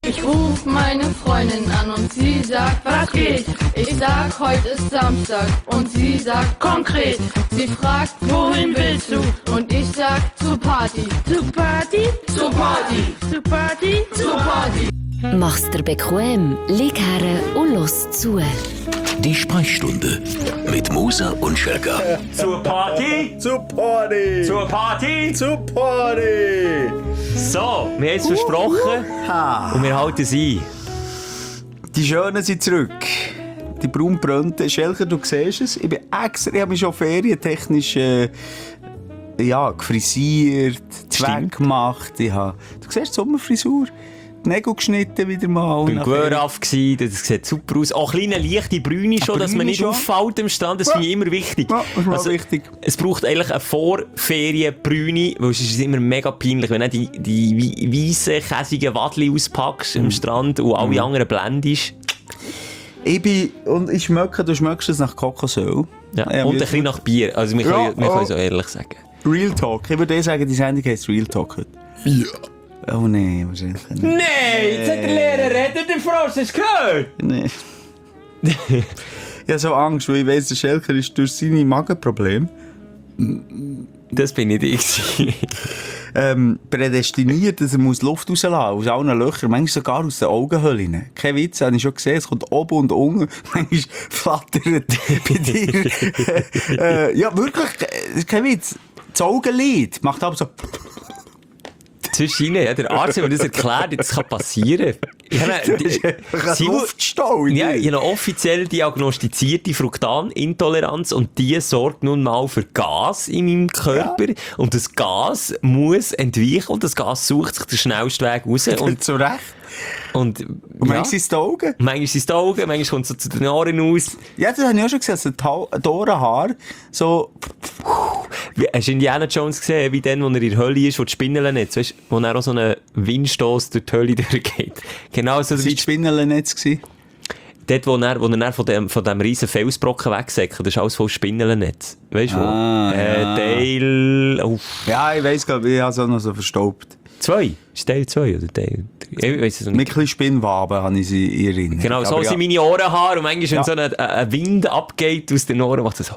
Ich ruf meine Freundin an und sie sagt, was geht? Ich sag, heute ist Samstag und sie sagt, konkret. Sie fragt, wohin willst du? Und ich sag, zur Party. Zur Party? Zur Party. Zur Party? Zur Party. Mach's dir bequem, lieg her und los zu. Die Sprechstunde mit Musa und Schelka. Zur Party! Zur Party! Zur Party! Zur Party! So, wir haben es versprochen und wir halten es ein. Die Schönen sind zurück. Die braunbrönten. Schelker, du siehst es. Ich habe mich schon ferientechnisch gefrisiert, Zweck gemacht. Du siehst die Sommerfrisur. Die Nägel geschnitten wieder mal. Ich war Gewöhraff, das sieht super aus. Auch kleine leichte Brüne schon, dass man nicht auffällt am Strand, das finde ich immer wichtig. Ja, das ist wichtig. Es braucht eigentlich eine Vorferien-Brüne, weil es ist immer mega peinlich, wenn du die weissen, käsigen Wadli auspackst am Strand und alle anderen blendest. Ich schmecke, du schmeckst es nach Kokosöl. Ja, und ein bisschen nach Bier, also wir können so ehrlich sagen. Real Talk. Ich würde sagen, die Sendung heisst Real Talk heute. Ja. Oh nein, wahrscheinlich nicht. Nein, jetzt hat der Lehrer redet, der Frosch, hast du gehört? Nein. Ich habe so Angst, weil ich weiss, der Schelker ist durch seine Magenprobleme Das bin nicht ich. prädestiniert, dass er muss Luft rauslassen muss, aus allen Löchern, manchmal sogar aus den Augenhöhlen. Kein Witz, habe ich schon gesehen, es kommt oben und unten, manchmal flattert bei dir. Ja, wirklich, kein Witz, das Augenlid macht aber so... Zwischen ja, der Arzt hat mir das erklärt, das kann passieren. Ich habe ein Luftstau. Ja, ich habe eine offiziell diagnostizierte Fruktanintoleranz und die sorgt nun mal für Gas in meinem Körper. Ja. Und das Gas muss entweichen und das Gas sucht sich den schnellsten Weg raus. Und zu Recht. Und manchmal sind es die Augen. Manchmal sind es die Augen, manchmal kommt es so zu den Ohren aus. Ja, das habe ich auch schon gesehen, das Ohrenhaar so... Hast du Indiana Jones gesehen, wie dann, wo er in der Hölle ist, wo die Spinnennetz, weißt, wo er auch so einen Windstoss durch die Hölle durchgeht. Genau so. Das war das Spinnennetz. Dort, wo er von dem riesen Felsbrocken wegsäckelt, das ist alles voll Spinnennetz. Weißt du wo? Ja. Teil... Ja, ich weiss, glaube ich habe es auch noch so verstaubt. 2? Ist Teil 2 oder Teil 3? Ich weiss es noch nicht. Mit ein bisschen Spinnwaben habe ich sie in Erinnerung. Genau, so sind meine Ohrenhaare und manchmal, wenn so ein Wind abgeht aus den Ohren, macht es so...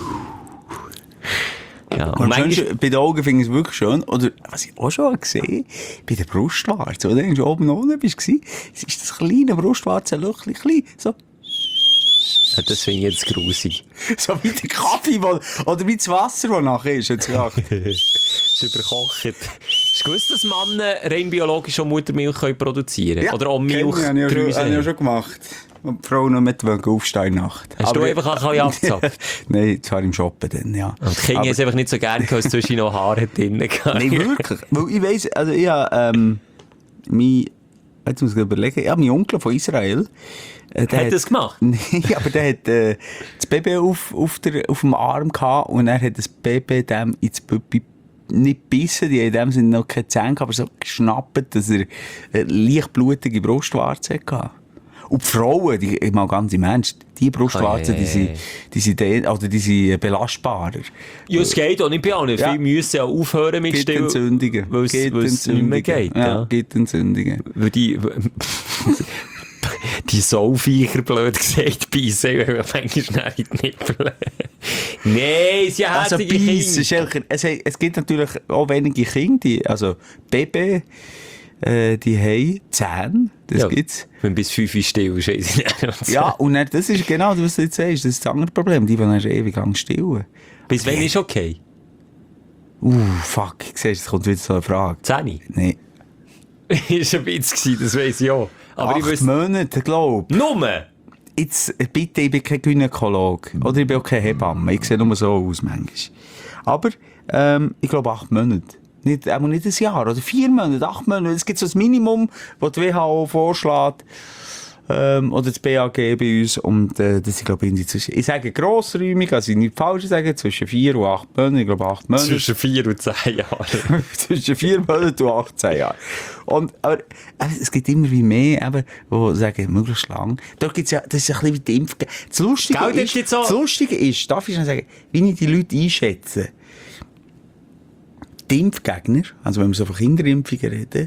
Ja, und manchmal, bei den Augen finde ich es wirklich schön. Oder, was ich auch schon gesehen habe, bei der Brustwarze, oder? Wenn du oben ohne bist, ist das kleine Brustwarzenlöchchen klein, so. Ja, das finde ich jetzt grusig. So wie der Kaffee, oder wie das Wasser, das nachher ist, jetzt gesagt. Es ist überkocht. Hast du gewusst, dass Männer rein biologisch auch Muttermilch produzieren können? Ja, oder auch Milchdrüsen? Habe ich auch schon gemacht. Und die Frau noch mit aufstehen in Nacht. Hast du einfach ein bisschen abgezapft? Nein, zwar im Shoppen dann, ja. Und die Kinder haben es einfach nicht so gerne, weil es zwischen noch Haare drin hatte. Nein, wirklich. Weil ich weiss, also ich habe, jetzt muss ich überlegen, ich habe meinen Onkel von Israel. Der hat das gemacht? Nein, aber der hat das Baby auf dem Arm gehabt und er hat das Baby dem ins Püppi nicht bissen, die haben in dem Sinne noch keine Zähne, aber so geschnappt, dass er leicht blutige Brustwarze hatte. Und die Frauen, ich mal ganz im Ernst, die Brustwarzen, die sind belastbarer. Ja, es geht auch nicht bei allen. Viele müssen ja aufhören mit Stillen. Entzündungen. Weil es nicht mehr geht. Ja, gibt Entzündungen. Weil die Sauviecher, blöd gesagt, beißen, weil manchmal nicht in die Nippel. Nein, sie haben also Kinder. Es gibt natürlich auch wenige Kinder, also Baby, die haben Zähne, das gibt's. Wenn bis 5 still ist. Ja, und dann, das ist genau, was du jetzt sagst, das ist das andere Problem, die wollen ewig lang stillen. Bis wann ist okay? Fuck, siehst du, es kommt wieder so eine Frage. 10? Nein. Ist ein Witz gewesen, das weiss ich auch. Aber 8 Monate, glaube ich. Nummer? Jetzt, bitte, ich bin kein Gynäkologe. Oder ich bin auch keine Hebamme. Ich sehe nur so aus, manchmal. Aber, ich glaube 8 Monate. Nicht ein Jahr, oder 4 Monate, 8 Monate. Es gibt so das Minimum, das die WHO vorschlägt. Oder das BAG bei uns. Und, das ist, glaube ich, ich sage grossräumig, also ich nicht falsch sagen, zwischen 4 und 8 Monaten. Ich glaube 8 Monate. Zwischen 4 und 10 Jahren. Zwischen 4 Monaten und 18 Jahren. Aber es gibt immer wie mehr, eben, die sagen, möglichst lang. Dort gibt's ja, das ist ein bisschen wie die Impfung. Das Lustige ist, darf ich schon sagen, wie ich die Leute einschätze. Die Impfgegner, also wenn wir so von Kinderimpfungen reden,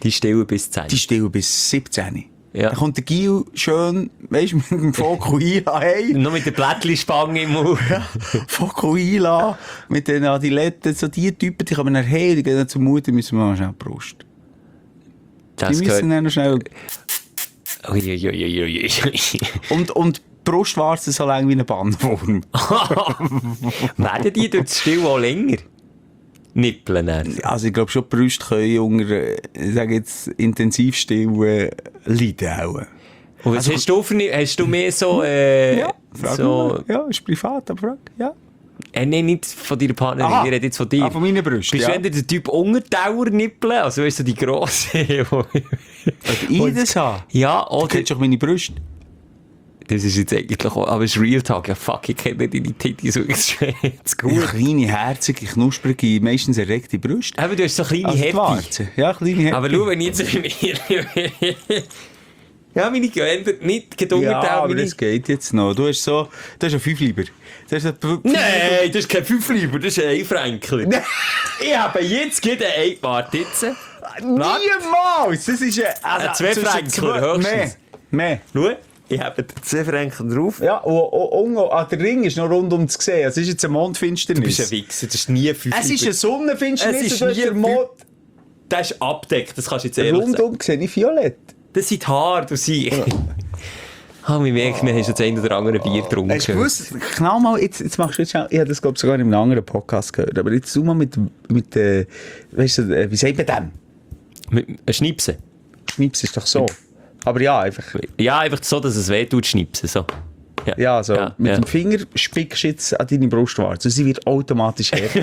Die stillen bis 10. Die stillen bis 17. Ja. Dann kommt der Gil schön, weisst du, mit dem Fokuhila, hey. Noch mit der Blättli-Spange im Mund. Fokuhila, mit den Adiletten, so die Typen, die kommen nachher, die gehen dann zur Mutter, müssen wir mal schnell Brust. Das Die müssen dann noch schnell... Uiuiuiui. Und Brustwarzen so lang wie ein Bandwurm. Werden die durch das Still auch länger? Nippeln dann? Also ich glaube schon, die Brüste können unter, ich sage jetzt, Intensivstillen leiden auch. Und was hast du mehr so... Frag so mal. Ja, ist privat, aber frag, ja. Nein, nicht von deiner Partnerin, Aha. ich rede jetzt von dir. Von meinen Brüsten, Bist du ja. eher der Typ Untertauer-Nippeln? Also weißt du, die grossen? Ich das habe? Ja, Du oder... kennst doch meine Brüste. Das ist jetzt eigentlich auch... Aber es ist Real Talk. Ja, fuck, ich kenne deine Titties so jetzt gut. Kleine, herzige, knusprige, meistens erregte Brüste. Aber du hast so kleine Also die Happy. Warzen. Ja, kleine Happy. Aber schau, wenn ich jetzt bei mir... Ja, meine Gewänder nicht gedungert Ja, auch. aber das geht jetzt noch. Du hast einen 5-Lieber. Nein, das ist kein Fünfleiber, das ist ein Einfränkler. Ich habe jetzt gerade einen... Warte jetzt. Niemals! Das ist Ein Zwei-Fränkler, höchstens. Mehr. Schau, ich habe 2 Fränkler drauf. Ja, und der Ring ist noch rundum zu sehen. Es ist jetzt eine Mondfinsternis. Du bist ein Wichser, das ist nie Fünfleiber. Es ist eine Sonnenfinsternis. Es ist und du hast nie den Mond Das ist abdeckt, das kannst du jetzt ehrlich sagen. rundum gesehen, nicht violett. Das sind die Haare, du siehst. Ah, wir merken, wir haben schon das ein oder andere Bier getrunken. Hast du gewusst, genau mal, jetzt machst du jetzt schnell, ich habe das glaube ich sogar in einem anderen Podcast gehört, aber jetzt tu mal mit weißt du, wie sagt man dem? Ein Schnipsen? Schnips ist doch so. Aber ja, einfach. Ja, einfach so, dass es weh tut, schnipsen. So. Ja, so. Mit dem Finger spickst du jetzt an deine Brustwarze. Sie wird automatisch härter.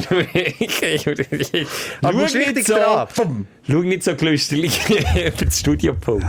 Aber musst richtig dran. Schau nicht so gelüsterlich über das Studiopult.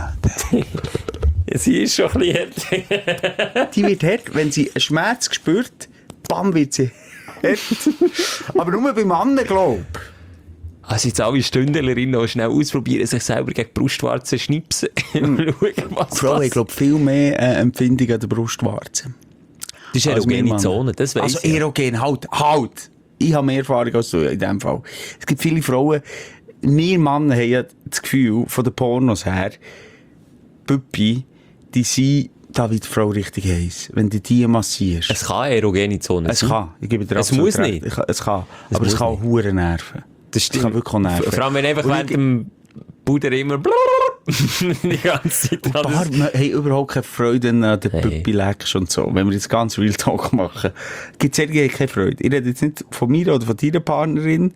Sie ist schon ein bisschen härter. Die wird hart, wenn sie einen Schmerz spürt, bam, wird sie hart. Aber nur bei Männern, glaube ich. Also jetzt alle Stündlerinnen auch schnell ausprobieren, sich selber gegen die Brustwarze schnipsen. Schauen, was Bro, ich glaube, viel mehr Empfindung an der Brustwarze. Das ist erogene Zone, das weiss Also ich. erogen, halt. Ich habe mehr Erfahrung als du in dem Fall. Es gibt viele Frauen, wir Männer haben ja das Gefühl, von den Pornos her, Püppi, die sind da wie die Frau richtig heiß, wenn du die massierst. Es kann eine erogene Zone Es sein. kann, ich gebe dir Es absolut muss recht. nicht. Es kann, Es aber es muss kann nicht. auch hure nerven. Das Es kann wirklich auch nerven. Vor allem, wenn einfach Und während dem Puder immer die ganze Zeit Ein paar haben überhaupt keine Freude an der Hey. Püppi leckst und so. Wenn wir jetzt ganz Real Talk machen, gibt es irgendwie keine Freude. Ich rede jetzt nicht von mir oder von deiner Partnerin.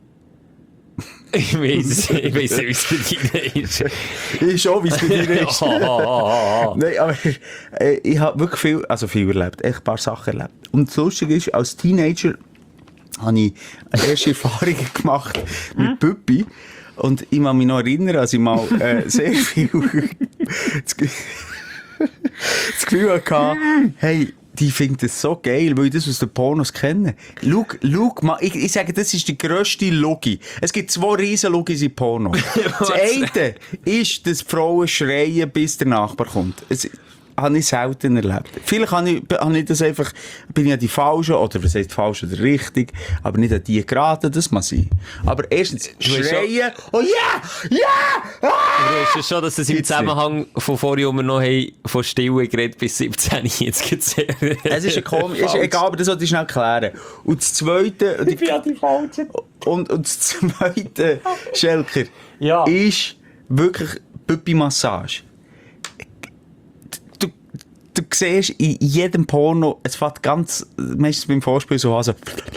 Ich weiss nicht, wie es bei dir ist. Ich schon, wie es bei dir ist. Oh. Nein, aber ich habe wirklich viel erlebt. Echt ein paar Sachen erlebt. Und das Lustige ist, als Teenager habe ich erste Erfahrungen gemacht mit Püppi. Und ich kann mich noch erinnern, als ich mal sehr viel das Gefühl hatte, hey, die finden es so geil, weil ich das aus den Pornos kenne. Schau mal, ich sage, das ist die grösste Logi. Es gibt 2 riesen Logis in Pornos. Das eine ist, dass Frauen schreien, bis der Nachbar kommt. Das habe ich selten erlebt. Vielleicht habe ich das einfach, bin ich an die Falschen, oder was heißt falsch oder richtig, aber nicht an die geraten, das muss sein. Aber erstens, schreien, oh ja, ja, Du ah! weißt ja schon, dass das im Gibt's Zusammenhang von vorhin, wo wir noch haben, von Stillen geredet bis 17, jetzt gibt's Es ist ist egal, aber das sollte ich schnell klären. Und das Zweite, Ich bin an die Falschen. und das Zweite, Schelker, Ja. ist wirklich Püppi-Massage. Du siehst in jedem Porno, es fängt ganz, meistens beim Vorspiel so an, so.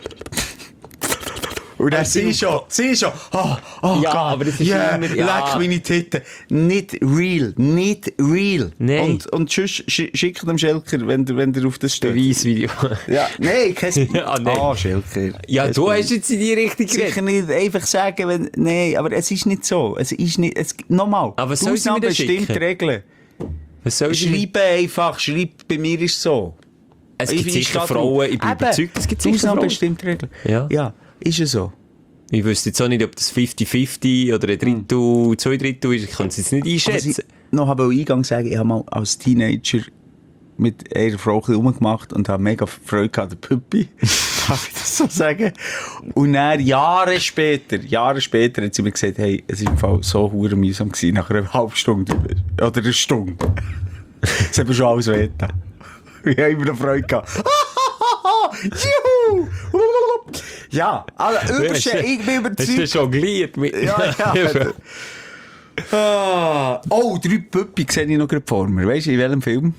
Und dann siehst du schon, oh Ja, Gott, aber das ist yeah, immer, ja. leck meine Titten. Nicht real. Nein. Und sonst schick dem Schelker, wenn der auf das steht. Beweisvideo. Ja, nein, kein Ja, nein. Ah, Schelker. Ja, du hast jetzt in die Richtung geredet. Sicher nicht einfach sagen, nein, aber es ist nicht so. Es ist nicht, nochmal. Aber was soll sie mir denn bestimmt schicken? Regeln. Was soll ich? Schreibe einfach, bei mir ist es so. Es gibt Ich sicher stehe Frauen, ich bin Eben, überzeugt, es gibt sicher Ausnahmen Frauen. bestimmt Regeln. Ja. Ja, ist es so. Ich wüsste jetzt auch nicht, ob das 50-50 oder ein Drittel, 2 Drittel ist. Ich kann es jetzt nicht Was ich einschätzen. noch eingangs sagen, ich habe mal als Teenager mit einer Frau ein bisschen rumgemacht und habe mega Freude an der Püppi. Darf ich das so sagen? Und dann, Jahre später hat sie mir gesagt, hey, es war im Fall so hure mühsam gewesen, nach einer halben Stunde. Oder einer Stunde. Es hat mir schon alles wehgetan. Ich habe immer noch Freude gehabt. Juhu! Ja, also, ich bin überzeugt. Hast du jongliert mit... Ja. Oh, 3 Püppi sehe ich noch gerade vor mir. Weißt du, in welchem Film?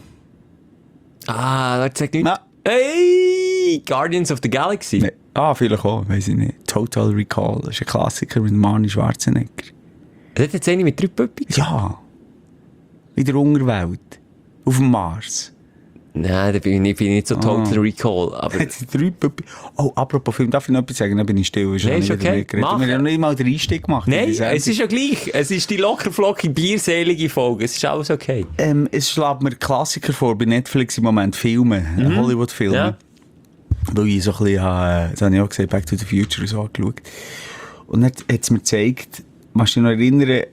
Das sagt nicht... Na. Hey! Guardians of the Galaxy. Nee. Vielleicht auch, weiss ich nicht. Total Recall, das ist ein Klassiker mit Arnold Schwarzenegger. Das hat jetzt eine mit 3 Püppi? Ja. In der Unterwelt. Auf dem Mars. Nein, da bin ich nicht so Total Recall. Aber... 3 Püppi. Oh, apropos Film, darf ich noch etwas sagen? Dann bin ich still. Nee, ist okay. Wir haben ja noch nicht mal den Einstieg gemacht. Nein, es ist ja gleich. Es ist die lockerflockige, bierselige Folge. Es ist alles okay. Es schlägt mir Klassiker vor bei Netflix im Moment. Filme, Hollywood-Filme. Ja. Weil ich so ein bisschen, das habe ich auch gesehen, Back to the Future so angeschaut. Und dann hat es mir gezeigt, kannst du dich noch erinnern,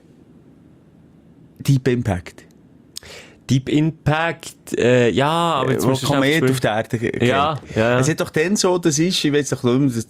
Deep Impact. Deep Impact, ja, aber jetzt musst du Komet auf der Erde geht. Ja. Es hat doch dann so, das ist, ich weiß nicht, das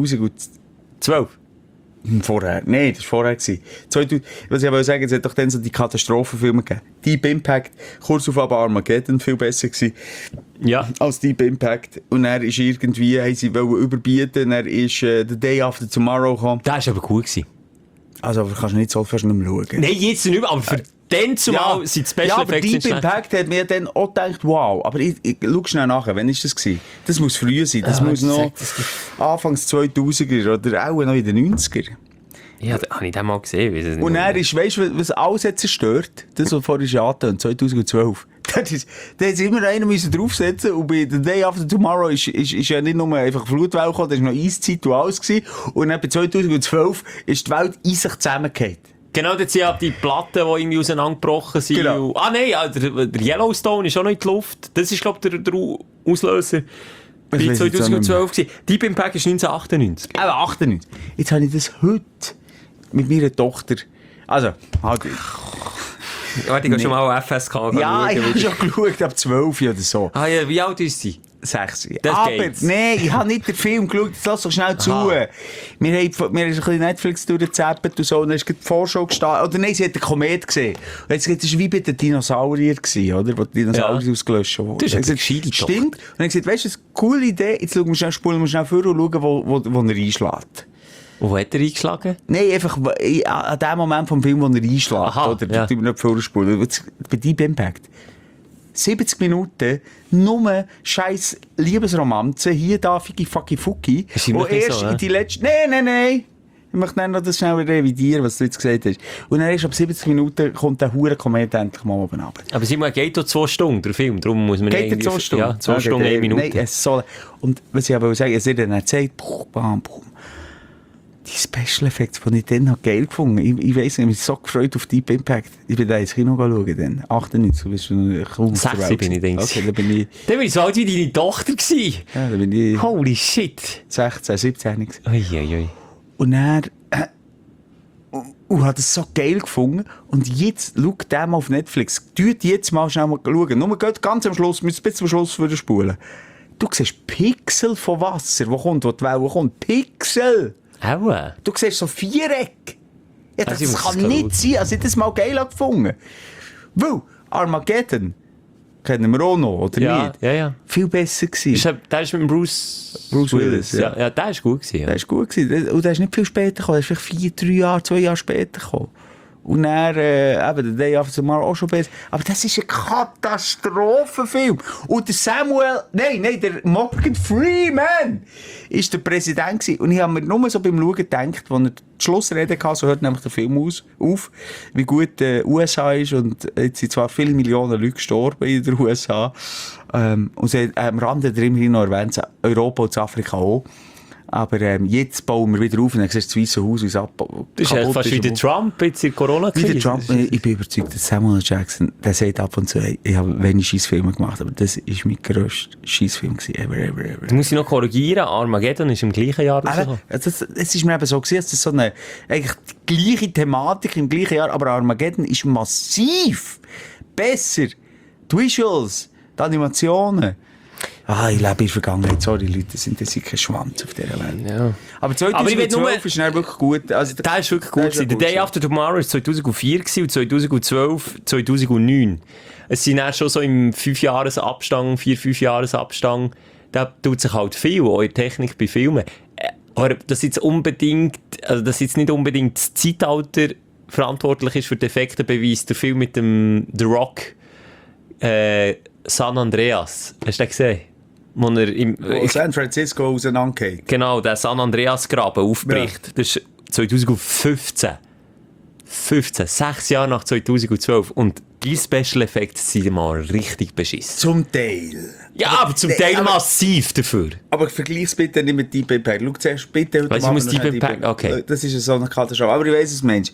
2012. Vorher. Nein, das war vorher. 2000, was ich aber sagen, es hat doch dann so die Katastrophenfilme gegeben. Deep Impact, kurz auf Armageddon, viel besser gewesen. Ja. Als Deep Impact. Und er ist irgendwie, haben sie wollen überbieten, er ist The Day After Tomorrow gekommen. Das war aber gut gewesen. Also, aber kannst du nicht so fast nicht mehr schauen. Nein, jetzt nicht mehr, aber für den zumal sind die Special aber Effects Deep Impact hat mir dann auch gedacht, wow, aber ich schau schnell nachher, wann ist das gewesen? Das muss früher sein, das muss noch Anfangs 2000er oder auch noch in den 90er. Ja, da habe ich den mal gesehen. Und er ist, weißt du, was alles hat zerstört? Das, was vorhin angetan, 2012. Da hat immer einer müssen draufsetzen und bei The Day After Tomorrow ist ja nicht nur einfach Flutwelle gekommen, da war noch Eiszeit und alles gewesen. Und dann bei 2012 ist die Welt in sich zusammengefallen. Genau, das sind ja die Platten, die irgendwie auseinandergebrochen sind. Genau. Nein, der Yellowstone ist auch noch in die Luft. Das ist, glaube ich, der Auslöser. Das Bei weiss ich jetzt 2012 gewesen. Deep Impact ist 1998. 98. Jetzt habe ich das heute mit meiner Tochter. Also, halt. Warte, ich gehe schon mal auf FSK schauen. Ja, ich habe schon geschaut, ab 12 oder so. Ah ja, wie alt ist sie? 6. Das Aber, geht's. nein, ich habe nicht den Film geschaut, jetzt lass doch schnell zu. Wir haben ein bisschen Netflix durchgezappt und so, und dann ist die Vorschau gestartet. Oder nein, sie hat den Komet gesehen. Und jetzt gesagt, das war wie bei den Dinosauriern, wo die Dinosaurier ausgelöscht wurden. Das ist eine gescheite Stimmt. Und dann hat gesagt, weißt du, das ist eine coole Idee, jetzt spulen wir schnell vor und schauen, wo er einschlägt. Und wo hat er eingeschlagen? Nein, einfach an dem Moment vom Film, wo er einschlägt. Aha, oder ja. tun wir nicht vorspulen. Bei Deep Impact. 70 Minuten, nur scheiß Liebesromanze, hier da, Fuki. Ist Und nicht erst so, in die letzten... Nein. Ich möchte dann noch das schnell revidieren, was du jetzt gesagt hast. Und dann erst ab 70 Minuten kommt der Hurenkomet endlich mal oben runter. Aber Simon, geht doch 2 Stunden, der Film. Darum muss man Geht der 2 Stunden? Ja, 2 Stunden, 1 Minute. Nein, es soll... Und was ich aber sagen, es hat dann erzählt, bam. Die Special Effects, die ich dann geil gefunden habe. Ich weiss nicht, ich habe mich so gefreut auf Deep Impact. Ich bin da ins Kino schauen dann. 98, du bist schon kaum 6 bin ich, denke ich. Okay, dann bin ich... Dann bin ich so alt wie deine Tochter gewesen. Ja, dann bin ich... Holy shit. 16, 17. Ui. Und dann... Und hat es so geil gefunden. Und jetzt, schau den mal auf Netflix. Tut jetzt mal schnell mal schauen. Nur ganz am Schluss, müsst bis zum Schluss wieder spulen. Du siehst Pixel von Wasser, wo die Welle kommt. Pixel! Auch? Du siehst so Viereck. Ja, Also das ich muss kann es nicht schauen. sein. Also ich das mal geil gefunden. Weil Armageddon kennen wir auch noch, oder nicht? Ja. Viel besser gewesen. Der ist mit dem Bruce Willis, ja. Ja, der ist gut gewesen. Der ist gut gewesen. Und der ist nicht viel später gekommen. Der ist vielleicht 2 Jahre später gekommen. Und dann, eben, The Day After Tomorrow auch schon besser. Aber das ist ein Katastrophenfilm. Und der Morgan Freeman ist der Präsident gewesen. Und ich habe mir nur so beim Schauen gedacht, als er die Schlussrede hatte, so hört nämlich der Film auf, wie gut USA ist. Und jetzt sind zwar viele Millionen Leute gestorben in den USA. Und sie haben am Rande immerhin noch erwähnt, Europa und Afrika auch. Aber jetzt bauen wir wieder auf und dann siehst du das Weiße Haus, wie es Das ist ja fast wie der Trump jetzt in Corona-Krise. Wie der Trump. Ich bin überzeugt, dass Samuel Jackson, der sagt ab und zu, hey, ich habe wenig Scheissfilme gemacht, aber das war mein grösster Scheissfilm ever. Du musst dich noch korrigieren, Armageddon ist im gleichen Jahr rausgekommen. Es ist mir eben so gewesen, dass das so eine, eigentlich die gleiche Thematik im gleichen Jahr, aber Armageddon ist massiv besser. Die Visuals, Die Animationen. Ich lebe in der Vergangenheit. Sorry, Leute, das interessiert kein Schwanz auf dieser Welt. Ja. Aber 2012 ist dann wirklich gut. Also, Der ist wirklich gut. The Day After Tomorrow war 2004 und 2012 2009. Es sind dann schon so im 4-5 Jahresabstand, da tut sich halt viel, auch in der Technik bei Filmen. Aber dass jetzt nicht unbedingt das Zeitalter verantwortlich ist für die Effekte, beweist der Film mit dem The Rock, San Andreas. Hast du den gesehen? Wo er San Francisco auseinandergeht. Genau, der San Andreas-Graben aufbricht. Ja. Das ist 2015. 6 Jahre nach 2012. Und die Special Effects sind mal richtig beschissen. Zum Teil. Ja, aber zum Teil massiv dafür. Aber vergleich's bitte nicht mit Deep Impact. Schau zuerst bitte heute mal. Deep Impact? Okay. Das ist so eine Katastrophe. Aber ich weiss es, Mensch.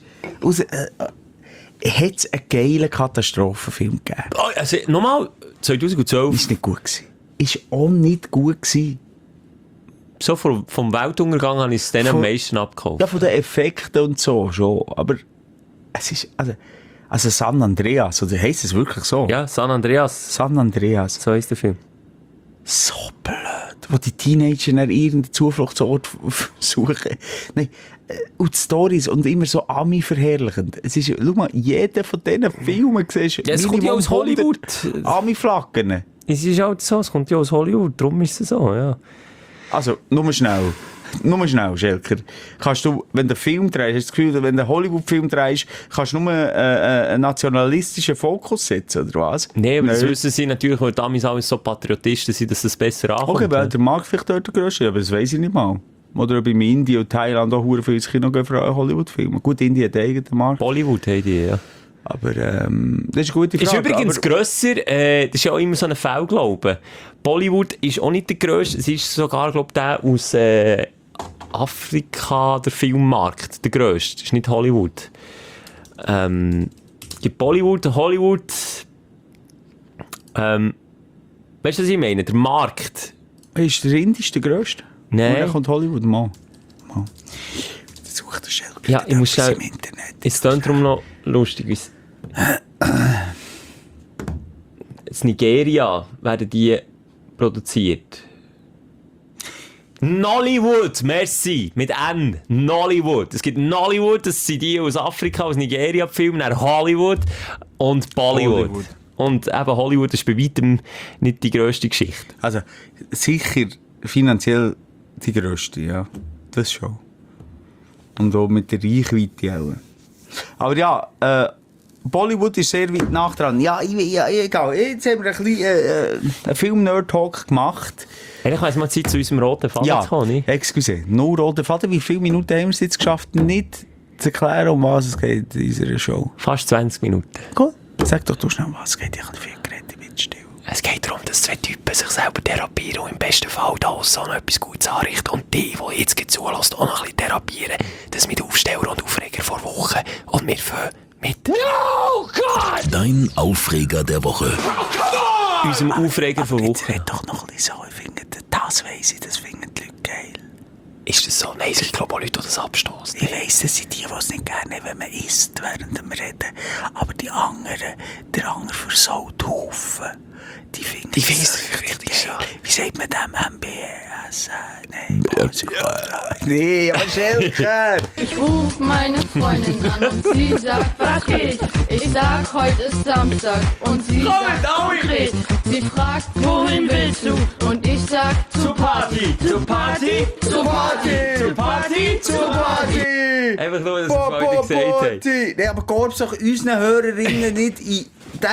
Hat es einen geilen Katastrophenfilm gegeben? Also, nochmal, 2012. Ist nicht gut gewesen. Ist auch nicht gut gewesen. So vom Weltuntergang habe ich es dann am meisten abgeholt. Ja, von den Effekten und so schon. Aber es ist, also San Andreas, oder heisst es wirklich so? Ja, San Andreas. San Andreas. So heisst der Film. So blöd. Wo die Teenager nach irgendeinen Zufluchtsort suchen. Nein, und die Storys und immer so Ami verherrlichend. Es ist, schau mal, jeder von diesen Filmen siehst du, ja, es kommt ja aus Hollywood. Ami-Flaggen. Es ist halt so, es kommt ja aus Hollywood, darum ist es so, ja. Also, nur schnell, Schelker. Kannst du, wenn du einen Film drehst, hast du das Gefühl, wenn du einen Hollywood-Film drehst, kannst du nur einen nationalistischen Fokus setzen, oder was? Nee, aber das wissen sie natürlich, weil damals alles so Patriotisten sind, dass das besser ankommt. Okay, weil der Markt vielleicht dort der grösste, aber das weiss ich nicht mal. Oder ob in Indien und Thailand auch sehr viel ins Kino gehen für Hollywood-Filme. Gut, Indien hat einen eigenen Markt. Bollywood haben die, ja. Aber das ist eine gute Frage. Ist übrigens grösser, das ist ja auch immer so ein Fehlglaube. Bollywood ist auch nicht der grösste, es ist sogar, glaube ich, der aus Afrika, der Filmmarkt, der grösste. Das ist nicht Hollywood. Gibt Bollywood, Hollywood. Weißt du, was ich meine? Der Markt. Ist der Indisch der grösste? Nein. Und dann kommt Hollywood mal. Das sucht der Schelker. Ja, ich muss schnell. Im Internet. Es klingt darum noch lustig. In Nigeria werden die produziert. Nollywood, merci, mit N. Nollywood. Es gibt Nollywood, das sind die aus Afrika, aus Nigeria filmen, dann Hollywood und Bollywood. Und eben Hollywood ist bei weitem nicht die grösste Geschichte. Also sicher finanziell die grösste, ja. Das schon. Und auch mit der Reichweite auch. Aber ja, Bollywood ist sehr weit nach dran. Ja, egal. Jetzt haben wir ein bisschen einen Film-Nerd-Talk gemacht. Ich weiss mal Zeit zu unserem roten Faden zu kommen. Excuse. Nur roter Faden. Wie viele Minuten haben wir es jetzt geschafft, nicht zu erklären, um was es geht in unserer Show? Fast 20 Minuten. Gut. Sag doch du schnell, was es geht. Ich habe viel geredet, ich bin still. Es geht darum, dass 2 Typen sich selber therapieren und im besten Fall da so noch etwas Gutes anrichten. Und die jetzt zulässt, auch noch ein bisschen therapieren. Das mit Aufsteller und Aufreger vor Wochen. Und wir fangen mit... Oh Gott! Dein Aufreger der Woche. Unserem Aufreger von Wochen. Jetzt red doch noch ein bisschen so. Ich finde, das weiss ich, das finden die Leute geil. Ist das so? Nein, ich glaube auch Leute, die das abstoßen. Ich weiss, das sind die es nicht gerne haben, wenn man isst, während wir reden. Aber die anderen, der andere versaut Haufen. Die finden es richtig geil. Wie sagt man dem? MBS? Nein, nee, aber Schelker! Ich ruf meine Freundin an und sie sagt, was geht? Ich sag, heute ist Samstag und sie sagt konkret. Sie fragt, wohin willst du? Und ich sag, zu Party, zu Party, zu Party, zu Party, zu Party. Einfach nur, dass wir es heute gesagt haben. Nee, aber gib's doch unseren Hörerinnen nicht ein.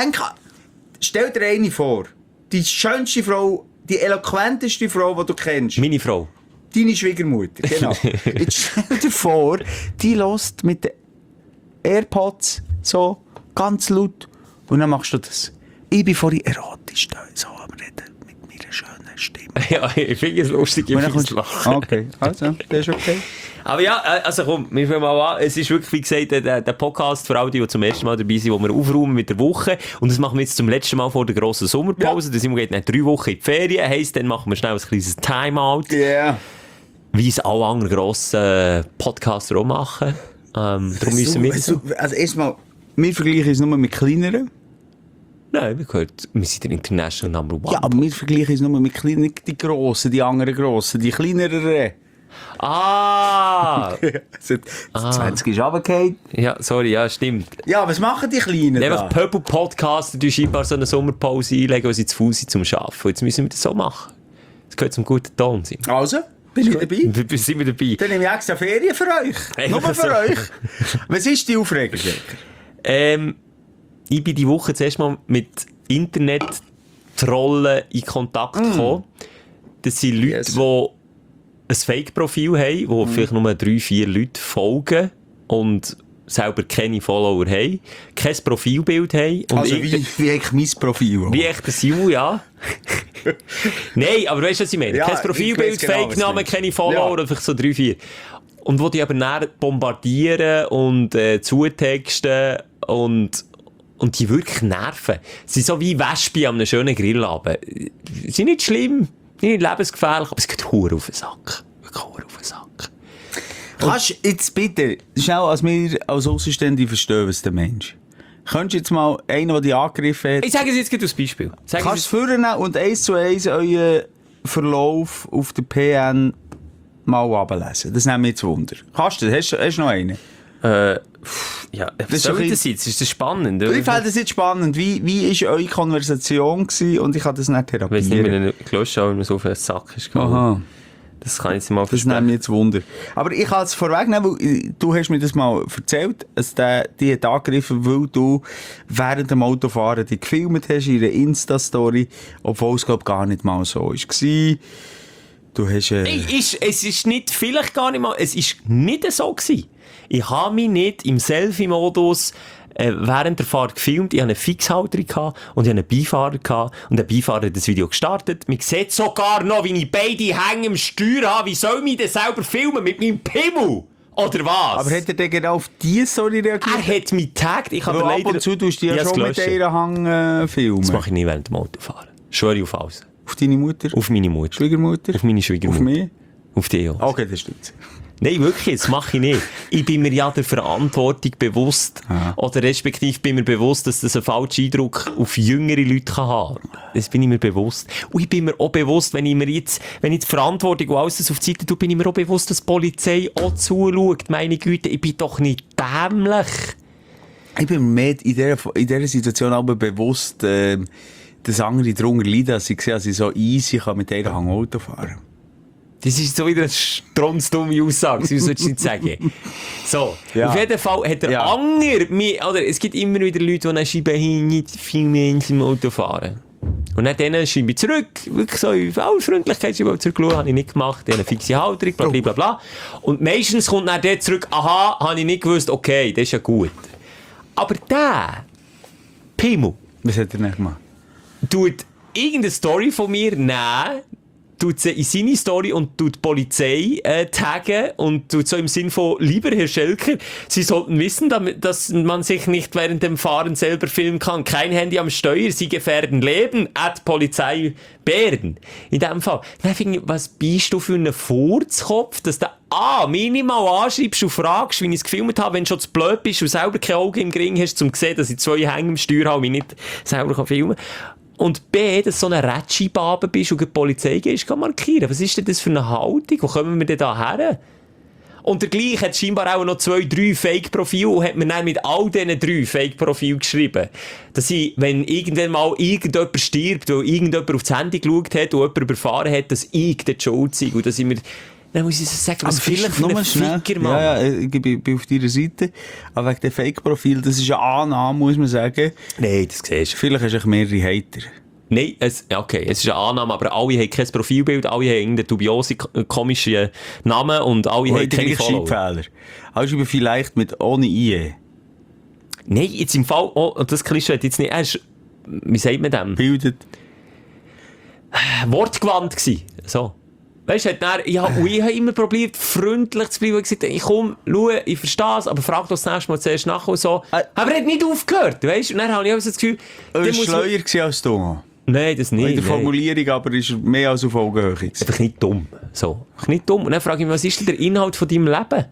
Stell dir eine vor. Die schönste Frau, die eloquenteste Frau, die du kennst. Meine Frau. Deine Schwiegermutter, genau. Jetzt stell dir vor, die hört mit den AirPods so ganz laut und dann machst du das. Ich bin vorhin erotisch da, so am Reden mit meiner schönen Stimme. Ja, ich finde es lustig, ich finde es lachen. Okay, also, das ist okay. Aber ja, also komm, wir fangen mal an. Es ist wirklich, wie gesagt, der Podcast für all die zum ersten Mal dabei sind, wo wir aufräumen mit der Woche. Und das machen wir jetzt zum letzten Mal vor der grossen Sommerpause. Ja. Der Simon geht nach 3 Wochen in die Ferien. Heisst, dann machen wir schnell ein kleines Timeout. Ja. Yeah. Wie es alle anderen grossen Podcaster auch machen. Darum müssen wir... Also erstmal, wir vergleichen es nur mit kleineren. Nein, wir sind der International Number One. Ja, aber wir vergleichen uns nur mit kleinen, nicht die Grossen, die anderen Grossen, die kleineren. Ah! 20 ist runtergefallen. Ja, sorry, ja, stimmt. Ja, was machen die Kleinen Einfach da? Purple Podcaster, die scheinbar so eine Sommerpause einlegen, weil sie zu faul sind zum Arbeiten. Und jetzt müssen wir das so machen. Das gehört zum guten Ton sein. Also, bin ich dabei? Sind wir dabei? Dann nehme ich extra Ferien für euch. Einfach Nur für so. euch. Was ist die Aufregung? Ich bin die Woche zuerst mal mit Internet-Trollen in Kontakt gekommen. Das sind Leute, die ein Fake-Profil haben, wo vielleicht nur 3-4 Leute folgen und selber keine Follower haben, kein Profilbild haben. Und Also wie eigentlich mein Profil. wie echt ein Ju, ja. Nein, aber weißt du, was ich meine? Ja, Kein ich Profilbild, weiss genau, was du Fake-Namen, meinst. keine Follower, Ja. oder vielleicht so 3-4. Und wo die aber näher bombardieren und zutexten und die wirklich nerven. Sie sind so wie Wespen an einem schönen Grillabend. Sie sind nicht schlimm, nicht lebensgefährlich, aber es geht verdammt auf den Sack. Wirklich verdammt auf den Sack. Kannst du jetzt bitte, schnell als wir als Außenstehende verstehen, was der Mensch. Könntest du jetzt mal einen, der dich angegriffen hat, Ich sage es jetzt gerade als Beispiel. Sag kannst es du führen und 1:1 euren Verlauf auf der PN mal ablesen? Das nimmt mich jetzt Wunder. Kannst du das? Hast du noch einen? ja, ist was soll doch das jetzt? Ist das spannend? Ich fände das jetzt spannend. Wie war eure Konversation gewesen? Und ich kann das nicht Ich weiss nicht, wie therapieren. ein Kloster, wenn man so auf den Sack ist gegangen. Aha. Das kann ich jetzt mal Das versprechen. nimmt mich jetzt Wunder. Aber ich kann es vorwegnehmen, weil du hast mir das mal erzählt, dass die hat angegriffen, weil du während dem Autofahren die gefilmt hast in einer Insta-Story, obwohl es glaub gar nicht mal so war. Du hast... Es ist nicht, vielleicht gar nicht mal, es ist nicht so gewesen. Ich habe mich nicht im Selfie-Modus während der Fahrt gefilmt. Ich hatte eine Fixhalterung gehabt und ich hatte einen Beifahrer gehabt. Und der Beifahrer hat das Video gestartet. Man sieht sogar noch, wie ich beide Hänge im Steuer habe. Wie soll ich das selber filmen? Mit meinem Pimmel? Oder was? aber hat er denn genau auf diese Story reagiert? er hat mich getaggt. Ich habe Weil leider... ab und zu tust du Ich ja habe es schon mit gelöscht. einer Hang filmen. Das mache ich nicht während dem Autofahren. Schwöre ich auf alles. Auf deine Mutter? Auf meine Mutter. Schwiegermutter? Auf meine Schwiegermutter. Auf mich? Auf dich auch. Okay, das stimmt. Nein, wirklich, das mache ich nicht. Ich bin mir ja der Verantwortung bewusst. Oder respektive bin mir bewusst, dass das einen falschen Eindruck auf jüngere Leute haben kann. Das bin ich mir bewusst. Und ich bin mir auch bewusst, wenn ich die Verantwortung und alles das auf die Seite tue, bin ich mir auch bewusst, dass die Polizei auch zuschaut. Meine Güte, ich bin doch nicht dämlich. Ich bin mir mehr in dieser Situation aber bewusst, dass andere darunter leiden, als ich sehe, dass ich so easy kann mit einer Hang Auto fahren. Das ist so wieder eine strunzdumme Aussage, wie soll ich nicht sagen? So, Ja. auf jeden Fall hat der Ja. Anger, oder es gibt immer wieder Leute, die dann schreiben, nicht viel Menschen im Auto fahren. Und dann denen schreibe ich zurück, wirklich so, in aller Freundlichkeit schreibe ich zurück, habe ich nicht gemacht, die haben eine fixe Halterung, bla bla bla bla. Und meistens kommt dann der zurück, aha, habe ich nicht gewusst, okay, das ist ja gut. Aber der Pimmel Was hat er nicht gemacht? tut irgendeine Story von mir nehmen, tut sie in seine Story und tut die Polizei taggen und tut so im Sinn von, lieber Herr Schelker, Sie sollten wissen, dass man sich nicht während dem Fahren selber filmen kann. Kein Handy am Steuer, Sie gefährden Leben. Polizei Bern. In dem Fall. Dann finde ich, was bist du für einen Furzkopf, dass du minimal anschreibst und fragst, wie ich es gefilmt habe, wenn du schon zu blöd bist und selber keine Augen im Ring hast, um zu sehen, dass ich 2 Hänge im Steuer habe und mich nicht selber filmen kann. Und B, dass du so eine Rätschibabe bist und die Polizei gehst, kann markieren. Was ist denn das für eine Haltung? Wo kommen wir denn da her? Und der gleich hat scheinbar auch noch 2-3 Fake-Profile und hat mir dann mit all diesen 3 Fake-Profilen geschrieben, dass ich, wenn irgendwann mal irgendjemand stirbt, weil irgendjemand aufs Handy geschaut hat und jemand überfahren hat, dass ich der schuld sei und dass ich mir... Dann muss ich so sagen, was vielleicht für ein Ficker, Mann. Ja, ich bin auf deiner Seite. Aber wegen dem Fake-Profil, das ist eine Annahme, muss man sagen. Nein, das siehst du. Vielleicht hast du mehrere Hater. Nein, es ist eine Annahme, aber alle haben kein Profilbild, alle haben irgendeinen dubiosen, komischen Namen und alle haben keine Follower. Schreibfehler. Also ich bin vielleicht mit ohne IE. Nein, jetzt im Fall, das Klischee hat jetzt nicht, er ist, wie sagt man dem? Bildet. Wortgewandt gsi. So. Weißt du, ich habe immer probiert, freundlich zu bleiben. Ich gesagt, ich komm, schau, ich verstehe es, aber frag doch das nächste Mal zuerst nach und so. Aber er hat nicht aufgehört, weißt du? Und dann habe ich auch so das Gefühl, Er war muss schleuer gewesen als du. Nein, das nicht. In der nein. Formulierung aber ist er mehr als auf Augenhöhe gewesen. Einfach nicht dumm. So. Einfach nicht dumm. Und dann frage ich mich, was ist denn der Inhalt von deinem Leben?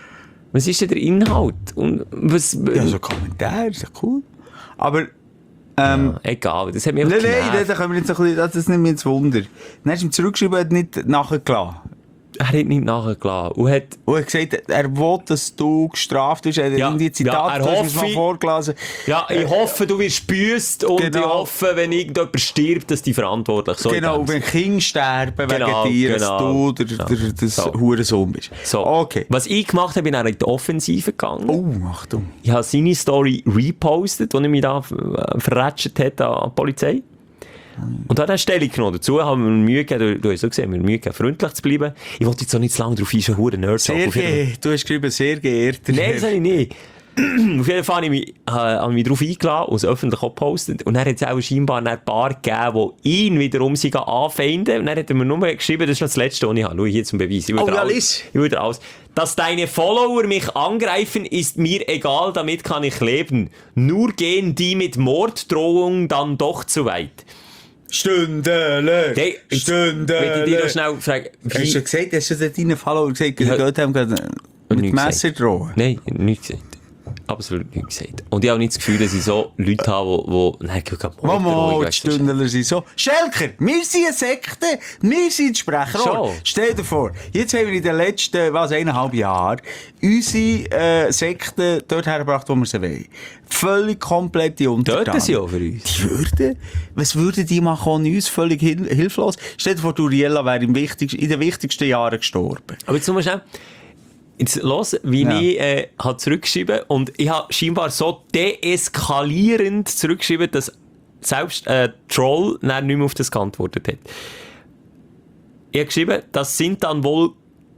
Was ist denn der Inhalt? Und was... Ja, so Kommentar, ist ja cool. Aber Egal, das hat mich Nein, genervt. da können wir jetzt noch ein bisschen, das nimmt mich jetzt Wunder. Dann hast du ihm zurückgeschrieben, er hat nicht nachgelassen. Er hat nicht nachgelassen. Und hat gesagt, er will, dass du gestraft bist. Er hat irgendwie Zitat, du hast es mal vorgelesen. Ja, ich hoffe, du wirst gebüsst und Genau. ich hoffe, wenn irgendjemand stirbt, dass die verantwortlich so Genau, wenn Kinder sterben wegen dir, dass du das Hurensohn bist. So. Okay. Was ich gemacht habe, bin ich in die Offensive gegangen. Oh, Achtung. Ich habe seine Story repostet, als er mich da verrätscht hat an die Polizei. Und da hat er Stellung genommen. Dazu haben wir Mühe gegeben, du hast so gesehen, wir Mühe gegeben, freundlich zu bleiben. Ich wollte jetzt auch nicht zu lange drauf ein, schon Nerd Du hast geschrieben, sehr geehrter. Nein, das habe ich nicht. Auf jeden Fall habe ich mich darauf eingeladen und es öffentlich auch gepostet. Und dann hat es auch scheinbar ein paar gegeben, die ihn wiederum anfeinden. Und dann hat er mir nur geschrieben, das ist das Letzte, was ich habe. Schau hier zum Beweis. Ich würde alles. Dass deine Follower mich angreifen, ist mir egal, damit kann ich leben. Nur gehen die mit Morddrohungen dann doch zu weit. Stündele! Hey, Stündele! Will ich dir noch schnell fragen, Hast du gesagt, hast du deinen Follower gesagt, Ja. die haben mit Nichts Messer gesagt. drohen? Nein, nichts gesagt. Absolut nichts gesagt. Und ich habe nicht das Gefühl, dass ich so Leute habe, die nein, Mama, die Stündler sind so. Schelker, wir sind eine Sekte, wir sind Sprecher. Schon. Stell dir vor, jetzt haben wir in den letzten, 1,5 Jahren unsere Sekte dort hergebracht, wo wir sie wollen. Völlig komplette Untertanen. Dort sind auch für uns. Was würden die machen ohne uns? Völlig hilflos. Stell dir vor, Uriella wäre in den wichtigsten Jahren gestorben. Aber jetzt mal schnell. Jetzt los, wie ich habe zurückgeschrieben und ich habe scheinbar so deeskalierend zurückgeschrieben, dass selbst Troll nicht mehr auf das geantwortet hat. Ich habe geschrieben, das sind dann wohl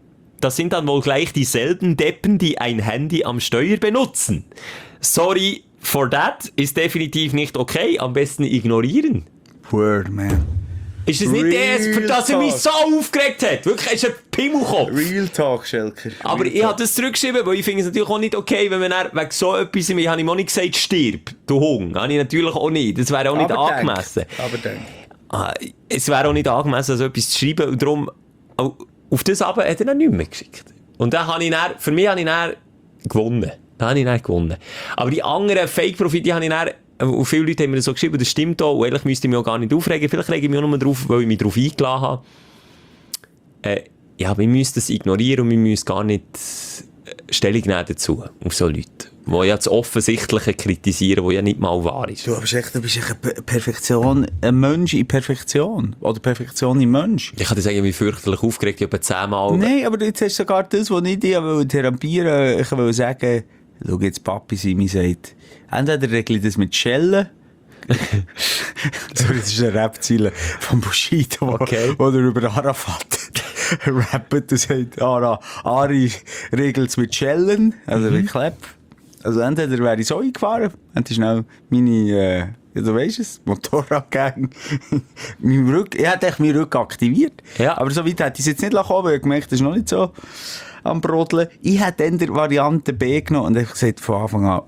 gleich dieselben Deppen, die ein Handy am Steuer benutzen. Sorry for that, ist definitiv nicht okay, am besten ignorieren. Poor man. Ist es nicht das, für das er mich so aufgeregt hat? Wirklich, er ist ein Pimmelkopf. Real Talk, Schelker. Aber ich habe das zurückgeschrieben, weil ich finde es natürlich auch nicht okay, wenn man wegen so etwas, ich habe ihm auch nicht gesagt, stirb, du Hung. Habe ich natürlich auch nicht. Das wäre auch nicht angemessen. Es wäre auch nicht angemessen, so etwas zu schreiben. Und darum, auf das aber hat er dann nicht mehr geschickt. Und dann habe ich dann, für mich habe ich dann gewonnen. Aber die anderen Fake-Profile, die habe ich dann, und viele Leute haben mir das so geschrieben, das stimmt auch, und eigentlich müsste ich mich auch gar nicht aufregen. Vielleicht rege ich mich auch nur drauf, weil ich mich darauf eingeladen habe. Ja, wir müssen das ignorieren und wir müssen gar nicht Stellung nehmen dazu, auf so Leute, die ja das Offensichtliche kritisieren, was ja nicht mal wahr ist. Du bist echt Perfektion, ein Mensch in Perfektion. Oder Perfektion im Mensch. Ich kann dir sagen, wie fürchterlich aufgeregt, ich habe 10-mal... Nein, aber jetzt hast du sogar das, was ich dir therapieren wollte. Ich will sagen, schau jetzt, Papi Simi sagt, entweder regle ich das mit Schellen. Sorry, das ist eine Rap-Ziele von Bushido, Okay. wo er über Arafat rappt und sagt, Ari regelt es mit Schellen, also mit Klepp. Also entweder wäre ich so eingefahren, hätte ich schnell meine, ja, du weisst es, Motorradgang, ich hätte echt meinen Rücken aktiviert. Ja. Aber so weit hätte ich es jetzt nicht lassen, weil ich gemerkt, das ist noch nicht so am Brodeln. Ich hätte dann die Variante B genommen und ich gesagt von Anfang an,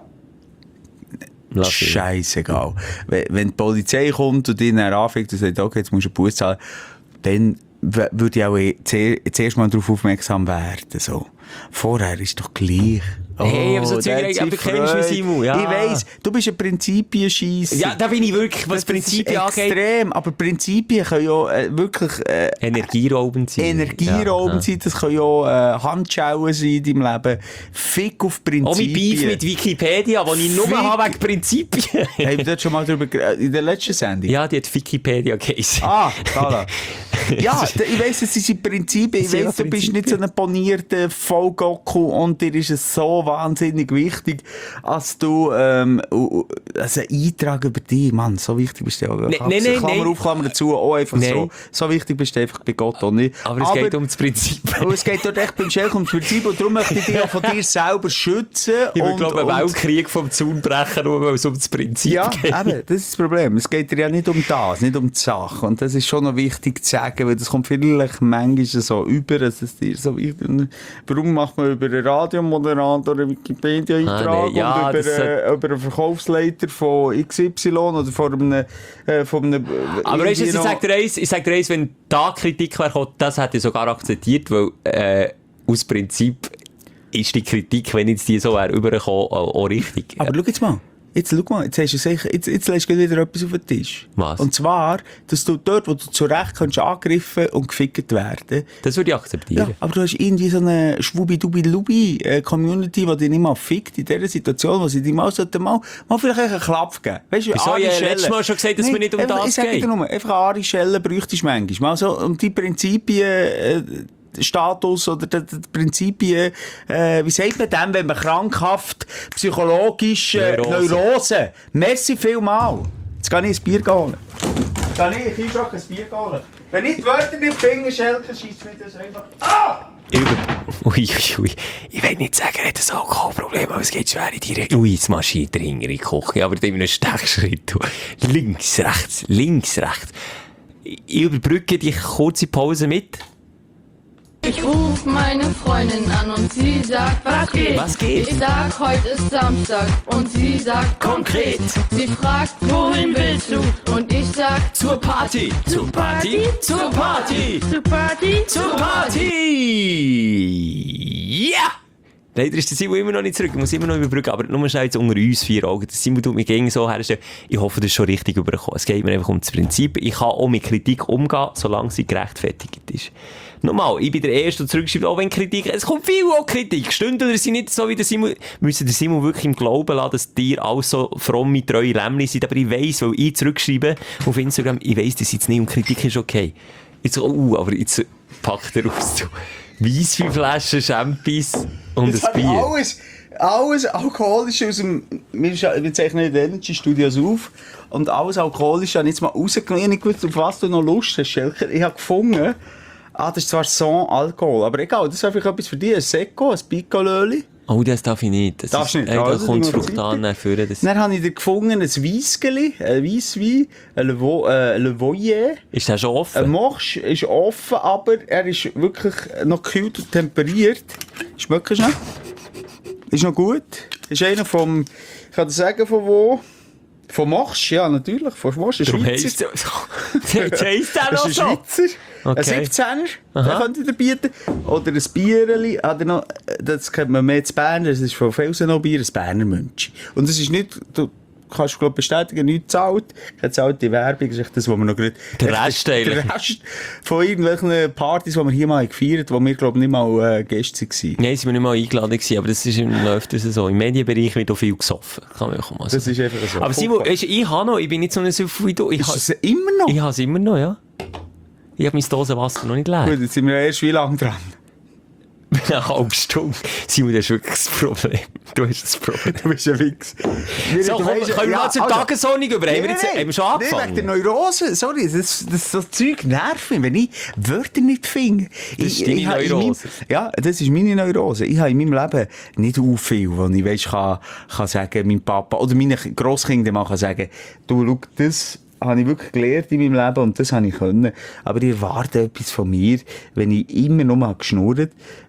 scheißegal. Wenn die Polizei kommt und ihn dann anfängt und sagt, okay, jetzt musst du einen Bus zahlen, dann würde ich auch zuerst mal darauf aufmerksam werden. So. Vorher ist doch gleich. Hey, aber so Zeug, aber du kennst mich, Simon, ja. Ich weiss, du bist ein Prinzipienscheisser. Ja, da bin ich wirklich, was Prinzipien angeht. Extrem, aber Prinzipien können ja wirklich energieraubend sein. Sein, das können ja Handschauen sein in deinem Leben. Fick auf Prinzipien. Auch mein Beef mit Wikipedia, den ich nur habe wegen Prinzipien. Haben wir dort schon mal drüber geredet? In der letzten Sendung? Ja, die hat Wikipedia geheißen. Voilà. Ja, ich weiss, es sind Prinzipien. Ich weiss, du bist nicht so ein ponierter Vollgockel und dir ist es so wahnsinnig wichtig, als du also ein Eintrag über dich, Mann, so wichtig bist du auch. Nein. Klammer auf, Klammer dazu, auch einfach so. So wichtig bist du einfach bei Gott auch nicht. Aber es geht um das Prinzip. Aber es geht dort echt beim Schelk um das Prinzip und darum möchte ich dich auch von dir selber schützen. Ich würde, glaube ich, einen Weltkrieg vom Zaun brechen, nur weil es um das Prinzip geht. Ja, eben, das ist das Problem. Es geht dir ja nicht um das, nicht um die Sache. Und das ist schon noch wichtig zu sagen, weil das kommt vielleicht manchmal so über, dass es dir so wichtig ist. Warum macht man über einen Radiomoderator einen Wikipedia-Eintrag nee, ja, und über einen Verkaufsleiter von XY oder von einem aber weißt du, ich sag dir eins, wenn da Kritik wäre, das hätte ich sogar akzeptiert, weil aus Prinzip ist die Kritik, wenn jetzt die so wäre, übergekommen, auch richtig. Aber schau jetzt mal. Jetzt schau mal, jetzt legst du wieder etwas auf den Tisch. Was? Und zwar, dass du dort, wo du zu Recht kannst angegriffen und gefickt werden. Das würde ich akzeptieren. Ja, aber du hast irgendwie so eine Schwubi-Dubi-Lubi-Community, die dich nicht mal fickt in dieser Situation, wo sie dir mal vielleicht einen Klapp geben. Weißt du, Wieso? Ich habe letztes Mal schon gesagt, dass mir nicht um das ich sage geht. dir nur, einfach eine Ari Schelle bräuchtest du manchmal. Mal so um die Prinzipien, Status oder die Prinzipien, wie sagt man dem, wenn man krankhaft, psychologisch, Neurose. Merci vielmal. Jetzt kann ich ein Bier holen. Kann ich ein Bier holen. Wenn ich die Wörter nicht finde, Schelke, scheisst mir das einfach. Ah! Ui. Ich will nicht sagen, er hat ein Alkoholproblem, aber es geht schwer in die Richtung. Ui, jetzt marschiert er hinter in die Küche, aber in einem Stechschritt. Links, rechts. Ich überbrücke die kurze Pause mit. Ich ruf meine Freundin an und sie sagt, was geht? Was geht? Ich sag, heute ist Samstag und sie sagt, konkret. Sie fragt, wohin willst du? Und ich sag, Zur Party! Zur Party! Zur Party! zur Party, Zur Party! Ja! Leider ist der Simon immer noch nicht zurück. Ich muss immer noch überbrücken. Aber nur schnell jetzt unter uns 4 Augen. Der Simon tut mich gegen so herstellen. Ich hoffe, das ist schon richtig übergekommen. Es geht mir einfach um das Prinzip. Ich kann auch mit Kritik umgehen, solange sie gerechtfertigt ist. Nochmal, ich bin der Erste, der zurückschreibt, auch wenn Kritik, es kommt viel auch Kritik. Stündler sind nicht so wie der Simon, müssen der Simon wirklich im Glauben lassen, dass die auch so fromme, treue Lämmchen sind. Aber ich weiss, weil ich zurückschreibe auf Instagram, ich weiss, das ist jetzt nicht und Kritik ist okay. Jetzt, aber jetzt packt er aus. Weiss 5 Flaschen Champis und ein Bier. Alles Alkoholische aus dem, wir zeichnen in den Energy Studios auf, und alles Alkoholische habe ich jetzt mal rausgenommen. Ich habe nicht gewusst, auf was du noch Lust hast, Schelker. Ich habe gefunden, das ist zwar Sans Alkohol, aber egal, das ist einfach etwas für dich, ein Secco, ein Picolöli. Oh, das darf ich nicht. Das Darfst ist, nicht? Da Also, kommt das die Fruchtan führen. Dann habe ich dir gefunden, ein Weissgeli, ein Weisswein, ein Le Voyer. Ist der schon offen? Ein Morsch ist offen, aber er ist wirklich noch gekühlt und temperiert. Schmeckt es noch? Ist noch gut. Ist einer vom, ich kann dir sagen, von wo? Von Morsch, ja, natürlich. Von Morsch, ein Darum Schweizer. Jetzt heisst der noch Das ist so. ein Schweizer. Okay. Ein 17er, den könnt ihr dir bieten. Oder ein Bierli. Das kennt man mehr zu Bern, das ist von Felsenau-Bier, ein Berner Münchi. Und das ist nicht, du kannst glaub bestätigen, nichts zahlt. Ich zahlt die Werbung, das ist echt das, was wir noch gerade... Der Rest eigentlich. Der Rest von irgendwelchen Partys, die wir hier mal gefeiert haben, wo wir glaub nicht mal Gäste waren. Nein, sind wir nicht mal eingeladen gewesen, aber das ist, läuft das so. Im Medienbereich wird auch viel gesoffen. Kann man auch mal sagen. Das ist einfach so. Aber Simon, ich bin nicht so ein Süff wie du. Ist es immer noch? Ich habe es immer noch, ja. Ich habe mein Dosenwasser noch nicht leer. Gut, jetzt sind wir erst wie lange dran? Nach einer halben Stunde. Simon, das ist wirklich das Problem. Du hast das Problem. Du bist ein Wichs. So, komm, können wir mal zur Tagesordnung über? Haben wir schon angefangen? Nein, wegen der Neurose. Sorry, das so Zeug nervt mich, wenn ich Wörter nicht finde. Das ist deine Neurose. Ja, das ist meine Neurose. Ich habe in meinem Leben nicht so viel, wo ich weiss, kann sagen, mein Papa oder meine Grosskinder mal kann sagen, du, schau, das habe ich wirklich gelernt in meinem Leben und das habe ich können. Aber ich erwarte etwas von mir, wenn ich immer nur mal geschnurrt,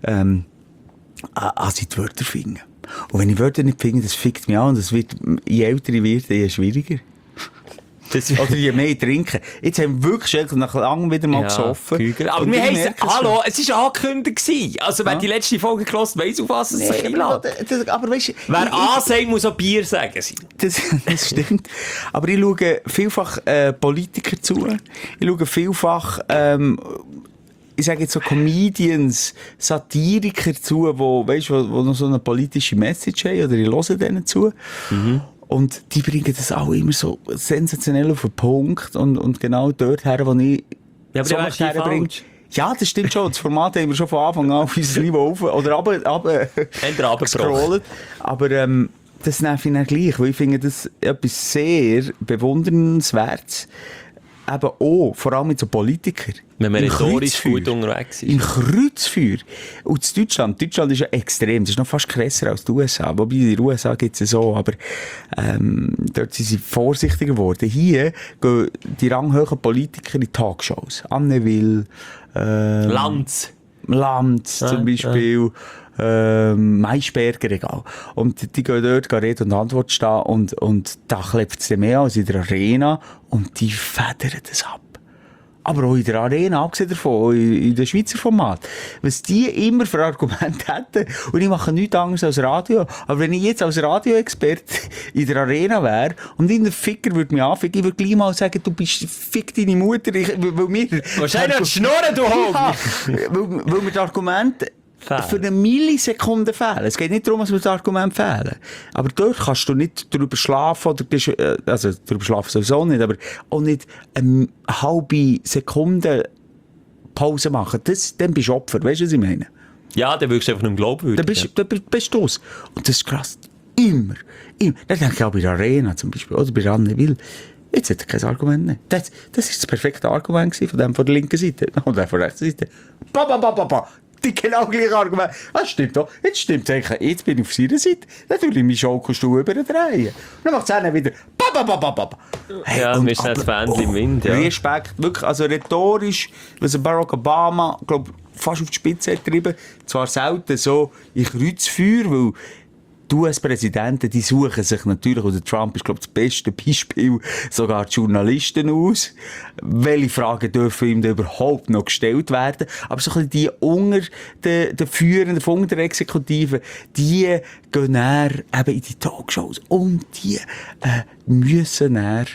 als ich die Wörter finde. Und wenn ich Wörter nicht finde, das fickt mich an und das wird, je älter ich werde, je schwieriger. Oder je mehr ich trinke. Jetzt haben wir wirklich nach langem wieder mal gesoffen. Kügel. Aber wir haben hallo, es war angekündigt. Also, wer die letzte Folge gehört, weiss, auf was es sich einlädt. Aber weißt du, wer A sagt, muss auch Bier sagen. Das stimmt. Aber ich schaue vielfach Politiker zu. Ich schaue vielfach, ich sage jetzt so Comedians, Satiriker zu, wo noch so eine politische Message haben, oder ich höre denen zu. Mhm. Und die bringen das auch immer so sensationell auf den Punkt und genau dort her, wo ich so herbringe. Ja, das stimmt schon. Das Format haben wir schon von Anfang an auf unser Niveau auf oder runter gescrollt. Aber das nervt ihn gleich, weil ich finde das etwas sehr Bewundernswertes. Eben auch, vor allem mit so Politikern. Wenn man rhetorisch gut unterwegs ist. Im Kreuzfeuer. Und in Deutschland ist ja extrem, das ist noch fast krasser als die USA. Wobei in den USA gibt es ja so, aber dort sind sie vorsichtiger geworden. Hier gehen die ranghohen Politiker in die Talkshows. Anne Will, Lanz zum Beispiel. Maischberger, egal. Und die gehen dort Rede und Antwort stehen und da klebt es mehr als in der Arena und die federn das ab. aber auch in der Arena, abgesehen davon, in den Schweizer Format, was die immer für Argumente hätten, und ich mache nichts anderes als Radio, aber wenn ich jetzt als Radioexperte in der Arena wäre, und irgendein Ficker würde mich anficken, ich würde gleich mal sagen, du bist, fick deine Mutter, weil mir... Wahrscheinlich die Schnurren, du Hund! Ja, weil mir die Argumente für eine Millisekunde fehlen. Es geht nicht darum, dass mir das Argument fehlen. Aber dort kannst du nicht drüber schlafen, oder, also drüber schlafen sowieso nicht, aber auch nicht eine halbe Sekunde Pause machen. Dann bist du Opfer, weißt du, was ich meine? Ja, dann wirkst du einfach nicht glaubwürdig. Dann bist du es. Und das ist krass. Immer. Dann denke ich auch bei der Arena zum Beispiel, oder bei Anne Will. Jetzt hat er kein Argument mehr. Das ist das perfekte Argument von dem von der linken Seite. Und der von der rechten Seite. Die genau gleiche Argument. Das stimmt doch. Jetzt stimmt es. Jetzt bin ich auf seiner Seite. Dann will ich meinen Schaukelstuhl überdrehen. Und dann macht es dann wieder. Hey, ja, mir ist das Fähnchen im Wind. Ja. Respekt. Wirklich, also rhetorisch, was Barack Obama, glaube fast auf die Spitze hat getrieben. Zwar selten so in Kreuzfeuer, weil die US-Präsidenten, die suchen sich natürlich, oder Trump ist, glaube ich, das beste Beispiel, sogar die Journalisten aus. Welche Fragen dürfen ihm da überhaupt noch gestellt werden? Aber so ein bisschen die unter den Führenden, von der Exekutive, die gehen näher eben in die Talkshows und die müssen näher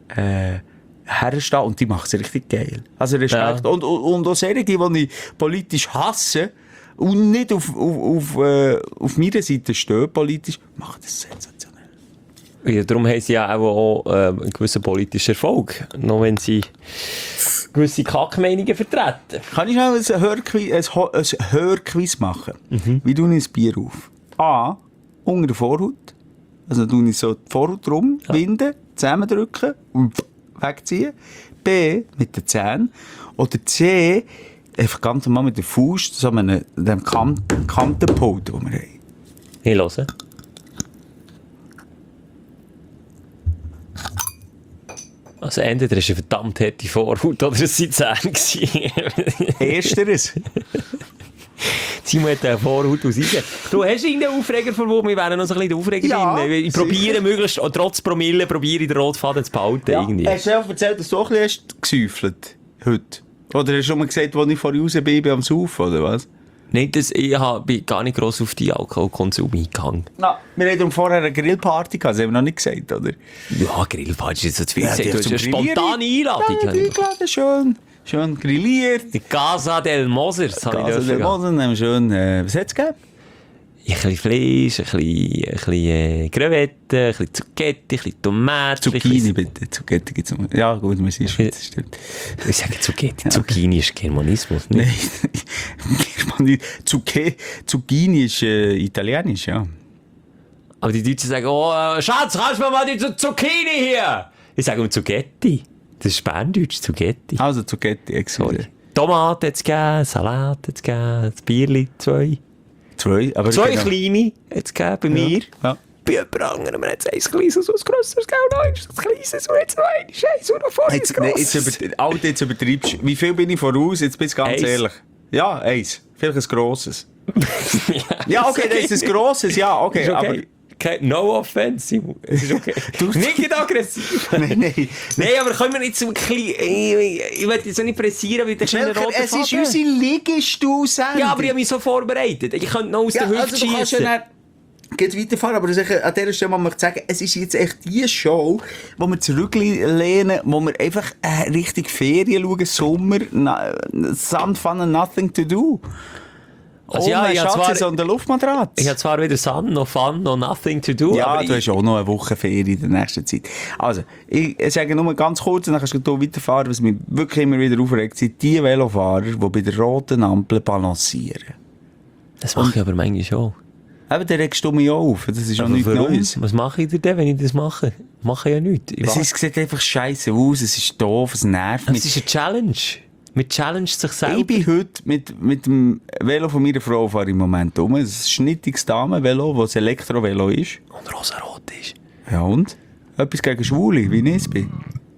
herstehen und die machen es richtig geil. Also Respekt. Ja. Und auch solche, die ich politisch hasse, und nicht auf meiner Seite stehen, politisch, machen das sensationell. Ja, darum haben sie ja auch einen gewissen politischen Erfolg, noch wenn sie gewisse Kackmeinungen vertreten. Kann ich auch ein Hörquiz machen? Wie tue ich ein Bier auf? A, unter der Vorhaut. Also tue ich so die Vorhaut rumwinden, zusammendrücken und wegziehen. B, mit den Zähnen. Oder C, einfach ganz normal mit der Faust, so einem Kantenpult, den wir haben. Ich höre. Also entweder ist eine verdammt harte Vorhaut oder es waren Zähne. Ersteres. Simon hat eine Vorhaut aus Eisen. Du hast irgendeinen Aufreger verwoben, wir wären noch so ein bisschen Aufreger drin. Ich probiere möglichst, trotz Promille, den Rotfaden zu behalten. Ja. Irgendwie. Hast du auch erzählt, dass du auch ein bisschen gesäufelt heute? Oder hast du schon mal gesagt, als ich vorher raus bin am Saufen, oder was? Nein, ich bin gar nicht gross auf die Alkoholkonsum eingegangen. Na, wir haben vorher eine Grillparty gehabt, das haben wir noch nicht gesagt, oder? Ja, Grillparty ist jetzt zu viel gesagt. Du hast eine spontane Einladung. Ja, die eingeladen, schön grilliert. Die Casa del Moser, das habe ich dürfen. Casa del Moser, haben wir schön, was hat es gegeben? Ein bisschen Fleisch, ein bisschen Crevetten, ein bisschen Zucchetti, ein bisschen Tomaten. Zucchini bitte, Zucchetti gibt es noch. Ja gut, wir sind Schweizer, stimmt. Ich sage Zucchetti, ja. Zucchini ist Germanismus, nicht? Nein, Zucchini ist italienisch, ja. Aber die Deutschen sagen, oh Schatz, kannst du mir mal die Zucchini hier? Ich sage um Zucchetti. Das ist Berndeutsch, Zucchetti. Also Zucchetti, excuse. Tomaten hat es gegeben, Salat hat es gegeben, das Bierli, 2. Aber zwei kleine hat es gegeben bei mir. Ja. Bei jemand anderem hat es eins kleines und ein grösseres, gell? Nein, ist das kleines und jetzt noch eins und noch vorher das grosses. Jetzt übertreibst du. Wie viel bin ich voraus? Jetzt bist du ganz ehrlich. Ja, eins. Vielleicht ein grosses. Ja, okay, das ist ein grosses, ja, okay. Aber okay. No offense, es ist okay. Nicht aggressiv. Nein. Nein, aber können wir nicht so ein bisschen... Ich will jetzt nicht pressieren, weil der kleine rote Es ist unsere Liegestuhl-Sendung. Ja, aber ich habe mich so vorbereitet. Ich könnte noch aus der Hüfte schiessen. Geht weiterfahren, aber an dieser Stelle möchte ich sagen, es ist jetzt echt die Show, wo wir zurücklehnen, wo wir einfach richtig Ferien schauen, Sommer, Sun, Fun and Nothing to do. Also ja, ich habe zwar an der Luftmatratze. Ich habe zwar weder Sun, noch Fun, noch Nothing to do. Ja, aber du hast auch noch eine Woche Ferien in der nächsten Zeit. Also, ich sage nur ganz kurz, und dann kannst du hier weiterfahren, was mich wirklich immer wieder aufregt, sind die Velofahrer, die bei der roten Ampel balancieren. Das mache ich aber manchmal schon. Eben, dann regst du mich auch auf. Das ist auch nichts Neues. Was mache ich denn, wenn ich das mache? Mache ich ja nichts. Es sieht einfach scheiße aus, es ist doof, es nervt mich. Es ist eine Challenge. Man challenge sich selber. Ich bin heute mit dem Velo von meiner Frau fahre im Moment um. Ein schnittiges Damenvelo, das ein Elektrovelo ist. Und rosarot ist. Ja und? Etwas gegen Schwule, wie ich es bin.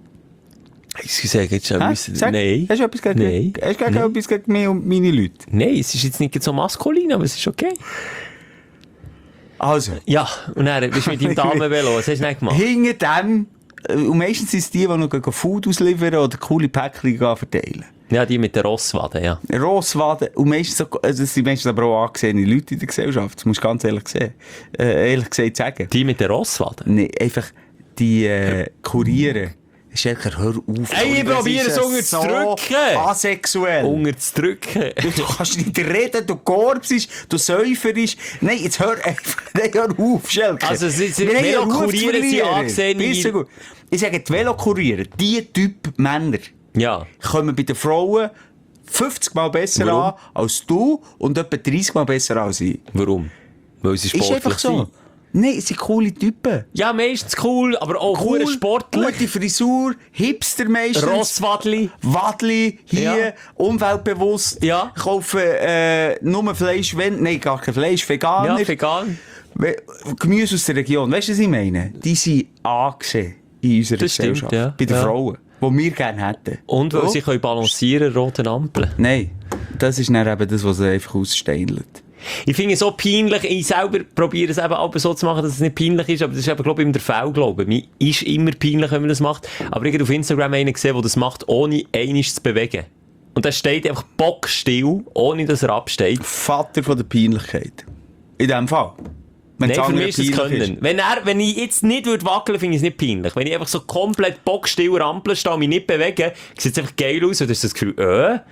Ich sage jetzt schon ein bisschen... Nein. Hast du etwas gegen mich? Hast du etwas gegen mich und meine Leute? Nein, es ist jetzt nicht so maskulin, aber es ist okay. Also. Ja, und dann bist du mit deinem Damenvelo. Was hast du nicht gemacht? Hinter dem Und meistens sind es die noch Food ausliefern oder coole Päckchen verteilen. Ja, die mit den Rosswaden, ja. Rosswaden. Und meistens so, also das sind meistens aber auch angesehene Leute in der Gesellschaft. Das musst du ganz ehrlich gesagt sagen. Die mit den Rosswaden? Nee, einfach die Kurieren. Schelker, hör auf. Ey, ich probiere es unterzudrücken. Asexuell. Unterzudrücken. Du kannst nicht reden, du korbst, du säuferst. Nein, jetzt hör einfach. Nein, hör auf, Schelker. Also, Velokurieren sind angesehen. Ich sage, die Velokurieren, die Typ Männer, ja, kommen bei den Frauen 50 Mal besser an als du und etwa 30 Mal besser als ich. Warum? Weil sie sportlich ist einfach so. sind. Nein, es sind coole Typen. Ja, meistens cool, aber auch cool, sportlich. Gute Frisur, Hipster meistens. Rosswadli. Wadli, hier, Ja. umweltbewusst. Ja. Kaufen nur Fleisch, nein, gar kein Fleisch, Veganer. Ja, vegan. Gemüse aus der Region. Weißt du, was ich meine? Die sind angesehen in unserer Das stimmt, Gesellschaft. ja. Bei den Ja. Frauen, die wir gerne hätten. Und weil Oh. sie können balancieren, roten Ampeln. Nein, das ist dann eben das, was sie einfach aussteinelt. Ich finde es so peinlich, ich selber probiere es eben auch so zu machen, dass es nicht peinlich ist, aber das ist eben, glaube ich, immer der Fall, glaube ich. Mir ist immer peinlich, wenn man das macht. Aber ich habe auf Instagram einen gesehen, der das macht, ohne einmal zu bewegen. Und der steht einfach bockstill, ohne dass er absteht. Vater von der Peinlichkeit. In dem Fall. Wenn's Nein, für andere mich ist es peinlich können. Wenn ich jetzt nicht wackeln würde, finde ich es nicht peinlich. Wenn ich einfach so komplett bockstill Rampeln stehe und mich nicht bewege, sieht es einfach geil aus. Und du hast das Gefühl,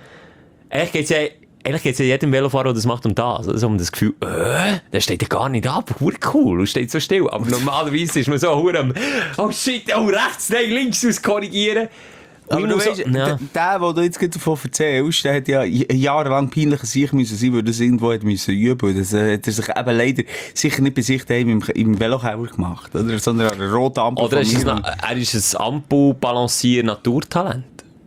Eigentlich geht es ja jedem Velofahrer, der das macht, um das. Also um das Gefühl, der steht ja gar nicht ab. Cool, und steht so still. Aber normalerweise ist man so am oh shit, oh rechts, nein, links aus korrigieren. Aber du weißt, ja. der du jetzt gerade davon erzählst, der hat ja jahrelang peinlicher sich müssen sein, weil er das irgendwo hat müssen üben. Das hat er sich eben leider sicher nicht bei sich daheim im Velokeller gemacht, oder? Sondern an der roten Ampel. Oder er ist ein Ampel-Balancier-Naturtalent.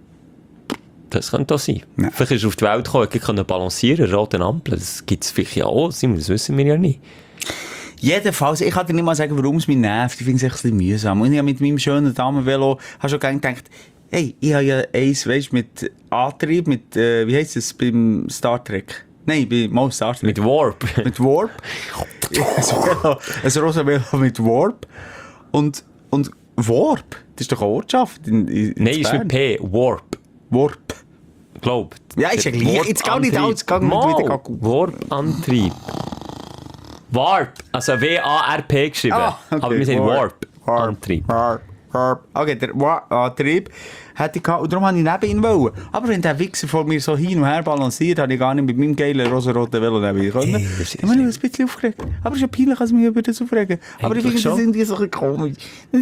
Das könnte auch sein. Ja. Vielleicht ist er auf die Welt gekommen, er kann balancieren, rote Ampel. Das gibt es vielleicht ja auch, Simon, das wissen wir ja nicht. Jedenfalls, ich kann dir nicht mal sagen, warum es mich nervt. Ich finde es echt ein bisschen mühsam. Und ich habe mit meinem schönen Damenvelo schon gedacht, hey, ich habe ja eins, weißt, mit Antrieb, mit, wie heisst es beim Star Trek? Nein, bei Star Trek. Mit Warp. Mit Warp. Ein rosa Velo mit Warp. Und Warp, das ist doch eine Ortschaft in Nein, ist mit P. Warp. Warp. Glaub. Ja, ist ja gleich. Jetzt geh nicht aus, geh nicht wieder gucken. Warp-Antrieb. Warp. Also W-A-R-P geschrieben. Ah, okay. Aber wir sagen Warp-Antrieb. Warp. Okay, der Antrieb hätte ich gehabt. Und darum wollte ich neben ihn wollen. Aber wenn der Wichser vor mir so hin und her balanciert, habe ich gar nicht mit meinem geilen rosa-roten Velo neben ihn können. Ich bin ein bisschen aufgeregt. Aber es ist ja peinlich, als mich über das aufregen. Aber ich finde das irgendwie so ein bisschen komisch.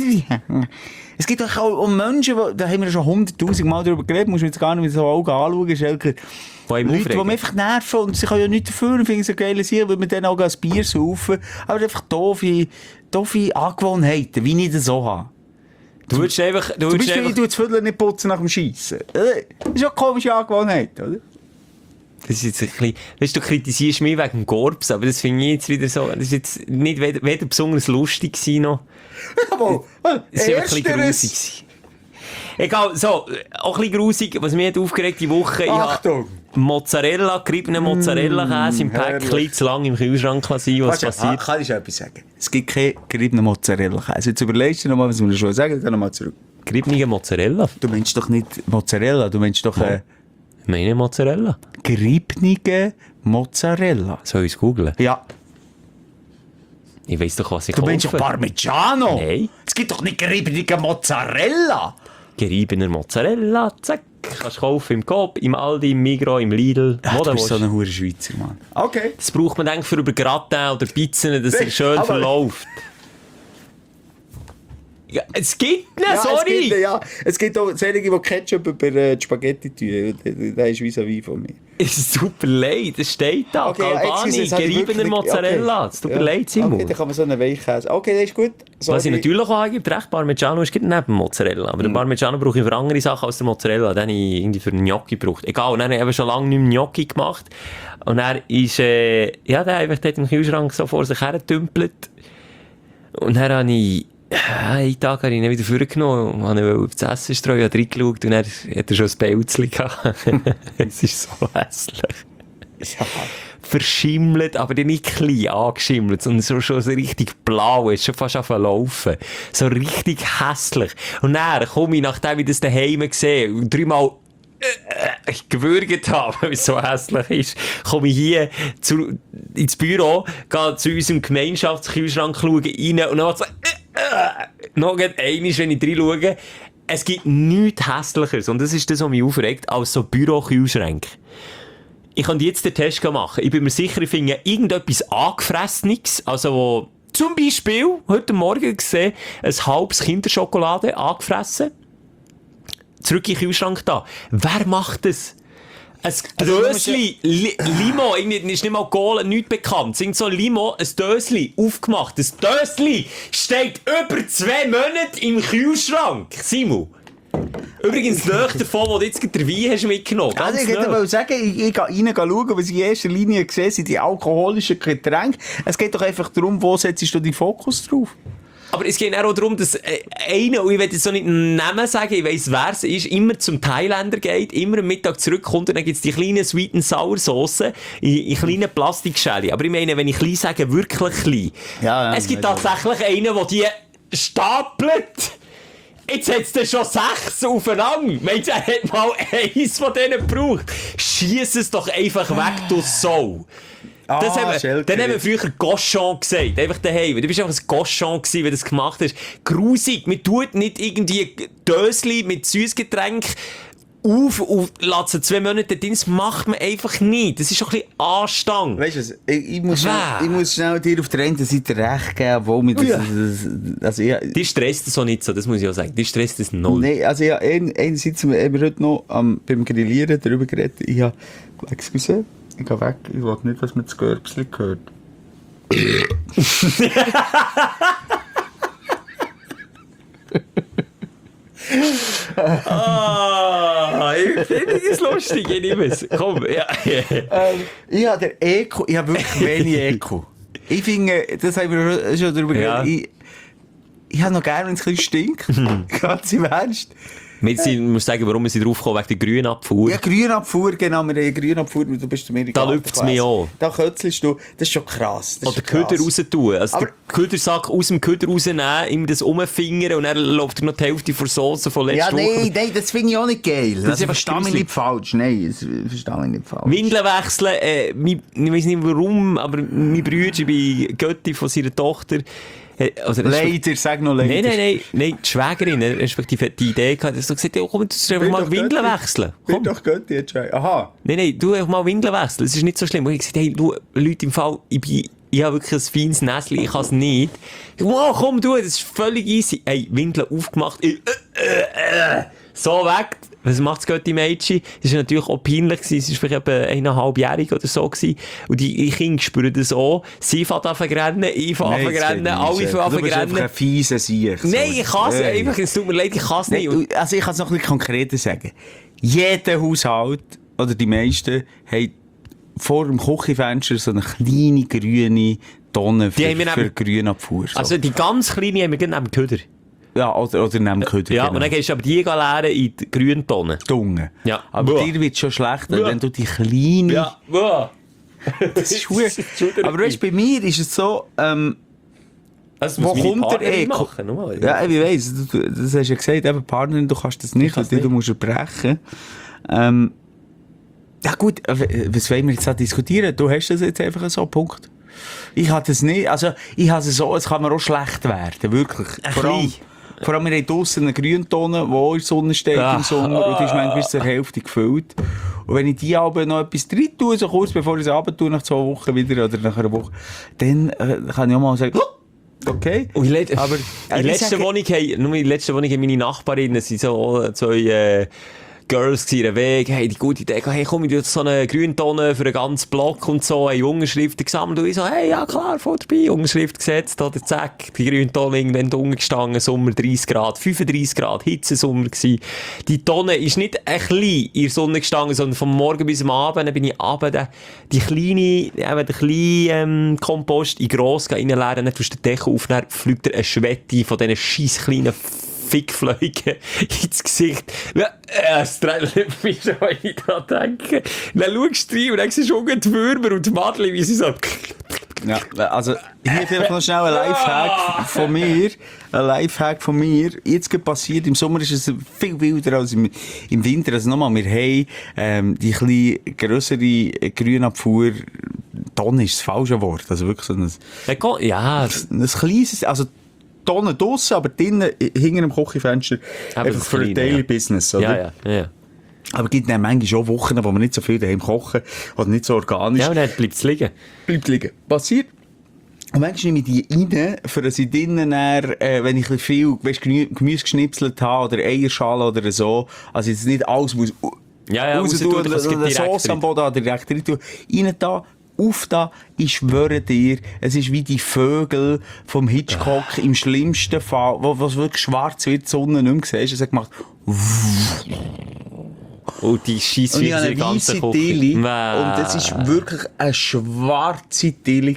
Es gibt doch auch Menschen, da haben wir schon 100'000 Mal darüber geredet, musst du jetzt gar nicht mit so Augen anschauen, Schelker. Leute, die mich einfach nerven und sie können ja nichts dafür und finden es eine geile Sache, weil wir dann auch ein Bier saufen. Aber einfach doofe Angewohnheiten, wie ich das so habe. Du würdest einfach... Zum Beispiel, ich tue das Viertel nicht putzen nach dem Schiessen. Das ist ja eine komische Angewohnheit, oder? Das ist jetzt ein bisschen... Weißt du, kritisierst mich wegen dem Korps, aber das finde ich jetzt wieder so... Das ist jetzt nicht weder besonders lustig gewesen noch. Aber Es war einfach ein bisschen grusig. Egal, so, auch ein bisschen grusig, was mich hat aufgeregt die Woche. Achtung! Mozzarella, geriebene Mozzarella-Käse im Päckchen zu lang im Kühlschrank sein, was passiert. Kann ich etwas sagen? Es gibt keinen geriebenen Mozzarella-Käse. Jetzt überlegst du nochmal, was wir schon sagen, dann nochmal zurück. Geriebene Mozzarella? Du meinst doch nicht Mozzarella, du meinst doch Ich meine Mozzarella. geriebene Mozzarella. Soll ich es googlen? Ja. Ich weiss doch, was ich Du kaufe. meinst doch Parmigiano? Nein. Es gibt doch nicht geriebene Mozzarella. Geriebener Mozzarella, zack. Kannst du kaufen im Coop, im Aldi, im Migros, im Lidl. Wo Du du bist so willst. ein hure Schweizer, Mann. Okay. Das braucht man denk für über Gratin oder Pizzen, dass er schön Aber- verläuft. Ja, es gibt ihn, Ja, sorry! es gibt auch solche, die Ketchup über die Spaghetti tun. Der ist vis-à-vis von mir. Es tut mir leid, es steht da. Okay, Galbani, jetzt habe ich geriebener wirklich- Mozzarella. Es tut mir leid, Simon. Okay, dann kann man so einen Weichkäse. Okay, das ist gut. Sorry. Was ich natürlich auch angibt, recht, Parmigiano ist neben Mozzarella. Aber den Parmigiano brauche ich für andere Sachen als der Mozzarella. Den habe ich irgendwie für einen Gnocchi gebraucht. Egal, und dann habe ich schon lange nicht mehr Gnocchi gemacht. Und er ist, der einfach dort im Kühlschrank so vor sich her getümpelt. Und dann habe ich, einen Tag habe ich ihn wieder vorgenommen und habe auf das Essen streuen, habe reingeschaut und dann hat er schon ein Pelzchen gehabt. Es ist so hässlich. Ja. verschimmelt, aber nicht klein angeschimmelt, sondern so richtig blau, ist schon fast laufen. So richtig hässlich. Und dann komme ich, nachdem ich das daheim gesehen und 3-mal gewürgt habe, weil es so hässlich ist, komme ich hier ins Büro, gehe zu unserem Gemeinschaftskühlschrank schauen, rein und dann noch einmal, wenn ich reinschaue, es gibt nichts Hässlicheres, und das ist das, was mich aufregt, als so Bürokühlschränke. Ich kann jetzt den Test machen. Ich bin mir sicher, ich finde irgendetwas Angefressenes, also wo, zum Beispiel, heute Morgen gesehen, ein halbes Kinderschokolade angefressen. Zurück in den Kühlschrank da. Wer macht das? Ein Dösli, Limo, irgendwie ist nicht mal Cola, nichts bekannt. Sind so Limo, ein Dösli, aufgemacht. Das Dösli steht über 2 Monate im Kühlschrank. Simu. Übrigens, nicht davon, wo du jetzt den Wein hast mitgenommen hast. Also ich hätte mal sagen, ich gehe rein schauen, was ich in erster Linie sehe, sind die alkoholischen Getränke. Es geht doch einfach darum, wo setzt du den Fokus drauf? Aber es geht auch darum, dass einer, und ich will jetzt so nicht einen Namen sagen, ich weiss, wer es ist, immer zum Thailänder geht, immer am Mittag zurückkommt und dann gibt es die kleinen Sweet and Sour Soße in kleinen Plastikschälchen. Aber ich meine, wenn ich klein sage, wirklich klein. Ja, es gibt tatsächlich einen, der die stapelt. Jetzt hat es schon 6 aufeinander. Meinst du, er hat mal eins von denen gebraucht? Schiess es doch einfach weg, du Sau. Das dann haben wir früher Cochon gesagt. Einfach daheim. Du bist einfach ein Cochon gewesen, wenn du das gemacht hast. Grusig. Man tut nicht irgendwie Dösli mit Süßgetränk auf und lässt sie 2 Monate drin. Das macht man einfach nicht. Das ist schon ein bisschen Anstand. Weißt du was? Ich muss schnell dir auf der einen Seite recht geben, obwohl mir Die stresst das auch nicht so, das muss ich auch sagen. Die stresst das null. Nein, also ja, einerseits haben wir heute noch beim Grillieren darüber geredet. Ich gehe weg. Ich will nicht, dass man das Görbsli hört. Ich finde das lustig, ich nehme es. Komm, ja. Ich habe wirklich wenig Eco. Ich finde, das haben wir schon darüber geredet. Ich habe noch gerne, wenn es ein bisschen stinkt. Ganz im Ernst. Ich muss sagen, warum wir drauf kommen, wegen der Grünabfuhr. Ja, Grünabfuhr, genau. Wir haben Grünabfuhr, du bist mir da läuft es mich an. Da kötzelst du, das ist schon krass. Oder den Köder raus tun. Also den Ködersack aus dem Köder rausnehmen, ihm das umfingern und dann läuft er noch die Hälfte von Soße von letzter Woche. Nein, das finde ich auch nicht geil. Das verstehe ich nicht falsch. Nein, das verstehe ich nicht falsch. Windeln wechseln, ich weiss nicht warum, aber mein Bruder, bei Götti von seiner Tochter, leider, sag noch leider. Nein, die Schwägerin, respektive die Idee gehabt, dass du gesagt hast, komm, du sollst einfach mal Windeln wechseln. Komm doch Götti jetzt schon. Aha. Nein, du einfach mal Windeln wechseln, das ist nicht so schlimm. Und ich gesagt, hey, du, Leute, im Fall, ich habe wirklich ein feines Näschen, ich kann es nicht. Wow, komm du, das ist völlig easy. Hey, Windeln aufgemacht, so weg. Was macht das Götti-Mädchen? Das war natürlich auch peinlich gewesen. Es war vielleicht etwa 1,5-jährig oder so gewesen. Und die Kinder spüren das auch. Sie fängt an zu rennen, ich fange an zu rennen, alle fangen an zu rennen. Du bist einfach ein fieser Sieg. Nein, ich kann es einfach. Es tut mir leid, ich kann es nicht. Also ich kann es noch ein bisschen konkreter sagen. Jeder Haushalt, oder die meisten, haben vor dem Küchenfenster so eine kleine grüne Tonne für Grünabfuhr. So. Also die ganz kleine haben wir neben dem Köder. Ja, oder neben dem Köder. Ja, genau. und dann gehst du aber die leeren in die grünen Tonnen. Dunge. Ja. Aber dir wird es schon schlechter, wenn du die kleine... Ja. Das ist weird. Aber weißt, bei mir ist es so... wo kommt der Eco? Ja, ich weiss, das hast du ja gesagt, eben Partnerin, du kannst das nicht, du musst erbrechen. Ja gut, was wollen wir jetzt da diskutieren? Du hast das jetzt einfach so, Punkt. Ich habe das nicht, also ich habe es so, es kann mir auch schlecht werden, wirklich. Vor allem, wir haben draussen eine Grüntonne, die auch in der Sonne steht im Sommer, und die ist manchmal bis zur Hälfte gefüllt. Und wenn ich die Abend noch etwas drin tue, so kurz bevor ich sie runter tue, nach 2 Wochen wieder, oder nach einer Woche, dann kann ich auch mal sagen, okay. Und in der letzten Wohnung haben meine Nachbarinnen, sind so 2 Girls gewesen, einen Weg, hey, die gute Idee, hey, komm, ich tue so eine Grüntonne für einen ganzen Block und so, hey, Unterschriften gesammelt, und ich so, hey, ja klar, voll dabei, Unterschrift gesetzt, oder zack, die Grüntonne irgendwann unten gestanden, Sommer 30 Grad, 35 Grad, Hitzesommer gewesen. Die Tonne ist nicht ein klein in der Sonne gestanden, sondern vom Morgen bis am Abend, dann bin ich abends die kleine Kompost in gross reinleeren, dann tust du den Deckel auf, dann fliegt dir eine Schwette von diesen scheiss kleinen Fickfleugen ins Gesicht. Es trägt mich schon, wenn ich daran denke. Dann schaust du rein und dann siehst du unten die Würmer und die Madli, wie sie so... Ja, also hier vielleicht noch schnell ein Lifehack von mir. Ein Lifehack von mir. Jetzt gerade passiert, im Sommer ist es viel wilder als im Winter. Also nochmal, wir haben die kleine grössere Grünabfuhr. Tonne ist das falsche Wort. Also wirklich so ein kleines, also Tonne draussen, aber drinnen, hinter dem Küchenfenster. Einfach für ein Daily Business, oder? Ja. Aber es gibt dann manchmal auch Wochen, wo wir nicht so viel daheim kochen oder nicht so organisch. Ja, und dann bleibt es liegen. Passiert. Und manchmal nehme ich die rein, für dass ich drinnen dann, wenn ich ein bisschen viel Gemüse geschnipselt habe oder Eierschalen oder so, also jetzt nicht alles muss raus tun oder eine Sauce am Boden direkt rein tun, rein da, auf da, ich schwöre dir, es ist wie die Vögel vom Hitchcock im schlimmsten Fall, wo es wirklich schwarz wird, die Sonne nicht mehr siehst, es hat gemacht und die Scheissviecher sind ganz Tilly. Und das war wirklich eine schwarze Tilly.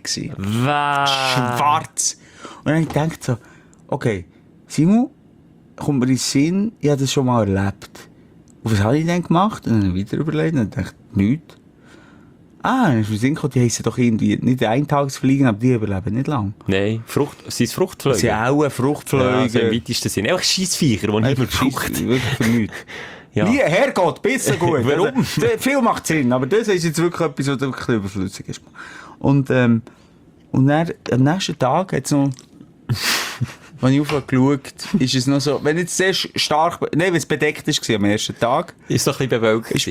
Schwarz. Und dann habe ich gedacht so, okay, Simon, kommt mir in den Sinn, ich habe das schon mal erlebt. Und was habe ich dann gemacht? Und dann wieder überlegt und dachte, nichts. Dann ist mir Sinn gekommen, die heissen doch irgendwie nicht Eintagsfliegen, aber die überleben nicht lang. Nein, sind es Fruchtfliegen? Sie sind auch Fruchtfliegen. Ja, also im weitesten Sinne. Einfach Scheissviecher, die niemand braucht. Wirklich für nichts. Ja. Nie, Herrgott, besser gut. Warum? Also, viel macht Sinn, aber das ist jetzt wirklich etwas, was wirklich überflüssig ist. Und dann, am nächsten Tag hat es noch, wenn ich aufgeschaut habe, ist es noch so, wenn jetzt sehr stark, wenn es bedeckt war am ersten Tag. Ist doch ein bisschen bewölkt. Ist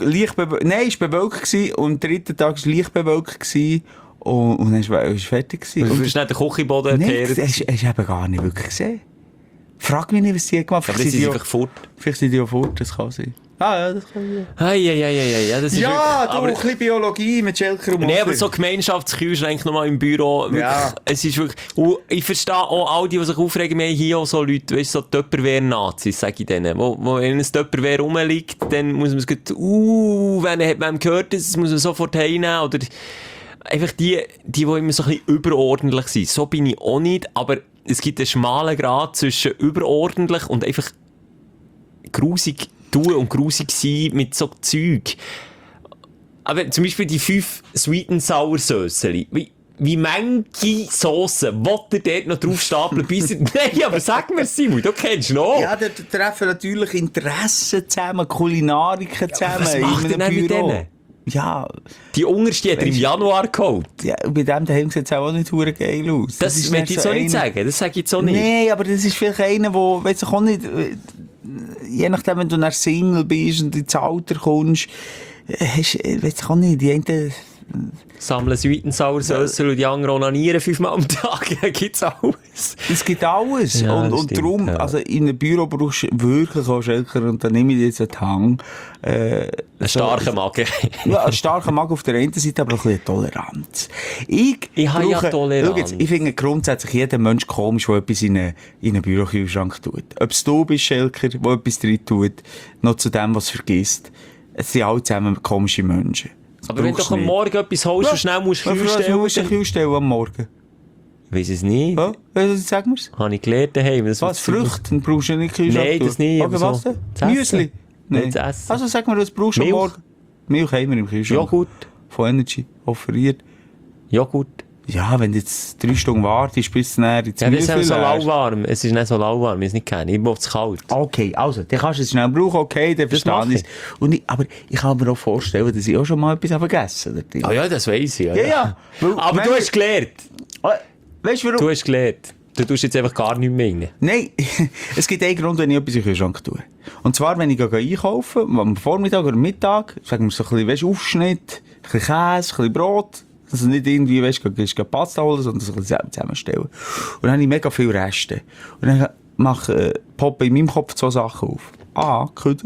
bewölkt gewesen, und am dritten Tag war es leicht bewölkt gewesen, und dann war es fertig gewesen. Und du hast nicht den Küchenboden gekehrt? Nein, hast du eben gar nicht wirklich gesehen. Frag mich nicht, was die gemacht haben. Vielleicht sind sie einfach fort. Vielleicht sind die auch fort, das kann sein. Ja, das kann sein. Ja, das ist ein bisschen Biologie mit Schelker und Moser. Nee, aber so Gemeinschaftskühlschränke nochmal im Büro. Wirklich, ja. Es ist wirklich, und ich verstehe auch all die sich aufregen, wir haben hier auch so Leute, weißt du, so Tupperware-Nazis, sage ich denen. Wo wenn ein Tupperware rumliegt, dann muss man es gut, wenn man gehört, das muss man sofort heimnehmen, oder einfach die immer so ein bisschen überordentlich sind. So bin ich auch nicht, aber es gibt einen schmalen Grad zwischen überordentlich und einfach grusig tun und grusig sein mit so Zeug. Aber zum Beispiel die 5 Sweet and Sour Sösseli. Wie manche Sossen wollt ihr dort noch drauf stapeln? Nein, aber sag mir, Simon, du kennst noch. Ja, da treffen natürlich Interessen zusammen, Kulinariker zusammen. Was macht ihr denn mit denen? Ja. Die unterste hat er im Januar geholt. Ja, bei dem daheim sieht es auch nicht verdammt geil aus. Das will ich jetzt auch nicht sagen. Das sage ich jetzt auch nicht. Nein, aber das ist vielleicht einer, der, weiss ich auch nicht, je nachdem, wenn du nach Single bist und ins Alter kommst, weiss ich auch nicht, die einen sammeln Sweet and Sour Sössel und die anderen onanieren 5-mal am Tag. Da gibt's alles. Es gibt alles. Ja, und darum, also in einem Büro brauchst du wirklich auch Schelker, und dann nehme ich jetzt einen Hang. Einen starken Magen. Ja, einen starken Magen auf der einen Seite, aber auch ein bisschen Toleranz. Ich habe ja Toleranz. Jetzt, ich finde grundsätzlich jeder Mensch komisch, der etwas in einen Bürokühlschrank tut. Ob es du bist, Schelker, der etwas drin tut, noch zu dem, was vergisst. Es sind alle zusammen komische Menschen. Aber wenn du am Morgen etwas holst und schnell musst Kühl stellen... musst du Kühl stellen am Morgen? Ich weiss es nicht. Ja, sag mir's. Habe ich gelernt daheim. Was, Früchte? Dann brauchst du nicht Kühlschrank? Nein, das nicht. Aber was denn? Müsli? Nein. Zu essen. Also sag mir, was brauchst du am Morgen? Milch haben wir im Kühlschrank. Joghurt. Von Energy. Offeriert. Joghurt. Ja, wenn du jetzt 3 Stunden wartest, bis du dann ins Müsli das ist so lauwarm. Es ist nicht so lauwarm. Ich es nicht kennen. Ich will es kalt. Okay, also, dann kannst du es schnell brauchen, okay, dann verstehe ich es. Aber ich kann mir auch vorstellen, dass ich auch schon mal etwas vergessen habe. Ah ja, das weiss ich. Ja. Aber du hast gelernt. Weißt du warum? Du hast gelernt. Du tust jetzt einfach gar nichts mehr rein. Nein, es gibt einen Grund, wenn ich etwas in den Kühlschrank tue. Und zwar, wenn ich einkaufen, am Vormittag oder Mittag, sagen wir so ein bisschen Aufschnitt, ein bisschen Käse, ein bisschen Brot. Also nicht irgendwie, weißt du, gehst Pasta holen, sondern so ein bisschen zusammenstellen. Und dann habe ich mega viele Reste. Und dann poppen in meinem Kopf 2 Sachen auf. A, Küder.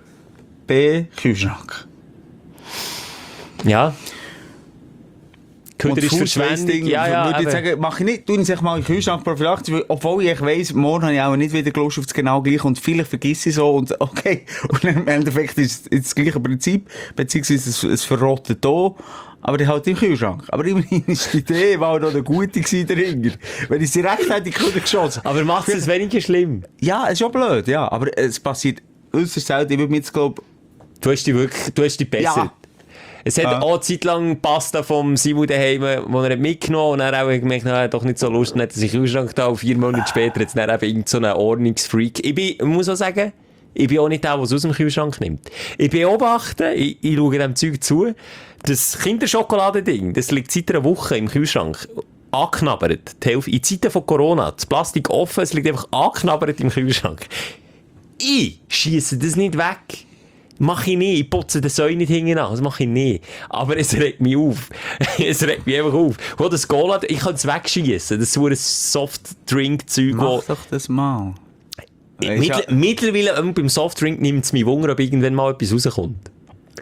B, Kühlschrank. Ja. Köder ist Verschwendung. Ja, würde ich sagen, mache ich nicht, tue ich mal in den Kühlschrank prophylaxis, obwohl ich weiss, morgen habe ich auch nicht wieder Lust auf das genau gleiche und vielleicht vergesse ich so und okay. Und im Endeffekt ist es das gleiche Prinzip, beziehungsweise es verrottet hier. Aber die halt im Kühlschrank. Aber immerhin ist die Idee, war noch eine gute dahinter. Wenn ich sie rechtzeitig geschossen. Aber macht es weniger schlimm? Ja, es ist schon blöd, ja. Aber es passiert äußerst selten. Ich würde mir jetzt glauben... Du hast dich bessert. Ja. Es hat auch eine Zeit lang Pasta vom Simon daheim, wo er mitgenommen und dann auch gemerkt, er hat doch nicht so Lust, und hat sich in den Kühlschrank da. 4 Monate später hat es dann eben irgend so einen Ordnungsfreak. Ich muss auch sagen, ich bin auch nicht der, der es aus dem Kühlschrank nimmt. Ich beobachte, ich schaue dem Zeug zu, das Kinderschokoladending, das liegt seit einer Woche im Kühlschrank. Angeknabbert. Die Hälfte. In Zeiten von Corona. Das Plastik offen, es liegt einfach angeknabbert im Kühlschrank. Ich schiesse das nicht weg. Mach ich nicht. Ich putze den Säu nicht hinten an. Das mache ich nicht. Aber es regt mich auf. Es regt mich einfach auf. Wo das Cola, ich kann es wegschiessen. Das ist so ein Softdrink-Zeug. Mach doch das mal. Mittlerweile beim Softdrink nimmt es mich Wunder, ob irgendwann mal etwas rauskommt.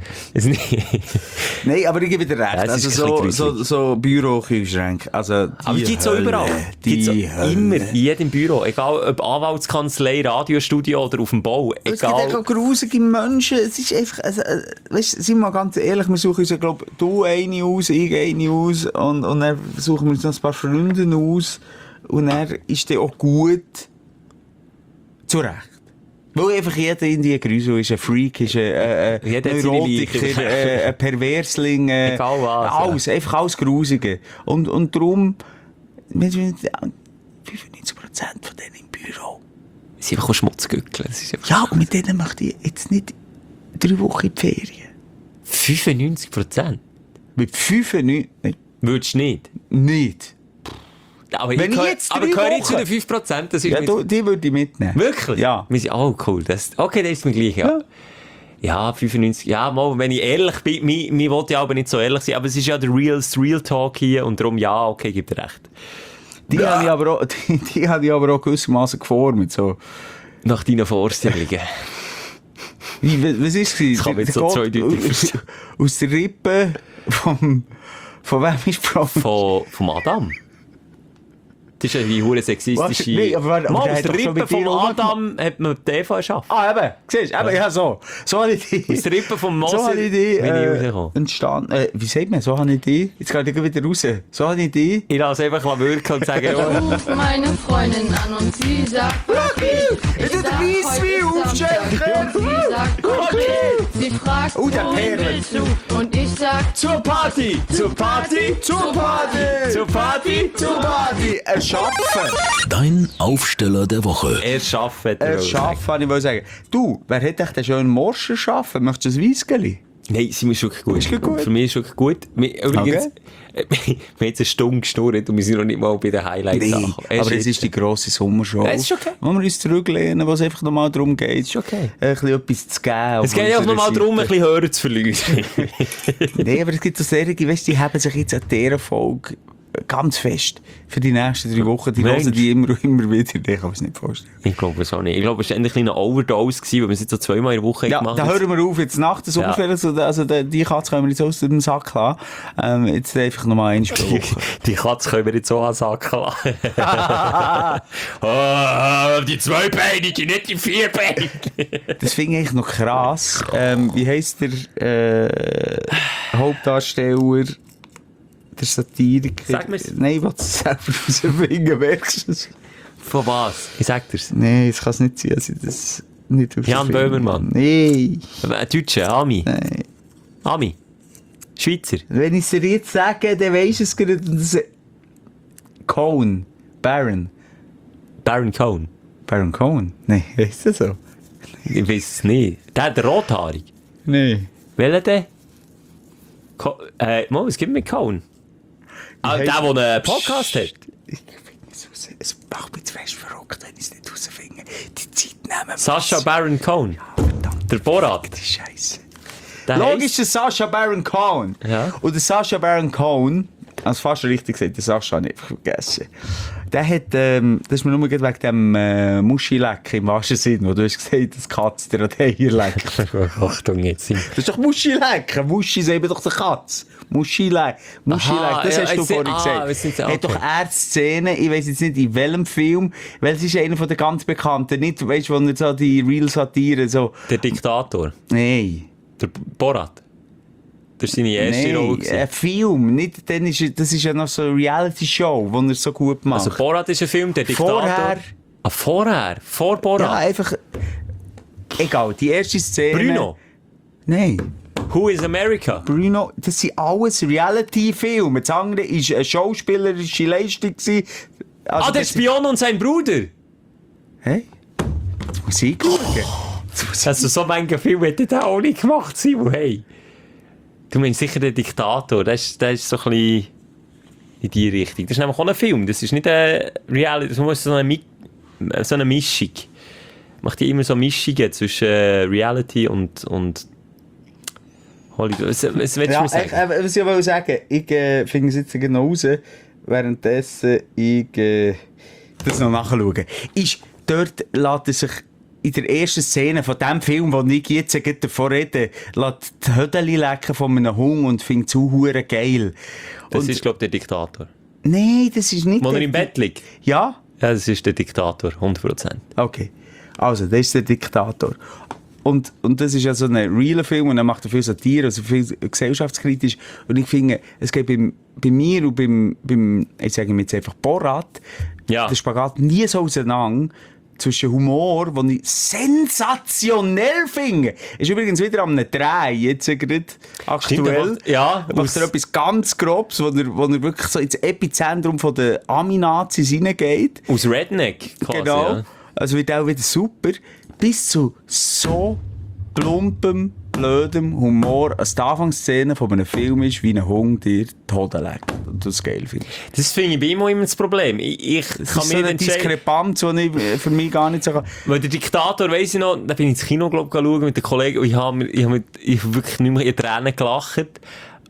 Nein, aber ich gebe dir recht. Ja, also so Bürokühlschränke. Also aber die gibt es auch überall. Gibt's immer, in jedem Büro. Egal ob Anwaltskanzlei, Radiostudio oder auf dem Bau. Egal. Es gibt auch grusige Menschen. Es ist einfach, also, weißt, sind wir mal ganz ehrlich, wir suchen uns, ich glaube, du eine aus, ich eine aus und dann suchen wir uns noch ein paar Freunde aus und dann ist der auch gut zurecht. Weil einfach jeder in die Grusel ist, ein Freak, ist ein Neurotiker, ein Perversling, egal was, alles, ja. Einfach alles Grusige. Und darum, 95% von denen im Büro. Sie sind einfach Schmutzgückel. Ja, und mit denen möchte ich jetzt nicht 3 Wochen in die Ferien. 95%? Mit 95%? Würdest du nicht? Nicht. Aber wenn ich jetzt gehöre ich zu den 5%? Das ist ja, die würde ich mitnehmen. Wirklich? Ja. Oh, cool. Okay, das ist mir gleich, ja. Ja, 95. Ja, mal, wenn ich ehrlich bin, mir wollte ja aber nicht so ehrlich sein, aber es ist ja der Real Talk hier und darum, ja, okay, gibt dir recht. Die habe ich aber auch gewissermaßen geformt, so. Nach deinen Vorstellungen. Was ist es? Das kann man jetzt so zweideutig verstehen. Aus der Rippe von wem ist gesprochen? Vom Adam. Das ist ja die hure sexistische... Nee, aber aus der Rippe vom Adam hat man die Eva erschaffen. Ah, eben. Siehst du? Ja, so. So habe ich die... Aus der Rippe vom Moser so habe ich die entstanden. Wie sagt man? So habe ich die... Jetzt gehe ich wieder raus. So habe ich die... Ich lasse einfach wirken und sage... Ich ruf meine Freundin an und sie sagt... Ich tue den Weisswein aufschenken! Sie sagt konkret. Sie fragt, der wohin Perle. willst du? Und ich sag... Zur Party! Zur Party! Zur Party! Zur Party! Zur Party! Erschaffen! Dein Aufsteller der Woche. Erschaffen, Erschaffen, ich will sagen. Du, wer hätte echt den schönen Morsch erschaffen? Möchtest du ein Weissgeli? Nein, sie ist wirklich gut. Ist gut? Für mich ist wirklich gut. Übrigens, wir haben jetzt eine Stunde geschnurrt und wir sind noch nicht mal bei den Highlights angekommen. Aber es ist die grosse Sommershow. Es ist okay. Wo wir uns zurücklehnen, wo es einfach nochmal darum geht. Es ist okay. Ein bisschen etwas zu geben. Es geht auch nochmal darum, ein bisschen Hörer zu verlieren. Nein, aber es gibt so Serien, weißt, die haben sich jetzt an dieser Folge ganz fest für die nächsten 3 Wochen. Die hören die immer wieder. Ich kann es nicht vorstellen. Ich glaube es auch nicht. Ich glaube, es war endlich eine Overdose gewesen, weil wir es jetzt so 2-mal in der Woche gemacht haben. Da hören wir auf. Jetzt nach der Sommerferien, also die Katze können wir jetzt aus dem Sack lassen. Jetzt einfach nochmal eine Woche. Die Katze können wir jetzt so an den Sack lassen. Die 2-Beinige, nicht die 4-Beinige. Das finde ich noch krass. Wie heisst der Hauptdarsteller? Der Satiriker. Sag mir's. Nein, ich will es selber rausfinden, merkst du es? Von was? Ich sag dir's. Nein, es kann es nicht sein, dass ich das nicht rausfinde. Jan Böhmermann. Nein. Deutsche, Ami. Nein. Ami. Schweizer. Wenn ich es dir jetzt sage, dann weisst du es gerade. Cohen. Baron. Baron Cohen. Baron Cohen? Nein, heisst das so? Ich weiß es nicht. Der rothaarig. Nein. Welcher denn? Was gibt mit Cohen? Der, der einen Podcast hat. Ich finde es raus. Es macht mich zu fest verrückt, wenn ich es nicht rausfinde. Die Zeit nehmen wir. Sascha Baron Cohen. Ja, verdammt. Der Borat. Die Scheiße. Der Logisch, der Sascha Baron Cohen. Ja. Und der Sascha Baron Cohen, also fast richtig gesagt, der Sascha habe ich einfach vergessen, der hat, das ist mir nur wegen dem Muschilecken im wahrsten Sinn, wo du hast gesagt, dass Katze dir an den Eier leckt. Achtung jetzt. Das ist doch Muschilecken. Muschi ist eben doch der Katz. Muschilecken. Aha, Das ja, hast du vorhin gesagt. Hat doch Szenen, ich weiss jetzt nicht in welchem Film, weil es ist einer von den ganz Bekannten, nicht, weißt du, wo er so die Real-Satire so... Der Diktator. Nein. Der Borat. Das ist seine erste Rolle. Ein Film. Nicht, das ist ja noch so eine Reality-Show, die er so gut macht. Also Borat ist ein Film, der Diktator... Vorher? Vor Borat? Ja, einfach... Egal, die erste Szene... Bruno? Nein. Who is America? Bruno, das sind alles Reality-Filme. Das andere war eine schauspielerische Leistung. Also der Spion und sein Bruder! Hey? Jetzt muss ich schauen. Also so manche Filme hätte der auch nicht gemacht, Simon. Hey. Du meinst sicher den Diktator. Das ist so ein bisschen in die Richtung. Das ist nämlich auch ein Film. Das ist nicht eine Reality. Das ist so eine Mischung. Macht ja immer so Mischungen zwischen Reality und Hollywood. Was willst du mir sagen? Was ich will sagen, ich finde es jetzt noch raus, währenddessen ich das noch nachschauen. Dort lässt er sich in der ersten Szene von dem Film, wo ich jetzt davon rede, lässt die Hödeli lecken von einem Hund und findet es hure geil. Das ist, glaube ich, der Diktator. Nein, das ist nicht Wo er im Bett liegt? Ja? Ja, das ist der Diktator, 100%. Okay. Also, das ist der Diktator. Und das ist ja so ein realer Film und er macht viel Satire, also viel gesellschaftskritisch. Und ich finde, es geht bei mir und beim ich sage mir jetzt einfach Borat, der Spagat nie so auseinander zwischen Humor, den ich sensationell finde. Ist übrigens wieder am Dreh, jetzt gerade aktuell. Ja. Macht er etwas ganz Grobes, wo er wirklich so ins Epizentrum von der Ami-Nazis hineingeht. Aus Redneck, quasi. Genau. Ja. Also wird auch wieder super. Bis zu so plumpem, blödem Humor, als die Anfangsszene von einem Film ist, wie ein Hund dir die Hoden legt. Und das geil finde. Das finde ich bei ihm auch immer das Problem. Ich Das kann ist mir so eine entscheiden. Diskrepanz, die ich für mich gar nicht so kann. Weil der Diktator, weiss ich noch, da bin ich ins Kino schauen mit den Kollegen und ich habe wirklich nicht mehr in Tränen gelacht.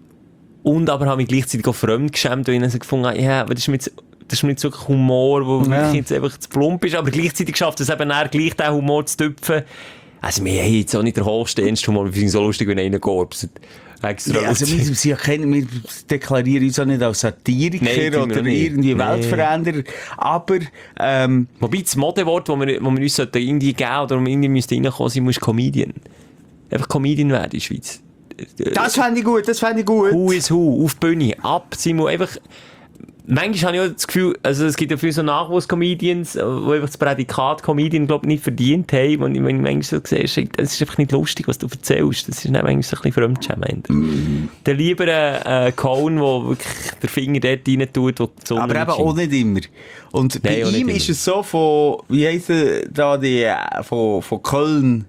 Und aber habe mich gleichzeitig auch fremd geschämt, weil ich dann gefunden habe, ja, aber das ist mir jetzt wirklich Humor, der wirklich jetzt einfach zu plump ist, aber gleichzeitig schafft es eben auch gleich den Humor zu tüpfen. Also wir haben jetzt auch nicht den höchsten Ernst-Humor, wir finden es so lustig, wenn einer gorbst. Ja, also wir deklarieren uns auch nicht als Satiriker oder irgendwie Weltveränderer, aber... Wobei das Modewort, das wir uns irgendwie geben oder irgendwie müsste reinkommen sein, muss Comedian. Einfach Comedian werden in der Schweiz. Das fände ich gut. Who is who, auf die Bühne, ab, Simon, einfach... Manchmal habe ich auch das Gefühl, also es gibt ja viele so Nachwuchs-Comedians, die einfach das Prädikat Comedian, glaube ich, nicht verdient haben. Und wenn ich manchmal so sehe, es ist einfach nicht lustig, was du erzählst. Das ist dann manchmal so ein bisschen fremdschämend. Der lieber ein Clown, der wirklich den Finger dort rein tut, wo die Sonne aber eben auch nicht immer. Und bei ihm ist es so von, wie heisst da von Köln?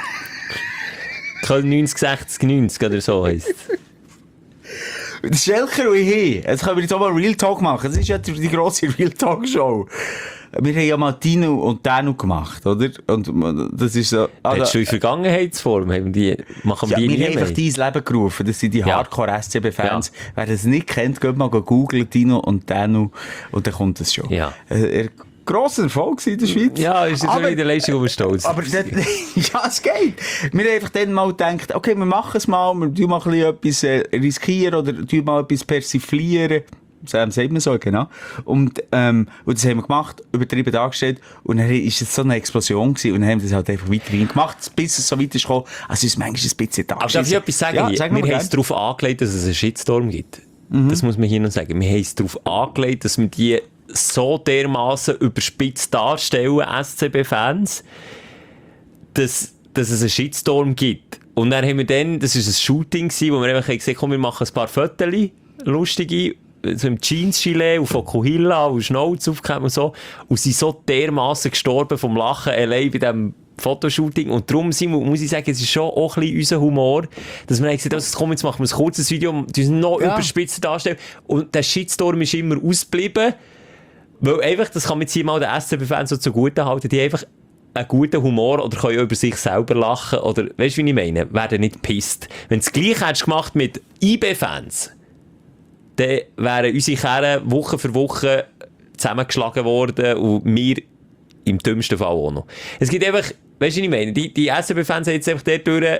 Köln 90, 60, 90 oder so heisst es. Das Schelker und ich, jetzt können wir jetzt auch mal Real Talk machen. Das ist ja die grosse Real Talk Show. Wir haben ja mal Tino und Danu gemacht, oder? Und das ist so... Hättest du in Vergangenheitsform? Machen wir die nie mehr? Wir haben einfach dein Leben gerufen. Das sind die Hardcore-SCB-Fans. Ja. Wer das nicht kennt, geht mal googeln, Tino und Danu, und dann kommt das schon. Ja. Grosser Erfolg in der Schweiz. Ja, ist das wieder eine Leistung, wo wir stolz sind. Aber ja, es geht. Wir haben einfach dann mal gedacht, okay, wir machen es mal, wir tun mal etwas riskieren oder tun mal etwas persiflieren. Das sagt man so, genau. Und das haben wir gemacht, übertrieben dargestellt, und dann ist es so eine Explosion gewesen, und dann haben wir das halt einfach weiterhin gemacht, bis es so weit ist gekommen. Also es ist manchmal ein bisschen dargestellt. Aber darf ich etwas sagen? Ja, wir haben es darauf angelegt, dass es einen Shitstorm gibt. Das muss man hier noch sagen. Wir haben es darauf angelegt, dass wir die so dermaßen überspitzt darstellen, SCB-Fans, dass es einen Shitstorm gibt. Und dann haben wir dann, das war ein Shooting, wo wir einfach gesagt haben, komm, wir machen ein paar Fotos, lustige, so im Jeans-Gilet und von Kohilla und Schnauz aufgekommen und so. Und sind so dermaßen gestorben vom Lachen allein bei diesem Fotoshooting. Und darum muss ich sagen, es ist schon auch ein bisschen unser Humor, dass wir gesagt haben, also, komm, jetzt machen wir ein kurzes Video, das noch überspitzt darstellen. Und der Shitstorm ist immer ausgeblieben. Weil einfach, das kann man jetzt hier mal den SCB-Fans so zugute halten, die einfach einen guten Humor oder können auch über sich selber lachen oder, weißt du, wie ich meine, werden nicht pisst. Wenn du das Gleiche hättest gemacht mit IB-Fans, dann wären unsere Kerren Woche für Woche zusammengeschlagen worden und wir im dümmsten Fall auch noch. Es gibt einfach, weißt du, was ich meine? Die SCB-Fans haben jetzt einfach dort durch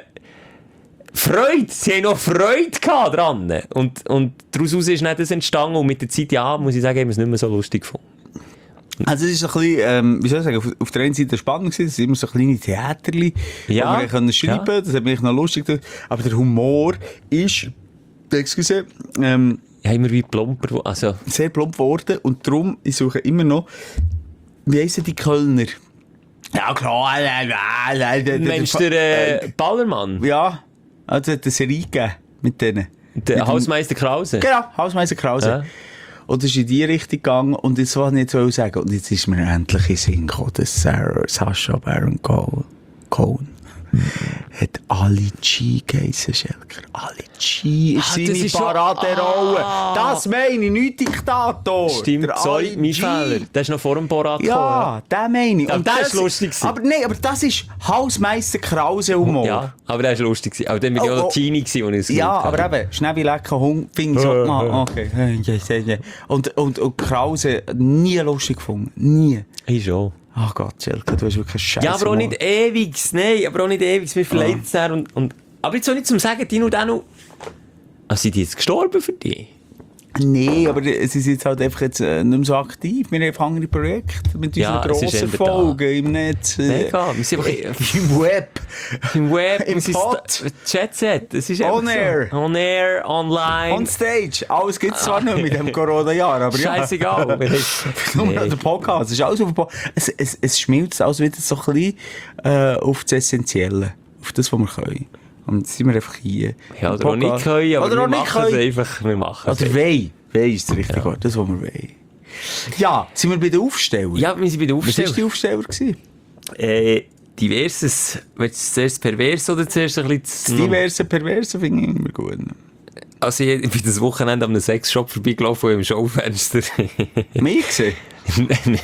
Freude, sie haben noch Freude gehabt dran. Und daraus ist nicht das entstanden und mit der Zeit, ja, muss ich sagen, haben wir es nicht mehr so lustig gefunden. Also es ist ein bisschen, wie soll ich sagen, auf der einen Seite spannend gewesen, es sind immer so kleine Theaterli, Ja, wo wir können schreiben, das hat mich noch lustig gemacht, aber der Humor ist, excuse, Ja, immer wie plumper, also... sehr plump geworden und darum, ich suche immer noch, wie heissen die Kölner? Ja klar, Mensch, der Ballermann, ja, also hat eine Serie gegeben mit denen. der Hausmeister Krause. Genau, Hausmeister Krause. Ja. Und es ist in die Richtung gegangen und jetzt wollte ich nicht so sagen. Und jetzt ist mir endlich in Sinn gekommen, dass Sacha Baron Cohen hat Ali G geheissen, Schelker. Ali G ist das seine ist schon- Paraderolle. Das meine ich, nicht Diktator. Stimmt, Der sorry, Ali mein G. Fehler. Der ist noch vor dem Borat Ja, den meine ich. Aber der ist lustig gewesen. Aber nein, aber das ist Hausmeister Krause-Humor. Ja, aber der war lustig gewesen. Aber dann bin ich auch noch Teenie gewesen, als ich es Ja, geschaut habe. aber eben, schnell wie lecker Hund, finde ich so, okay. Und Krause, nie lustig gefunden. Nie. Ich schon. Ach Gott, Schelke, du hast wirklich Scheiße. Ja, aber auch nicht ewig. Nein, aber auch nicht ewig. Mir verleiht es dann. Aber jetzt auch nicht zum Sagen, Dino Dano. Also sind die jetzt gestorben für dich? Nee, aber sie sind jetzt halt einfach jetzt nicht mehr so aktiv. Wir haben einfach andere Projekte mit Ja, unseren es ist grossen eher da. Folgen im Netz. Mega. Wir sind einfach Im Web. im Web, Im es ist Pod. Jet-Set. Es ist On einfach air. So. On air, online. On Stage. Alles gibt es zwar nicht mit dem Corona-Jahr, aber ja. Scheißegal. Nur noch der Podcast. Es ist alles auf dem Podcast. Es schmilzt alles wieder so ein bisschen auf das Essentielle. Auf das, was wir können. Und jetzt sind wir einfach hier. Ja, Im oder auch nicht Podcast. können, aber Oder wir auch nicht machen es können. einfach. Wir machen es Oder einfach. wollen. Wollen ist das richtige Wort. Das, was wir wollen. Ja, sind wir bei den Aufstellern? Ja, wir sind bei den Was war Aufstellern. die Aufsteller gewesen? Diverses. Willst du zuerst pervers oder zuerst ein bisschen... Das diverse Perverse finde ich immer gut. Also ich bin das Wochenende an einem Sexshop vorbeigelaufen, im Schaufenster Mehr gesehen? ein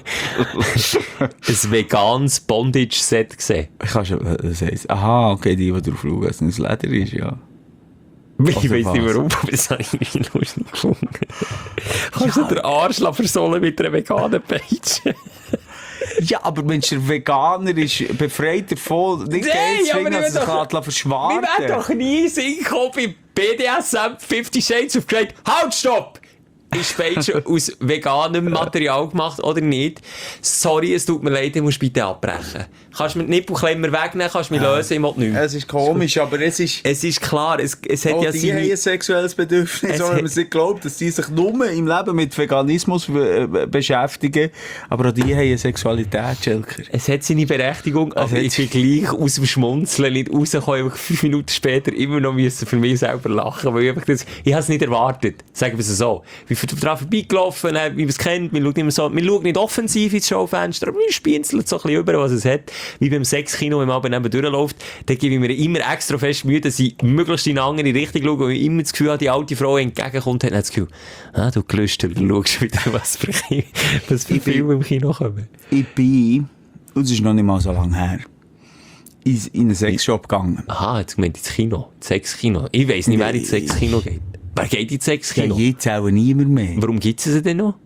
veganes Bondage-Set gesehen. Ich kann schon, das heisst, aha, okay, die drauf schauen, dass es Leder ist, ja. Ich Also weiss nicht was? warum, aber das habe ich irgendwie lustig gefunden. Kannst du den Arsch versohlen mit einer veganen Peitsche? Ja, aber Mensch, der Veganer ist befreit davon, nicht Nein, Geld zu aber finden, ich dass will er doch- sich verschwarten Wir werden doch nie sinken bei BDSM 50 Shades of Grey. Halt, stopp! Ist Peitsche aus veganem Material gemacht oder nicht? Sorry, es tut mir leid, ich muss bitte abbrechen. Kannst du mir die Nippelklemmer wegnehmen, kannst du mich lösen, ich will nichts. Es ist komisch, aber es ist... Es ist klar, es hat Oh, ja die haben ein sexuelles Bedürfnis, Es aber hat- man nicht glaubt, dass die sich nur im Leben mit Veganismus beschäftigen. Aber auch die haben eine Sexualität, Schelker. Es hat seine Berechtigung, aber hat- ich bin gleich aus dem Schmunzeln nicht rausgekommen, einfach 5 Minuten später immer noch müssen für mich selber lachen, weil ich habe es nicht erwartet, sagen wir es so. Ich bin daran vorbeigelaufen, wie man es kennt, man schaut nicht offensiv ins Schaufenster, aber man spienzelt so ein bisschen über, was es hat. Wie beim Sexkino, wenn man aber neben durchläuft, dann gebe ich mir immer extra fest Mühe, dass ich möglichst in eine andere Richtung schaue, und ich immer das Gefühl habe, die alte Frau entgegenkommt, hat das Gefühl, du Gelüster, du schaust wieder, was für Filme im Kino kommen. Ich bin, und es ist noch nicht mal so lange her, in einen Sexshop gegangen. Aha, jetzt gemeint ins Kino. Das Sexkino. Ich weiss nicht, wer ins Sexkino geht. Wer geht ins Ja, Sexkino? jetzt auch niemand mehr. Warum gibt es sie denn noch?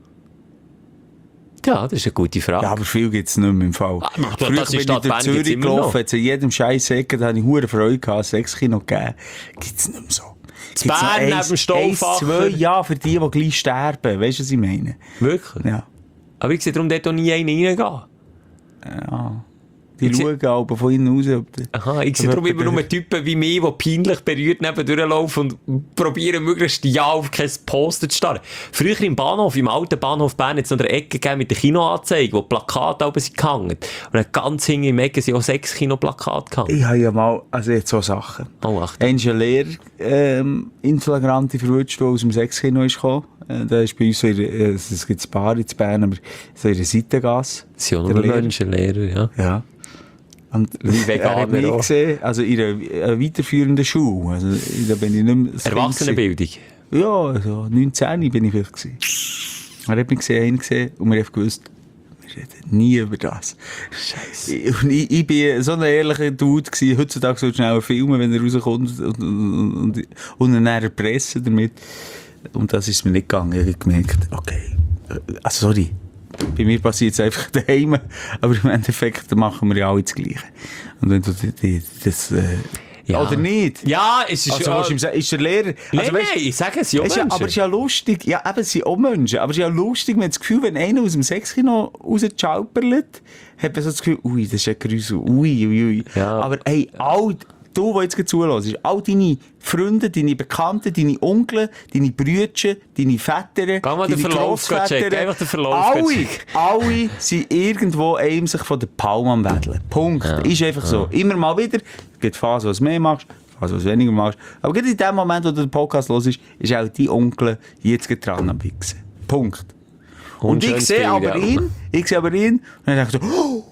Ja, das ist eine gute Frage. Ja, aber viel gibt es nicht mehr im Fall. Ah, das Früher ist bin ich Stadt durch Bern, Zürich gibt's immer noch. gelaufen, zu jedem scheiß Ecke, da hatte ich hure Freude gehabt, Sexkino gegeben. Gibt's nicht mehr so. Gibt's noch Bern neben eins- dem Stauffacher. 1, 2, ja, für die gleich sterben. Weißt du, was ich meine? Wirklich? Ja. Aber ich sehe darum dort auch nie einen reingehen. Die Ich schauen aber von innen raus. Ob die- Aha, ich sehe ob darum immer jemand- nur Typen wie mich, die peinlich berührt neben durchlaufen und probieren, möglichst ja auf kein Poster zu starren. Früher im Bahnhof, im alten Bahnhof Bern, hat es noch eine Ecke gegeben mit der Kinoanzeige, wo die Plakate oben sind gehangen. Und dann ganz hinten im Ecke sind auch 6 Kinoplakate gehangen. Ich habe ja mal, also jetzt so Sachen. Oh, Achtung. Ein Lehrer in Flagranti verwünscht, der aus dem Sexkino ist gekommen. Da ist bei uns so es gibt ein Bar in Bern, aber so in der Seitengasse. Das sind auch Der nur Lehrer. Menschenlehrer, ja. Ja. Und Wie Veganer er hat mich auch. gesehen, also in einer weiterführenden Schule. Also, da bin ich nicht mehr das Kind Erwachsenenbildung. gewesen. Ja, also 19 bin ich vielleicht gewesen. Er hat mich gesehen und wir haben gewusst, wir reden nie über das. Scheiße. Und ich bin so ein ehrlicher Dude gewesen. Heutzutage so schnell filmen, wenn er rauskommt und dann erpressen damit. Und das ist mir nicht gegangen. Ich habe gemerkt, okay, sorry. Bei mir passiert es einfach daheim, aber im Endeffekt machen wir ja alle das Gleiche. Und wenn du das... Ja. Oder nicht? Ja, es ist... Also, ist der Lehrer... Nein, also, weißt, ich sage es, ja, aber es ist ja lustig. Ja, eben, es sind auch Menschen. Aber es ist ja lustig, man hat das Gefühl, wenn einer aus dem Sexkino rausschalperlet, hat man so das Gefühl, ui, das ist ein Grusel, ui. Ja. Aber hey, du, der jetzt zuhörst, all deine Freunde, deine Bekannten, deine Onkel, deine Brüder, deine Väter, Geh mal den deine Verlauf checken, einfach den Verlauf checken. alle sind irgendwo einem sich von der Palme am Wedeln. Punkt. Ist einfach so. Immer mal wieder. Es gibt Phasen, wo du mehr machst, Phasen, wo du weniger machst. Aber gerade in dem Moment, wo du den Podcast hörst, ist auch dein Onkel jetzt dran am Wichsen. Punkt. Und ich sehe aber ihn, und dann denke ich so, oh!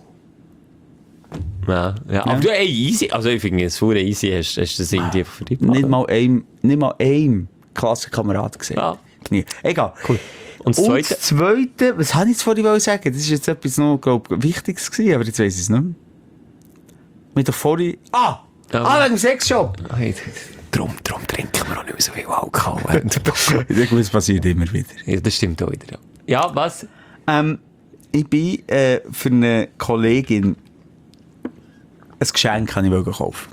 Ja. Aber du, easy. Also ich finde, es vorher easy hast du das irgendwie verliebt. Nicht mal einem Klassenkamerad gesehen. Ja. Nie. Egal. Cool. Und das Zweite, was habe ich jetzt vorhin sagen? Das ist jetzt etwas noch, glaube ich, Wichtiges gewesen, aber jetzt weiss ich es nicht mehr. Mit der vorhin... wegen dem Sexshop! Hey, Drum trinken wir auch nicht mehr so viel Alkohol. Das passiert immer wieder. Ja, das stimmt auch wieder. Ja, was? Ich bin für eine Kollegin ein Geschenk kaufen.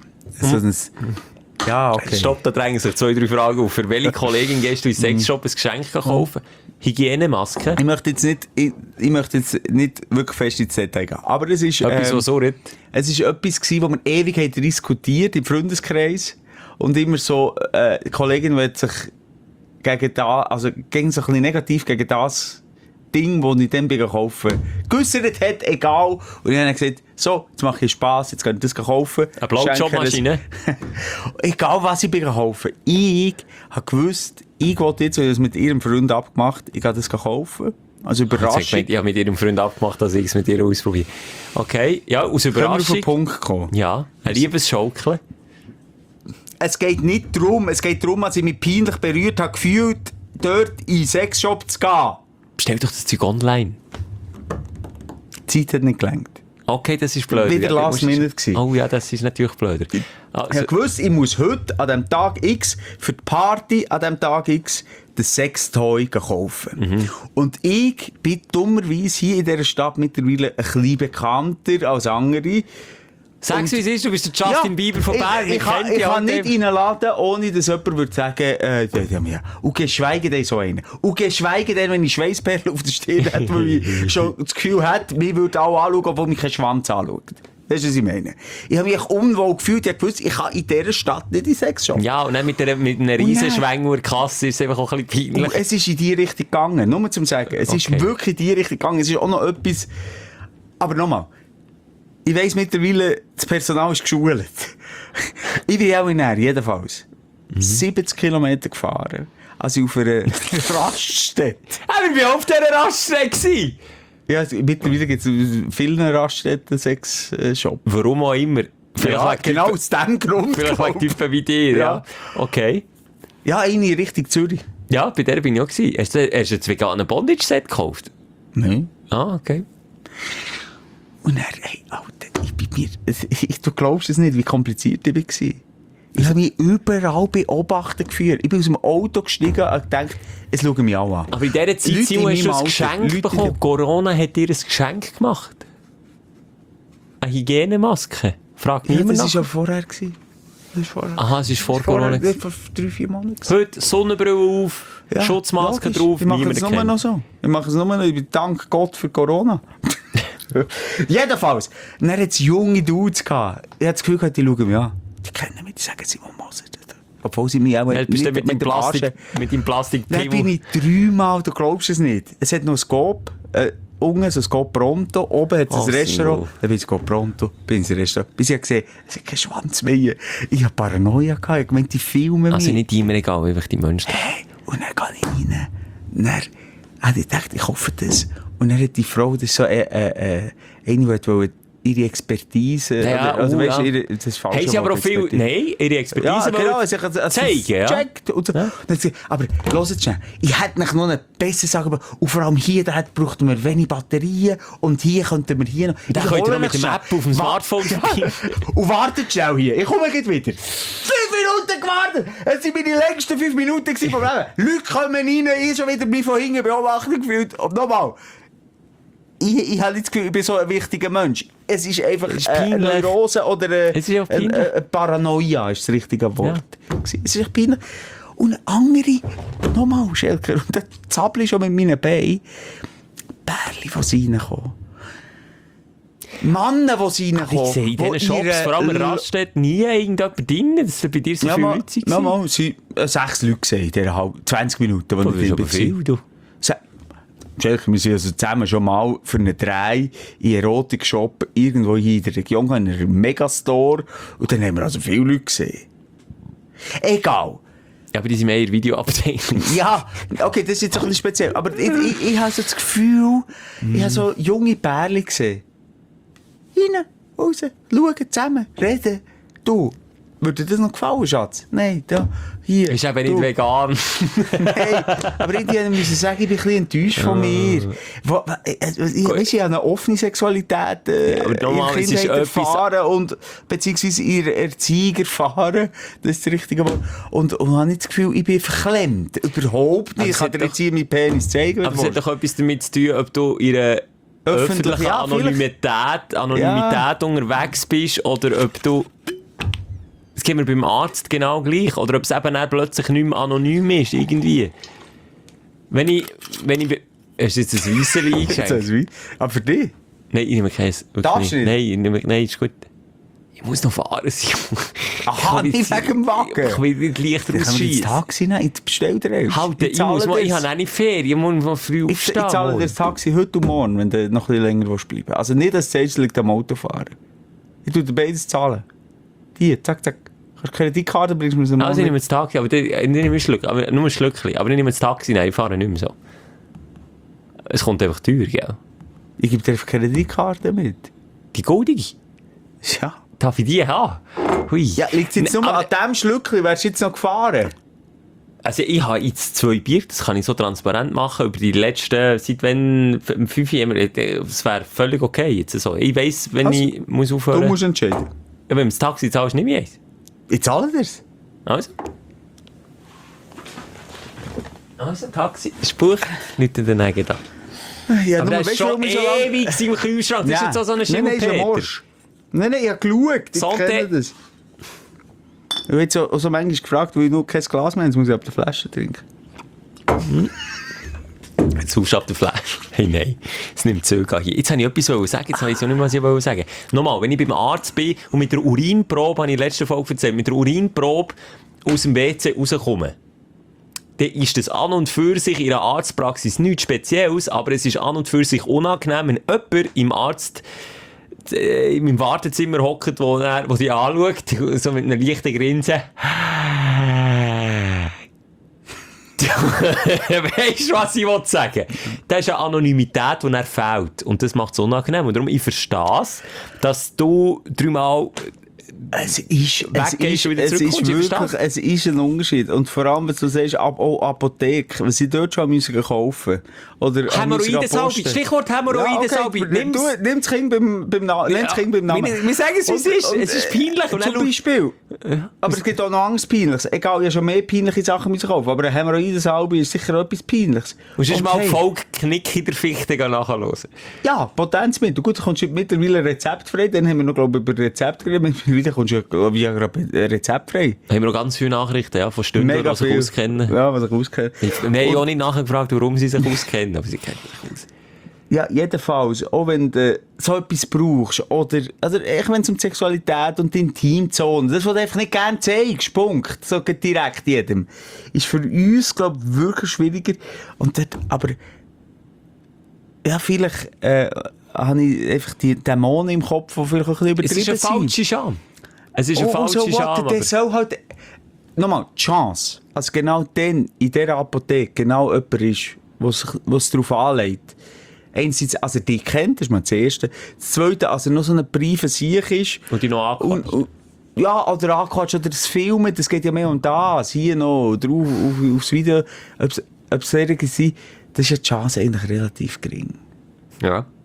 Ja, okay. Stopp, da drängen sich 2-3 Fragen auf. Für welche Kollegin gehst du in den Sexshop ein Geschenk kaufen? Hygienemaske? Ich möchte jetzt nicht wirklich fest ins Detail gehen. Aber es ist... Etwas, was so redet. Es ist etwas gewesen, wo man ewig hat diskutiert im Freundeskreis. Und immer so, die Kollegin wird sich gegen so ein bisschen negativ gegen das Ding, das ich dann kaufen geäussert hat, egal. Und ich habe gesagt, so, jetzt mache ich Spass, jetzt kann ich das kaufen. Eine Blowjob-Maschine? Egal, was ich kaufen. Ich habe gewusst, ich wollte jetzt, weil ich das mit ihrem Freund abgemacht, ich gehe das kaufen. Also Überraschung. Ich habe mit ihrem Freund abgemacht, dass ich es mit ihr ausprobiere. Okay, ja, aus Überraschung. Können wir auf den Punkt kommen? Ja, ein Liebesschaukeln. Es geht nicht darum, als ich mich peinlich berührt habe, gefühlt, dort in den Sexshop zu gehen. Bestell doch das Zeug online. Die Zeit hat nicht gelangt. Okay, das ist blöd. Wieder Last Minute gewesen. Oh ja, das ist natürlich blöder. Also, Ich habe gewusst, ich muss heute, an dem Tag X, für die Party an dem Tag X, das Sextoy kaufen. Und ich bin dummerweise hier in dieser Stadt mittlerweile ein bisschen bekannter als andere. sag's wie es ist, du bist der Justin Bieber von Bern. Ich kann nicht reinladen, ohne dass jemand würde sagen, und geschweige denn so einen. Und geschweige denn, wenn ich Schweissperlen auf der Stirn hätte, weil ich schon das Gefühl hätte, mich würde auch anschauen, obwohl mich kein Schwanz anschaut. Das ist, was ich meine. Ich habe mich unwohl gefühlt, ich habe gewusst, ich kann in dieser Stadt nicht in Sexshop. Ja, und dann mit einer riesen Schwängerkasse ist es einfach auch ein bisschen peinlich. Und es ist in die Richtung gegangen, nur zum sagen. Es ist wirklich in die Richtung gegangen. Es ist auch noch etwas... Aber nochmal. Ich weiss mittlerweile, das Personal ist geschult. Ich bin auch in Nähe, jedenfalls. 70 Kilometer gefahren. Also auf einer Raststätte. Wir waren auf dieser Raststätte. Ja, mittlerweile gibt es in vielen Raststätten Sexshop. Warum auch immer. Ja, genau aus dem Grund. Vielleicht wegen Typen wie dir, ja. Okay. Ja, eine in Richtung Zürich. Ja, bei der bin ich auch gewesen. Hast du jetzt vegane Bondage-Set gekauft? Nein. Ah, okay. Und dann, hey, Alter, du glaubst es nicht, wie kompliziert ich war. Ich habe mich überall beobachtet gefühlt. Ich bin aus dem Auto gestiegen und gedacht, es schauen mich alle an. Aber in dieser Zeit, Simon, hast du ein Geschenk bekommen. Corona hat dir ein Geschenk gemacht. Eine Hygienemaske. Frag mich immer das nach. war ja vorher. Aha, es ist vor Corona. Vor 3-4 Monaten. Heute Sonnenbrille auf, Schutzmaske logisch. drauf, Ich mache es nur noch so. Dank Gott für Corona. Jedenfalls. Dann hat es junge Dudes gehabt. Ich habe das Gefühl, die schauen mich an. Die kennen mich, die sagen Simon Moser. Obwohl sie mich auch nicht mit dem Plastik. Dann bin ich 3-mal, du glaubst es nicht. Es hat noch ein Scope, unten so ein Scope Pronto, oben hat es ein Restaurant. Dann bin ich Scope Pronto, bin ich ins Restaurant. Bis ich gesehen, es hat keinen Schwanz mehr. Ich hatte Paranoia gehabt, ich meinte, die filmen also mich. nicht immer egal, einfach die Menschen. Hey, und dann gehe ich rein. Dann habe ich gedacht, ich hoffe das. Und dann hat die Frau, das ist so eine, die wollte ihre Expertise, das ist falsch. Haben sie aber auch viel, nein, ihre Expertise zeigen, checkt. Und so. Ja. Aber hört jetzt schnell, ich hätte noch eine bessere Sache, und vor allem hier, brauchten wir wenig Batterien, und hier könnten wir hier noch... Da könnt ihr noch mit dem App auf dem Smartphone spielen. Und wartet schnell hier, ich komme gleich wieder. 5 Minuten gewartet! Es waren meine längsten 5 Minuten vom Leben. Leute kommen rein, ich schon wieder mich von hinten beobachtet gefühlt. Und nochmal. Ich habe nicht das Gefühl, ich bin so ein wichtiger Mensch. Es ist einfach eine Neurose oder eine Paranoia, ist das richtige Wort. Ja. Es ist echt peinlich. Und eine andere, nochmal, Schelker, und dann zappel ich schon mit meinen Beinen, Bärli, die reinkommen. Männer, die reinkommen. Ich sehe in diesen Shops, vor allem in Raststätten, nie irgendjemand drin, dass bei dir so viele Leute waren. Nochmal, es waren 6 Leute gesehen in dieser 20 Minuten, wo ich aber viel, du. Schelker, wir sind also zusammen schon mal für einen Dreh in einen Erotik-Shop irgendwo hier in der Region, in einem Megastore, und dann haben wir also viele Leute gesehen. Egal. Ja, aber die sind mehr in Videoabteilung. Ja, okay, das ist jetzt ein bisschen speziell. Aber ich habe so das Gefühl, ich habe so junge Pärchen gesehen. Rein, raus, schauen, zusammen, reden. Du, würde dir das noch gefallen, Schatz? Nein, da, hier. Ist eben nicht vegan. Nein, aber ich musste sagen, ich bin ein bisschen enttäuscht von mir. Ich habe eine offene Sexualität aber normal, in Kindheit erfahren und beziehungsweise ihre Erziehung erfahren. Das ist das richtige Wort. Und habe nicht das Gefühl, ich bin verklemmt. Überhaupt nicht. Ich kann dir jetzt hier meinen Penis zeigen. Aber es hat doch etwas damit zu tun, ob du in einer öffentlichen Anonymität unterwegs bist oder ob du... Das geht mir beim Arzt genau gleich. Oder ob es eben dann plötzlich nicht mehr anonym ist, irgendwie. Wenn ich... Hast du jetzt ein Weisseli eingeschenkt? Aber für dich? Nein, ich nehme keins. Darfst du nicht? Nein, ist gut. Ich muss noch fahren. Aha, nicht wegen dem Wagen. Ich will nicht leicht rausschiessen. Dann Taxi nehmen, ich bestell dir eins. Halt, ich habe auch nicht Ferien, ich muss mal früh aufstehen. Ich zahle dir das Taxi heute und morgen, wenn du noch ein bisschen länger bleiben willst. Also nicht, dass es liegt am Autofahren. Ich tue dir beides zahlen. Hier, zack, zack. Kannst du Kreditkarte, bringst du mir so mal. Also ich nehme das Taxi, aber ich nehme nur ein Schlückchen. Aber ich nehme das Taxi, nein, ich fahre nicht mehr so. Es kommt einfach teuer, gell? Ich gebe dir einfach Kreditkarte mit. Die goldige? Ja. Darf ich die haben? Hui. Ja, liegt es jetzt nur an diesem Schlückchen, wärst du jetzt noch gefahren? Also ich habe jetzt 2 Bier, das kann ich so transparent machen, über die letzten, seit wenn, 5 Jahren, das wäre völlig okay jetzt so. Ich weiss, wenn also, ich muss aufhören. Du musst entscheiden. Ja, wenn du das Taxi zahlst, nehme ich eins. Ich zahle dir's. Also, Taxi, Spruch, nicht in den Nägeln da. Ja, aber das ist schon ewig im Kühlschrank, das ist jetzt auch so eine Schimmelpeter. Nein, ich habe geschaut, ich kenne das. Ich habe jetzt auch so manchmal gefragt, weil ich nur kein Glas mehr habe, jetzt muss ich ab der Flasche trinken. Jetzt suchst du ab der Flasche. Hey, nein, es nimmt Zöger hier. Jetzt wollte ich etwas sagen, jetzt weiß ich auch nicht, was ich sagen wollte. Nochmal, wenn ich beim Arzt bin und mit der Urinprobe, habe ich in der letzten Folge erzählt, mit der Urinprobe aus dem WC rauskomme, dann ist das an und für sich in der Arztpraxis nichts Spezielles, aber es ist an und für sich unangenehm, wenn jemand im Wartezimmer hockt, wo die anschaut, so mit einer leichten Grinse. Weißt du, was ich sagen will? Das ist eine Anonymität, die er fehlt. Und das macht es unangenehm. Und darum, ich verstehe es, dass du 3-mal es ist ein Unterschied. Und vor allem, wenn du sagst, auch Apotheke, was sie dort schon müssen kaufen oder Hämorrhoidensalbe. Stichwort Hämorrhoidensalbe. Ja, okay. Nimm das Kind beim Namen. Wir sagen es, wie es ist. Es ist peinlich. Und zum Beispiel. Ja. Aber es gibt auch noch anderes Peinliches. Egal, ich habe schon mehr peinliche Sachen müssen kaufen. Aber eine Hämorrhoidensalbe ist sicher etwas Peinliches. Musst du mal Folge Knick in der Fichte nachhören? Ja, Potenzmittel. Gut, du kommst mittlerweile rezeptfrei. Dann haben wir noch, glaube ich, über Rezept geredet. Mittlerweile kommst du ja gerade rezeptfrei. Haben wir noch ganz viele Nachrichten, ja, von Stündlern, die sich auskennen. Ja, was sich auskennen. Wir haben auch nicht nachgefragt, warum sie sich auskennen, aber sie kennen sich aus. Ja, jedenfalls, auch wenn du so etwas brauchst, oder wenn es um Sexualität und die Intimzone, das, was du einfach nicht gerne zeigst, Punkt, so direkt jedem, ist für uns, glaube ich, wirklich schwieriger. Und dort, aber, ja, vielleicht habe ich einfach die Dämonen im Kopf, die vielleicht auch ein bisschen übertrieben sind. Es ist eine falsche Scham. Es ist eine falsche Scham. Das soll halt, nochmal, die Chance, also genau dann, in dieser Apotheke, genau jemand ist, was darauf anlegt. Einerseits, also die kennt, das ist mal das Erste. Das Zweite, also noch so ein Briefe Sieg ist. Und die noch anquatscht. Ja, oder anquatscht, oder das Filmen, das geht ja mehr um das. Hier noch, oder aufs Video. Ob es solche sind, das ist ja die Chance eigentlich relativ gering. Ja.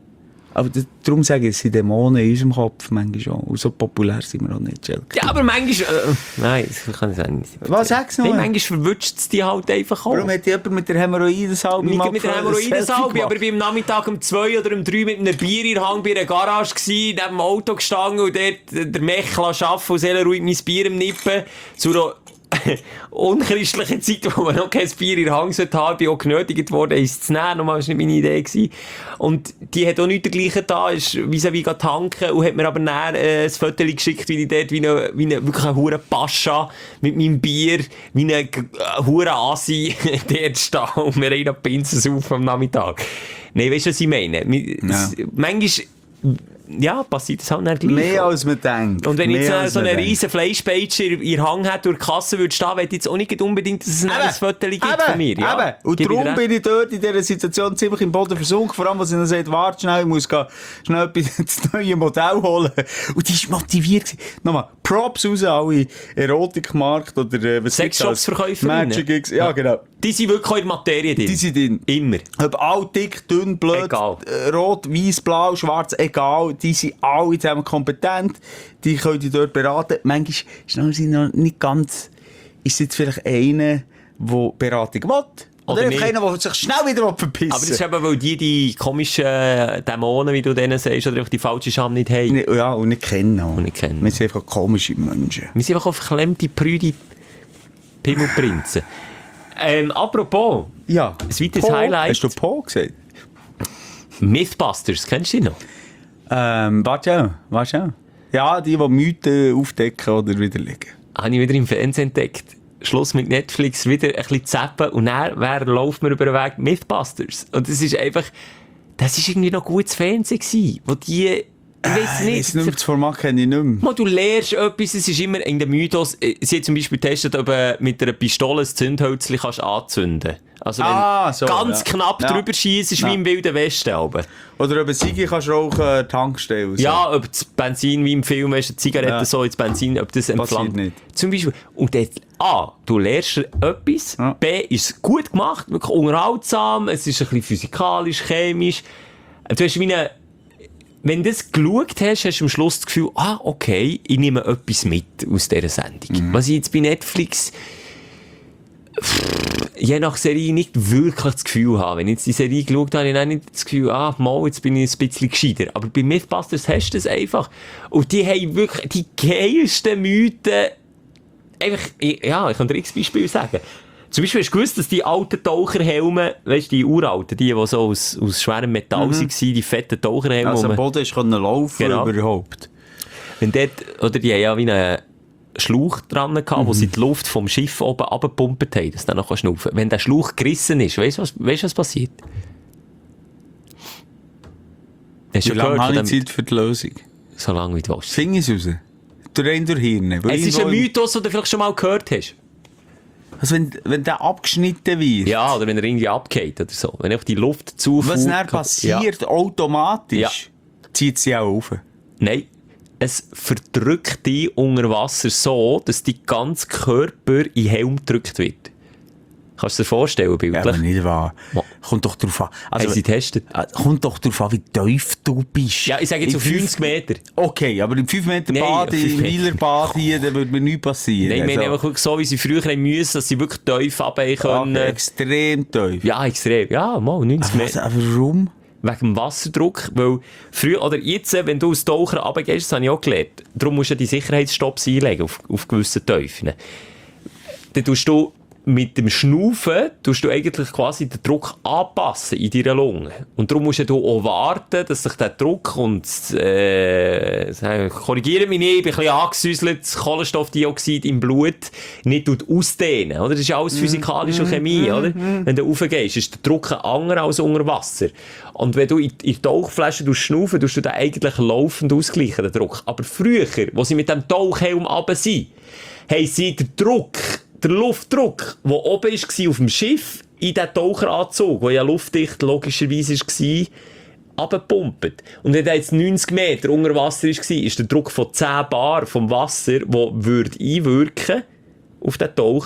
Aber darum sage ich, es sind Dämonen in unserem Kopf manchmal schon. Und so populär sind wir auch nicht, Schelke. Ja, aber manchmal... nein, das kann ich sagen. Was sagst du noch? Nein, manchmal verwünscht es die halt einfach auch. Warum hat jemand mit der Hämorrhoidensalbe Nicht mit der Hämorrhoidensalbe, aber ich war am Nachmittag um 2 oder um 3 mit einem Bier in der Hang bei einer Garage gsi, neben dem Auto gestanden und dort der Mech arbeiten und selber ruhig mein Bier im Nippen. Zu einer unchristlichen Zeit, wo man noch kein Bier in der Hang sollte haben, bin auch genötigt worden, eins zu nehmen. Nochmal, das war nicht meine Idee gewesen. Und die hat auch nichts dergleichen da, ist vis-à-vis tanken und hat mir aber dann ein Foto geschickt, wie ich dort wie eine wirklich eine hure Pascha mit meinem Bier, wie eine hure Asi dort stehe und mir einen Pinsel auf am Nachmittag. Nein, weißt du, was ich meine? Manchmal, ja, passiert das halt nicht gleich. Mehr als man denkt. Und wenn ich jetzt so einen riesen Fleischpeitsche in ihr Hang hätte, durch die Kasse würde stehen, würde ich jetzt auch nicht unbedingt, dass es ein Foto gibt von mir. Ja, und darum bin ich dort in dieser Situation ziemlich im Boden versunken. Vor allem, als ich dann sagt, warte schnell, ich muss schnell das neue Modell holen. Und die war motiviert. Nochmal, Props raus, alle Erotikmarkt oder Sexshops-Verkäufer. Magic Gigs. Ja, genau. Die sind wirklich auch in der Materie drin. Die sind drin. Immer. Ob alt, dick, dünn, blöd, egal. Rot, weiß, blau, schwarz, egal. Die sind alle zusammen kompetent. Die können die dort beraten. Manchmal ist noch nicht ganz, ist jetzt vielleicht einer, der Beratung will. Oder einfach einer, der sich schnell wieder verpissen. Aber das ist eben, weil die komischen Dämonen, wie du denen sagst, oder die falsche Scham nicht haben. Ja, und nicht kennen. Wir sind einfach komische Menschen. Wir sind einfach auf verklemmte, prüde Pimmelprinzen. Apropos, ja. ein weiteres Highlight. Hast du Po gesagt? Mythbusters, kennst du die noch? Warte schon. Ja, die Mythen aufdecken oder widerlegen. Habe ich wieder im Fernsehen entdeckt. Schluss mit Netflix, wieder ein bisschen zappen und dann läuft mir über den Weg Mythbusters. Und das ist einfach, das ist irgendwie noch gutes Fernsehen gewesen, wo die... Ich weiss nicht. Das Format kenne ich nicht mehr. Du lernst etwas, es ist immer in den Mythos. Sie hat zum Beispiel getestet, ob du mit einer Pistole ein Zündhölzchen anzünden kannst. Also wenn so, ganz knapp drüber schießt, ist wie im Wilden Westen. Aber. Oder ob ein Sigi kannst rauchen, Tankstelle. So. Ja, ob das Benzin wie im Film, weißt du, Zigaretten so ins Benzin, ob das entflammt. Nicht. Zum Beispiel. Und dort, A, du lernst etwas. Ja. B, ist es gut gemacht, wirklich unterhaltsam. Es ist ein bisschen physikalisch, chemisch. Du hast wie eine... Wenn du das geschaut hast, hast du am Schluss das Gefühl, okay, ich nehme etwas mit aus dieser Sendung. Was ich jetzt bei Netflix je nach Serie nicht wirklich das Gefühl habe. Wenn ich jetzt die Serie geschaut habe, habe ich nicht das Gefühl, jetzt bin ich ein bisschen gescheiter. Aber bei Mythbusters hast du das einfach. Und die haben wirklich die geilsten Mythen. Einfach, ich kann dir x Beispiel sagen. Zum Beispiel hast du gewusst, dass die alten Taucherhelme, weißt du, die uralten, die so aus schwerem Metall waren, die fetten Taucherhelme. Also am Boden konnte laufen überhaupt. Wenn dort, oder die haben ja wie einen Schlauch dran gehabt, wo sie die Luft vom Schiff oben runtergepumpt haben, dass du dann noch schnaufen kannst. Wenn der Schlauch gerissen ist, weißt du, was passiert? Wie lange habe ich Zeit für die Lösung? So lange wie du willst. Finger es raus. Durch Hirn. Es ist ein Mythos, den du vielleicht schon mal gehört hast. Also wenn der abgeschnitten wird. Ja, oder wenn er irgendwie abgeht oder so. Wenn einfach die Luft zuführt. Was dann passiert, automatisch, zieht sie auch auf. Nein. Es verdrückt dich unter Wasser so, dass dein ganzer Körper in den Helm gedrückt wird. Kannst du dir vorstellen, bildlich? Ja, aber nicht wahr. Kommt doch drauf an. Also, haben sie getestet? Kommt doch drauf an, wie tief du bist. Ja, ich sage jetzt auf 90 Meter. Okay, aber im 5 Meter Bad, im Wieler Bad hier, da würde mir nichts passieren. Nein, ich meine einfach so, wie sie früher haben müssen, dass sie wirklich tief runter können. Okay, extrem tief. Ja, extrem. Ja, mal 90 Meter. Aber warum? Wegen dem Wasserdruck, weil früher, oder jetzt, wenn du als Taucher runtergehst, das habe ich auch gelernt, darum musst du die Sicherheitsstopps einlegen auf gewissen Tiefen. Dann tust du mit dem Schnaufen eigentlich quasi den Druck anpassen in deiner Lunge. Und darum musst du auch warten, dass sich der Druck und korrigiere mich nicht, ich bin ein bisschen angesäuselt, das Kohlenstoffdioxid im Blut nicht ausdehnen. Oder? Das ist ja alles physikalische Chemie. Oder? Wenn du raufgehst, ist der Druck ein anderer als unter Wasser. Und wenn du in die Tauchflasche schnaufen, tust du den eigentlich laufend ausgleichen, den Druck. Aber früher, wo sie mit dem Tauchhelm runter sind, haben sie den Druck, der Luftdruck, der oben war auf dem Schiff, in den Taucheranzug, der ja luftdicht logischerweise war, abgepumpt. Und wenn der jetzt 90 Meter unter Wasser war, ist der Druck von 10 Bar vom Wasser, der einwirken auf den Taucher.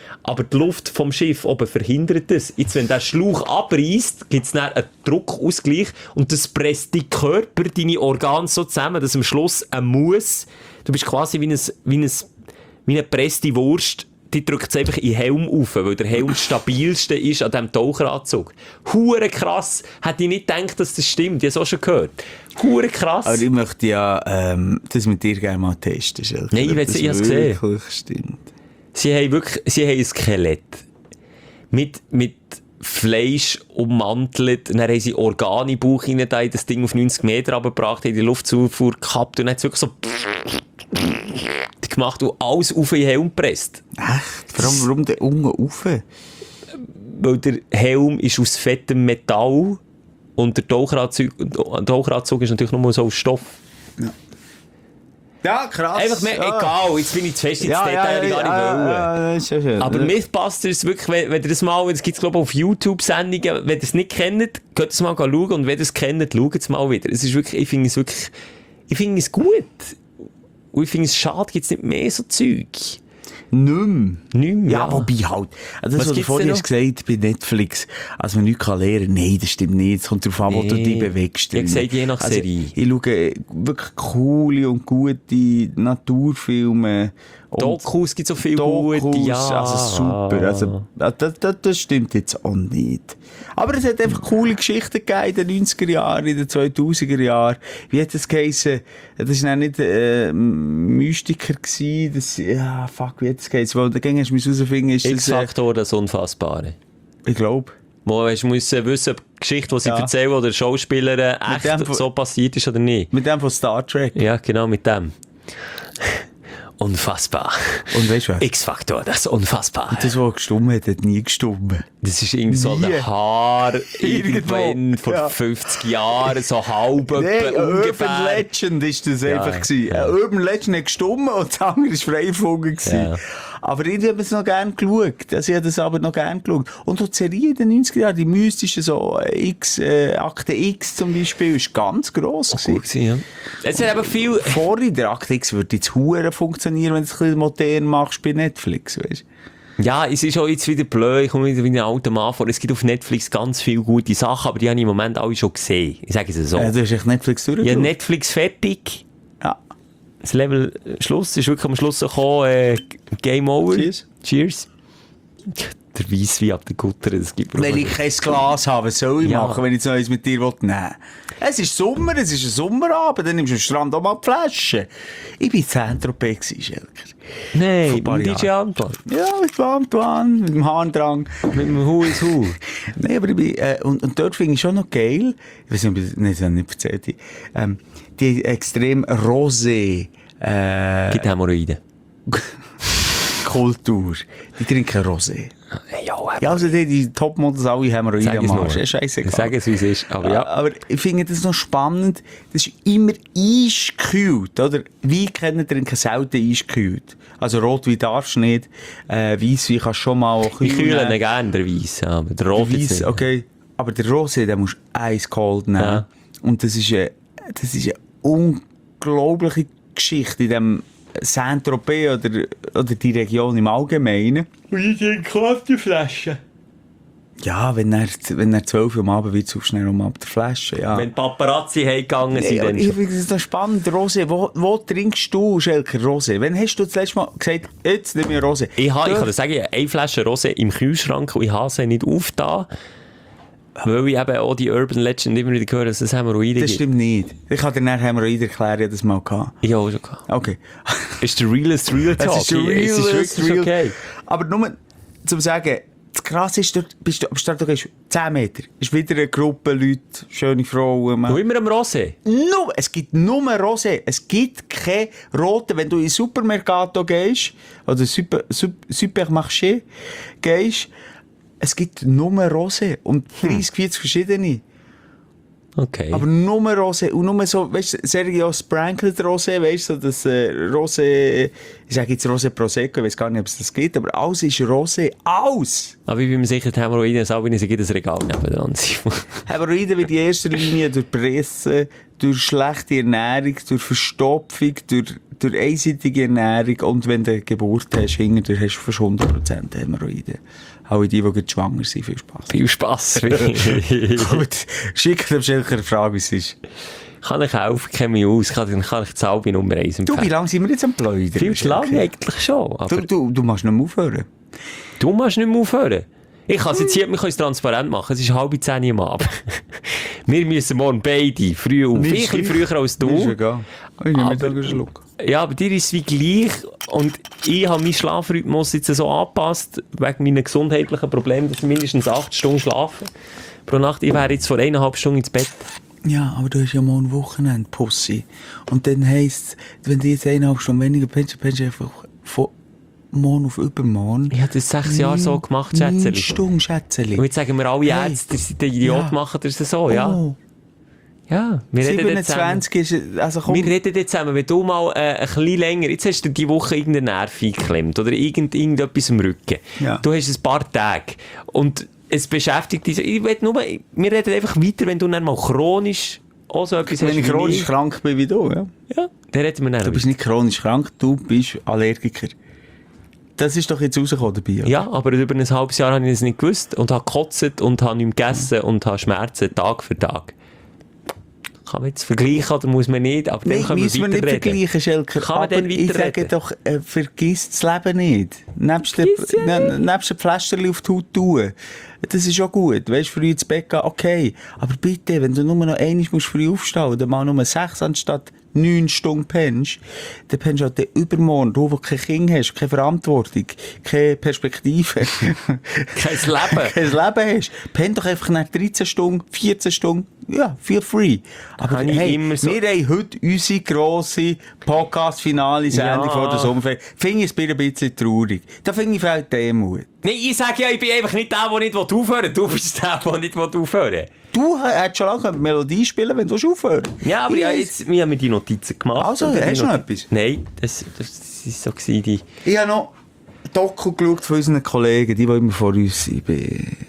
aber die Luft vom Schiff oben verhindert das. Jetzt, wenn der Schlauch abreißt, gibt es dann einen Druckausgleich und das presst deinen Körper, deine Organe so zusammen, dass am Schluss ein Muss, du bist quasi wie eine gepresste Wurst, die drückt es einfach in den Helm auf, weil der Helm das stabilste ist an diesem Taucheranzug. Hure krass. Hätte ich nicht gedacht, dass das stimmt. Ich habe es auch schon gehört. Hure krass. Aber ich möchte ja das mit dir gerne mal testen, Schelker. Nein, ich habe es gesehen. Wirklich stimmt. Sie haben ein Skelett. Mit Fleisch ummantelt. Dann haben sie Organe in den Bauch hinein, in das Ding auf 90 Meter runtergebracht, haben die Luftzufuhr gehabt und dann hat es wirklich so gemacht und alles auf in den Helm gepresst. Echt? Vor allem, warum der unten rauf? Weil der Helm ist aus fettem Metall und der Taucheranzug ist natürlich nur so aus Stoff. Ja, krass. Einfach mehr, egal, jetzt bin ich zu fest ins Detail, ich gar nicht ist ja schön. Aber Mythbusters, wirklich, wenn ihr das mal, das gibt es glaube ich auf YouTube-Sendungen, wenn ihr es nicht kennt, könnt ihr es mal schauen und wenn ihr es kennt, schaut es mal wieder. Es ist wirklich, ich finde es gut. Und ich finde es schade, gibt es nicht mehr so Zeug. Nicht mehr. Ja, Ja, wobei halt. Also das, was du gibt's vorhin denn hast gesagt bei Netflix, als man nichts lernen kann. Nein, das stimmt nicht. Es kommt darauf an, wo du dich bewegst. Ich habe gesagt, je nach Serie. Ich schaue wirklich coole und gute Naturfilme. Dokus gibt es so viel Dokus, gute, ja. also super. Also, das stimmt jetzt auch nicht. Aber es hat einfach coole Geschichten gegeben in den 90er Jahren, in den 2000er Jahren. Wie hat das geheissen? Das war nicht Mystiker gewesen. Wie hat das geheissen? Weil dagegen hast du herausfinden, ist das... X-Faktor, das Unfassbare. Ich glaube. Wo hast du wissen, ob die Geschichte, die sie erzählen, oder Schauspieler echt so passiert ist oder nicht. Mit dem von Star Trek. Ja, genau, mit dem. Unfassbar. Und weißt du was? X-Faktor, das Unfassbare. Das, was gestummt hat nie gestummt. Das ist irgendwie so Nie. ein Haar irgendwann Irgendwo, vor ja. 50 Jahren, so halb Nein, etwa ein ungefähr. Urban Legend ist das einfach gewesen. ja. Ein Urban Legend hat gestummt und das andere war frei erfunden gewesen. Ja. Aber ich habe es noch gerne geschaut. Also ich habe das aber noch gerne geschaut. Und auch die Serie in den 90er Jahren, die mystische, so Akte X zum Beispiel, ist ganz gross gewesen. Gut gewesen, ja. Es hat eben viel... Vorher, der Akte X würde jetzt hure funktionieren, wenn du es ein bisschen modern machst bei Netflix, weißt du? Ja, es ist auch jetzt wieder blöd, ich komme wieder wie ein alter Mann vor. Es gibt auf Netflix ganz viele gute Sachen, aber die habe ich im Moment alle schon gesehen. Ich sage es so. Du hast echt Netflix Ja, durchgeschaut? Netflix fertig. Ja. Das Level Schluss ist wirklich am Schluss gekommen, Game Over. Cheers. Der Weisswein ab der Gutter, das gibt Weil ich kein Glas habe, was soll ich Ja. machen, wenn ich jetzt noch eins mit dir nehmen will? Es ist Sommer, es ist ein Sommerabend, dann nimmst du am Strand auch mal die Flasche. Ich war in Saint-Tropez, Schelker. Nein, Vor ein paar mit DJ Jahren. Antoine. Ja, mit dem Antoine, mit dem Harndrang. Mit dem Who is Who. Nein, aber ich bin, und dort finde ich schon noch geil, ich weiß nicht, ob ich das nicht erzählt habe, die extrem rosé, Gibt Hämorrhoiden. Kultur. Die trinken Rosé. Ja, Ja, also die Topmodels alle haben wir Sag es am nur. Arsch. Scheissegal. Sag es, wie es ist. Aber ja. Aber ich finde das noch spannend. Das ist immer eiskühlt, oder? Wein kennen trinken selten eiskühlt. Also Rotwein darfst du nicht. Weisswein kannst du schon mal Ich kühle ihn gerne, der Weiss. Aber der Rot jetzt Weiss, nicht. okay. Aber der Rosé, den musst du eiskalt nehmen. Ja. Und das ist eine unglaubliche Geschichte in dem Saint-Tropez oder die Region im Allgemeinen. Und ich trinke die Flasche. Ja, wenn er 12 Uhr am Abend wird, suchst du schnell ab der Flasche, ja. Wenn Paparazzi heimgegangen sind, Ja, dann ich schon. finde das noch spannend. Rosé, wo trinkst du, Schelker, Rosé? Wann hast du das letzte Mal gesagt, jetzt nimm ich Rosé? Ich kann dir sagen, ich habe eine Flasche Rosé im Kühlschrank und ich habe sie nicht aufgetan. Weil ich eben auch die Urban Legend immer wieder höre, dass es Hämorrhoiden Das gibt. stimmt nicht. Ich kann dir nachher Hämorrhoiden erklären, ich habe das mal gehabt. Ich habe auch schon gehabt. Okay. Ist der realest real Talk? Es ist der Es ist realest wirklich real. okay. Aber nur zum Sagen, das Krasse ist, dort bist du am Start, du gehst 10 Meter. Ist wieder eine Gruppe Leute, schöne Frauen. Und immer am Rosé. Es gibt nur Rosé. Es gibt keine rote. Wenn du in Supermercato gehst, oder Supermarché gehst, es gibt nur Rosé. Und 30, 40 verschiedene. Okay. Aber nur Rosé. Und nur so, weißt du, Sergio Sprankled Rosé, weißt du, so das Rosé, ich sage jetzt Rosé Prosecco, ich weiß gar nicht, ob es das gibt, aber alles ist Rosé. Alles! Aber ich bin mir sicher, die Hämorrhoiden, Sabine, sie gibt ein Regal nebenan. Hämorrhoiden wird in erster Linie durch Pressen, durch schlechte Ernährung, durch Verstopfung, durch durch einseitige Ernährung und wenn du eine Geburt hast, hinterher hast du fast 100% Hämorrhoiden. Alle die schwanger sind, viel Spass. Viel Spass. Gut, schickt dem Schelker eine Frage, wie es ist. Kann ich helfen, kenne mich aus, kann ich die Albi Nummer 1 empfehlen. Du, wie lange sind wir jetzt am Pläudern? Viel zu lange eigentlich schon. Aber Du musst nicht mehr aufhören. du musst nicht mehr aufhören. Ich kann es jetzt hier, wir können es transparent machen, es ist 9:30 am Abend. Wir müssen morgen beide früh auf. Ich ein bisschen früher als du. Ist egal. Ich nehme mir da einen Schluck. Ja, aber dir ist es wie gleich. Und ich habe meinen Schlafrhythmus jetzt so angepasst, wegen meiner gesundheitlichen Probleme, dass ich mindestens 8 Stunden schlafe pro Nacht. Ich wäre jetzt vor 1,5 Stunden ins Bett. Ja, aber du hast ja morgen Wochenende, Pussy. Und dann heisst es, wenn du jetzt 1,5 Stunden weniger pennst du einfach von morgen auf übermorgen. Ich habe das 6 Jahre so gemacht, Schätzeli. 9 Stunden, Schätzeli. Und jetzt sagen wir alle Ärzte, der Idiot Ja. machen das so, ja. Oh, Ja, wir reden jetzt zusammen. 27 ist, also komm. Wir reden jetzt zusammen, wenn du mal ein bisschen länger, jetzt hast du diese Woche irgendeinen Nerv eingeklemmt oder irgendetwas im Rücken. Ja. Du hast ein paar Tage und es beschäftigt dich. Wir reden einfach weiter, wenn du dann mal chronisch auch so etwas Wenn hast ich wie chronisch mich. krank bin wie du, ja. Ja, dann reden wir dann Du bist nicht chronisch krank, du bist Allergiker. Das ist doch jetzt rausgekommen dabei, oder? Ja, aber über ein halbes Jahr habe ich das nicht gewusst und habe gekotzt und habe nicht mehr gegessen und habe Schmerzen Tag für Tag. Kann man jetzt vergleichen oder muss man nicht? Aber dann Nein, können wir müssen wir nicht weiterreden. vergleichen, Schelker. Kann man aber dann ich sage weiterreden? doch, vergiss das Leben nicht. Nebst dem Pflasterchen auf die Haut tun. Das ist auch gut. Weißt du, früh ins Bett gehen, okay. Aber bitte, wenn du nur noch einmal früh aufstehen musst, oder mal nur 6 anstatt 9 Stunden pennst, dann pennst du halt übermorgen, du, wo kein Kind hast, keine Verantwortung, keine Perspektive. Kein Leben. Kein Leben hast. Penn doch einfach nach 13 Stunden, 14 Stunden, ja, feel free. Aber Habe ich hey, immer so- wir haben heute unsere grosse Podcast-Finale-Sendung Ja. vor der Sommerferien. Finde ich es ein bisschen traurig. Da finde ich fehlt Demut. Nein, ich sage ja, ich bin einfach nicht der nicht aufhören will. Du bist der nicht aufhören will. Du hättest schon lange eine Melodie spielen, wenn du aufhören willst. Ja, aber Ich ja, weiss. jetzt, wir haben mir die Notizen gemacht. Also, Und die hast du noch Notizen- etwas? Nein, das war so gewesen, die... Ich habe noch ein Doku geschaut von unseren Kollegen, die immer vor uns sind bei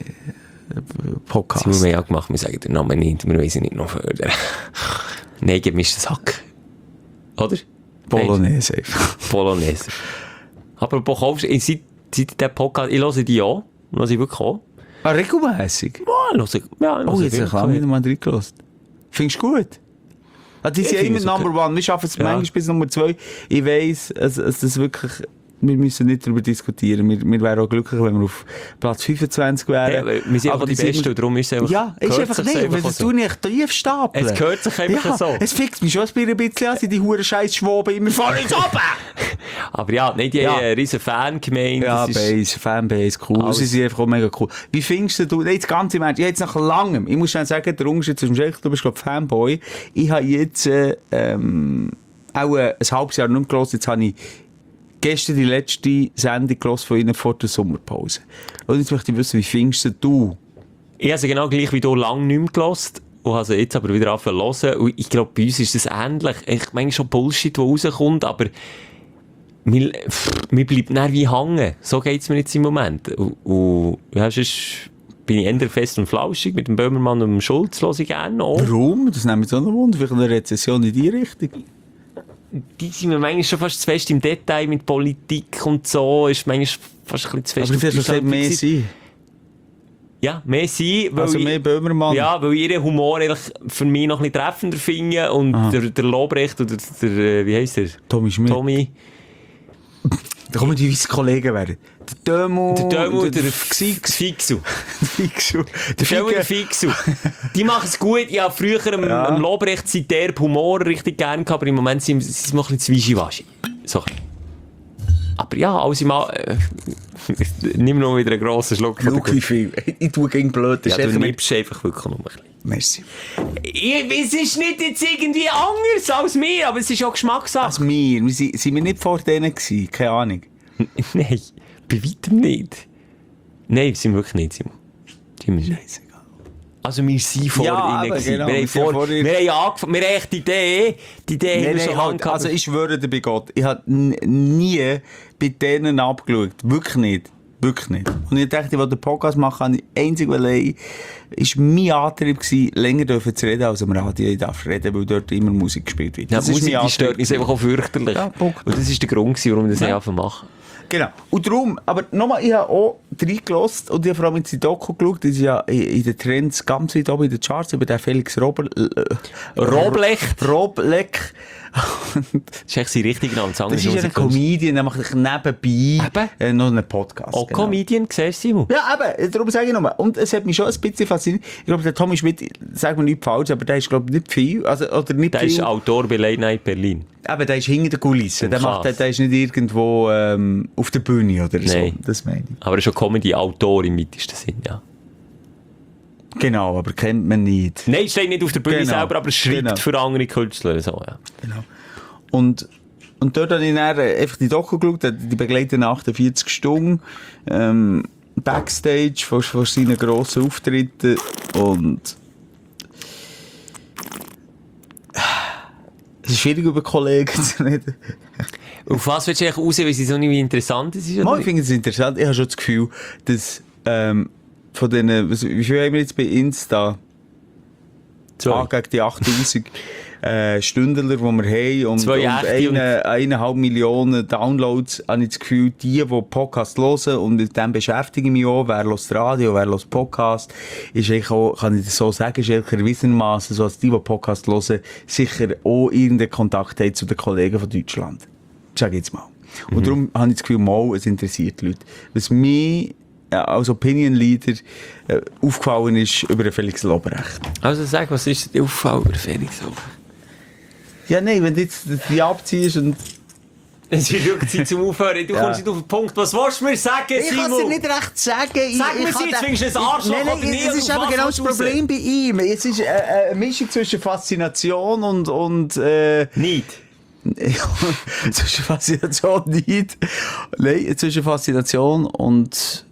Podcast. Das haben wir ja gemacht, wir sagen den Namen nicht, wir wissen nicht noch fördern. Nein, gib mir den Sack. Oder? Bolognese einfach. Bolognese. Aber seit diesem Podcast, ich höre die auch. Höre ich wirklich auch. Ah, regelmässig? Ja, höre ich. Ja, Oh, jetzt wirklich. habe ich wieder mal reingelassen. Findest du gut? Ah, die sind Ich ja immer finde es Number One. Wir schaffen es Ja. manchmal bis Nummer 2. Ich weiss, es ist wirklich... Wir müssen nicht darüber diskutieren. Wir wären auch glücklich, wenn wir auf Platz 25 wären. Ja, weil wir sind einfach die Besten und darum ist es einfach... Ja, ist gehört einfach sich's nicht. einfach Wenn das so. du nicht tief stapeln. Es gehört sich einfach ja, so. Es fixt mich schon ein bisschen an, sind die huren scheiß Schwaben immer vorne ins Oben. Aber ja, nicht die Ja. riesen Fangemeinde. Ja, das ist- Base, Fanbase, cool. Alles. Sie sind einfach auch mega cool. Wie findest du, jetzt ganz im Ernst, ich habe jetzt nach langem, ich muss schnell sagen, der Unterschied zwischen Schelker, du bist glaube Fanboy. Ich habe jetzt auch ein halbes Jahr nicht mehr gehört, jetzt habe ich gestern die letzte Sendung gehört von Ihnen vor der Sommerpause. Und jetzt möchte ich wissen, wie findest du? Ich habe sie genau gleich wie du lange nicht mehr gehört und habe sie jetzt aber wieder angefangen zu hören. Und ich glaube, bei uns ist das ähnlich. Ich meine schon Bullshit, der rauskommt, aber mir bleibt nicht wie hängen. So geht es mir jetzt im Moment. Und ja, sonst bin ich eher fest und flauschig mit dem Böhmermann und dem Schulz, höre ich gerne noch. Warum? Das nimmt mich so noch Wunder. Vielleicht eine Rezession in die Richtung. Die sind mir manchmal schon fast zu fest im Detail mit Politik und so. Ist manchmal fast ein bisschen zu fest. Aber vielleicht auf sollte mehr Deutschland. sein. Ja, mehr sein. Weil Also mehr Böhmermann. Ja, weil ihren Humor eigentlich für mich noch ein bisschen treffender finden und der Lobrecht oder der wie heisst der? Tommy Schmidt. Tommy. Da kommen die weißen Kollegen werden. Der Dömo. Der Xix. Fixu. Fixu. Der Fixu. Der Fixu. Die machen es gut. Ich habe früher am Lobrecht seinen derben Humor richtig gern gehabt, aber im Moment sind sie noch ein bisschen zu wischiwaschi. So. Aber ja, alles im All... nimm noch wieder einen grossen Schluck von der Schau wie viel. Ich tue gegen blöd. Ja, du nimmst einfach wirklich noch ein bisschen. Merci. Es ist nicht jetzt irgendwie anders als mir, aber es ist auch Geschmackssache. Also wir sind wir nicht vor denen gewesen? Keine Ahnung. Nein, bei weitem nicht. Nein, sind wir wirklich nicht, Simon. Sind wir nicht. Also wir sind vor Ja, ihnen aber gewesen. genau, wir wir haben sind vor ihnen. wir haben angefangen, wir haben echt die Idee haben wir schon lange gehabt. Also ich schwöre dir bei Gott, ich habe nie bei denen abgeschaut. Wirklich nicht. Wirklich nicht. Und ich dachte, ich wollte den Podcast machen, habe ich einzig allein, ist mein Antrieb gewesen, länger dürfen zu reden als am Radio. Ich darf reden, weil dort immer Musik gespielt wird. Ja, Das ist Musik, mein die stört uns einfach auch fürchterlich. Ja, Punkt. Und das ist der Grund, warum wir das Ja. einfach machen. Genau. Und darum, aber nochmal, ich habe auch reingelassen und ich habe vor allem in die Doku geschaut, die ist ja in den Trends ganz weit oben in den Charts, über den Felix Roblecht. Das ist echt sein richtiger Name. Das ist ja ein Comedian, der macht sich nebenbei noch einen Podcast. Auch genau. Comedian, siehst du, Simon? Ja, eben, darum sage ich nochmal. Und es hat mich schon ein bisschen fasziniert. Ich glaube, der Tommy Schmidt, sagen wir nicht falsch, aber der ist, glaube ich, nicht viel. Also, oder nicht der viel. ist Autor bei Late Night Berlin. Eben, der ist hinter der Kulisse. Der ist nicht irgendwo auf der Bühne oder so. Nein. Das meine ich. Aber er ist schon Comedy-Autor im weitesten Sinn, ja. Genau, aber kennt man nicht. Nein, steht nicht auf der Bühne Genau. selber, aber er schreibt für andere Künstler. So, ja. Genau. Und dort habe ich dann einfach die Doku geschaut, die begleiten 48 Stunden, Backstage von seinen grossen Auftritten und es ist schwierig, über Kollegen zu reden. Auf was willst du eigentlich raus, weil sie so nicht interessant ist? Ich finde es interessant. Ich habe schon das Gefühl, dass von denen, wie viel haben wir jetzt bei Insta? Gegen die 8000 Stündler, die wir haben und 1,5 Millionen Downloads, habe ich das Gefühl, die Podcast hören und mit dem beschäftige ich mich auch, wer hört Radio, wer hört Podcast, ist eigentlich auch, kann ich das so sagen, ist eigentlich erwiesenermassen so, dass die Podcast hören, sicher auch irgendeinen Kontakt haben zu den Kollegen von Deutschland. Sag ich jetzt mal. Und darum habe ich das Gefühl, es interessiert die Leute. Was mir als Opinion Leader aufgefallen ist über den Felix Lobrecht. Also sag, was ist der Auffall über Felix Lobrecht? Ja, nein, wenn du jetzt die abziehst und... Es wird wirklich Zeit zum Aufhören. Du kommst nicht auf den Punkt. Was willst du mir sagen, Simon? Ich kann es dir nicht recht sagen. Sag mir jetzt, findest du ein Arschloch nein, oder nie? Es ist aber genau das Problem bei ihm. Es ist eine Mischung zwischen Faszination und Nicht. zwischen Faszination nicht. Nein, zwischen Faszination und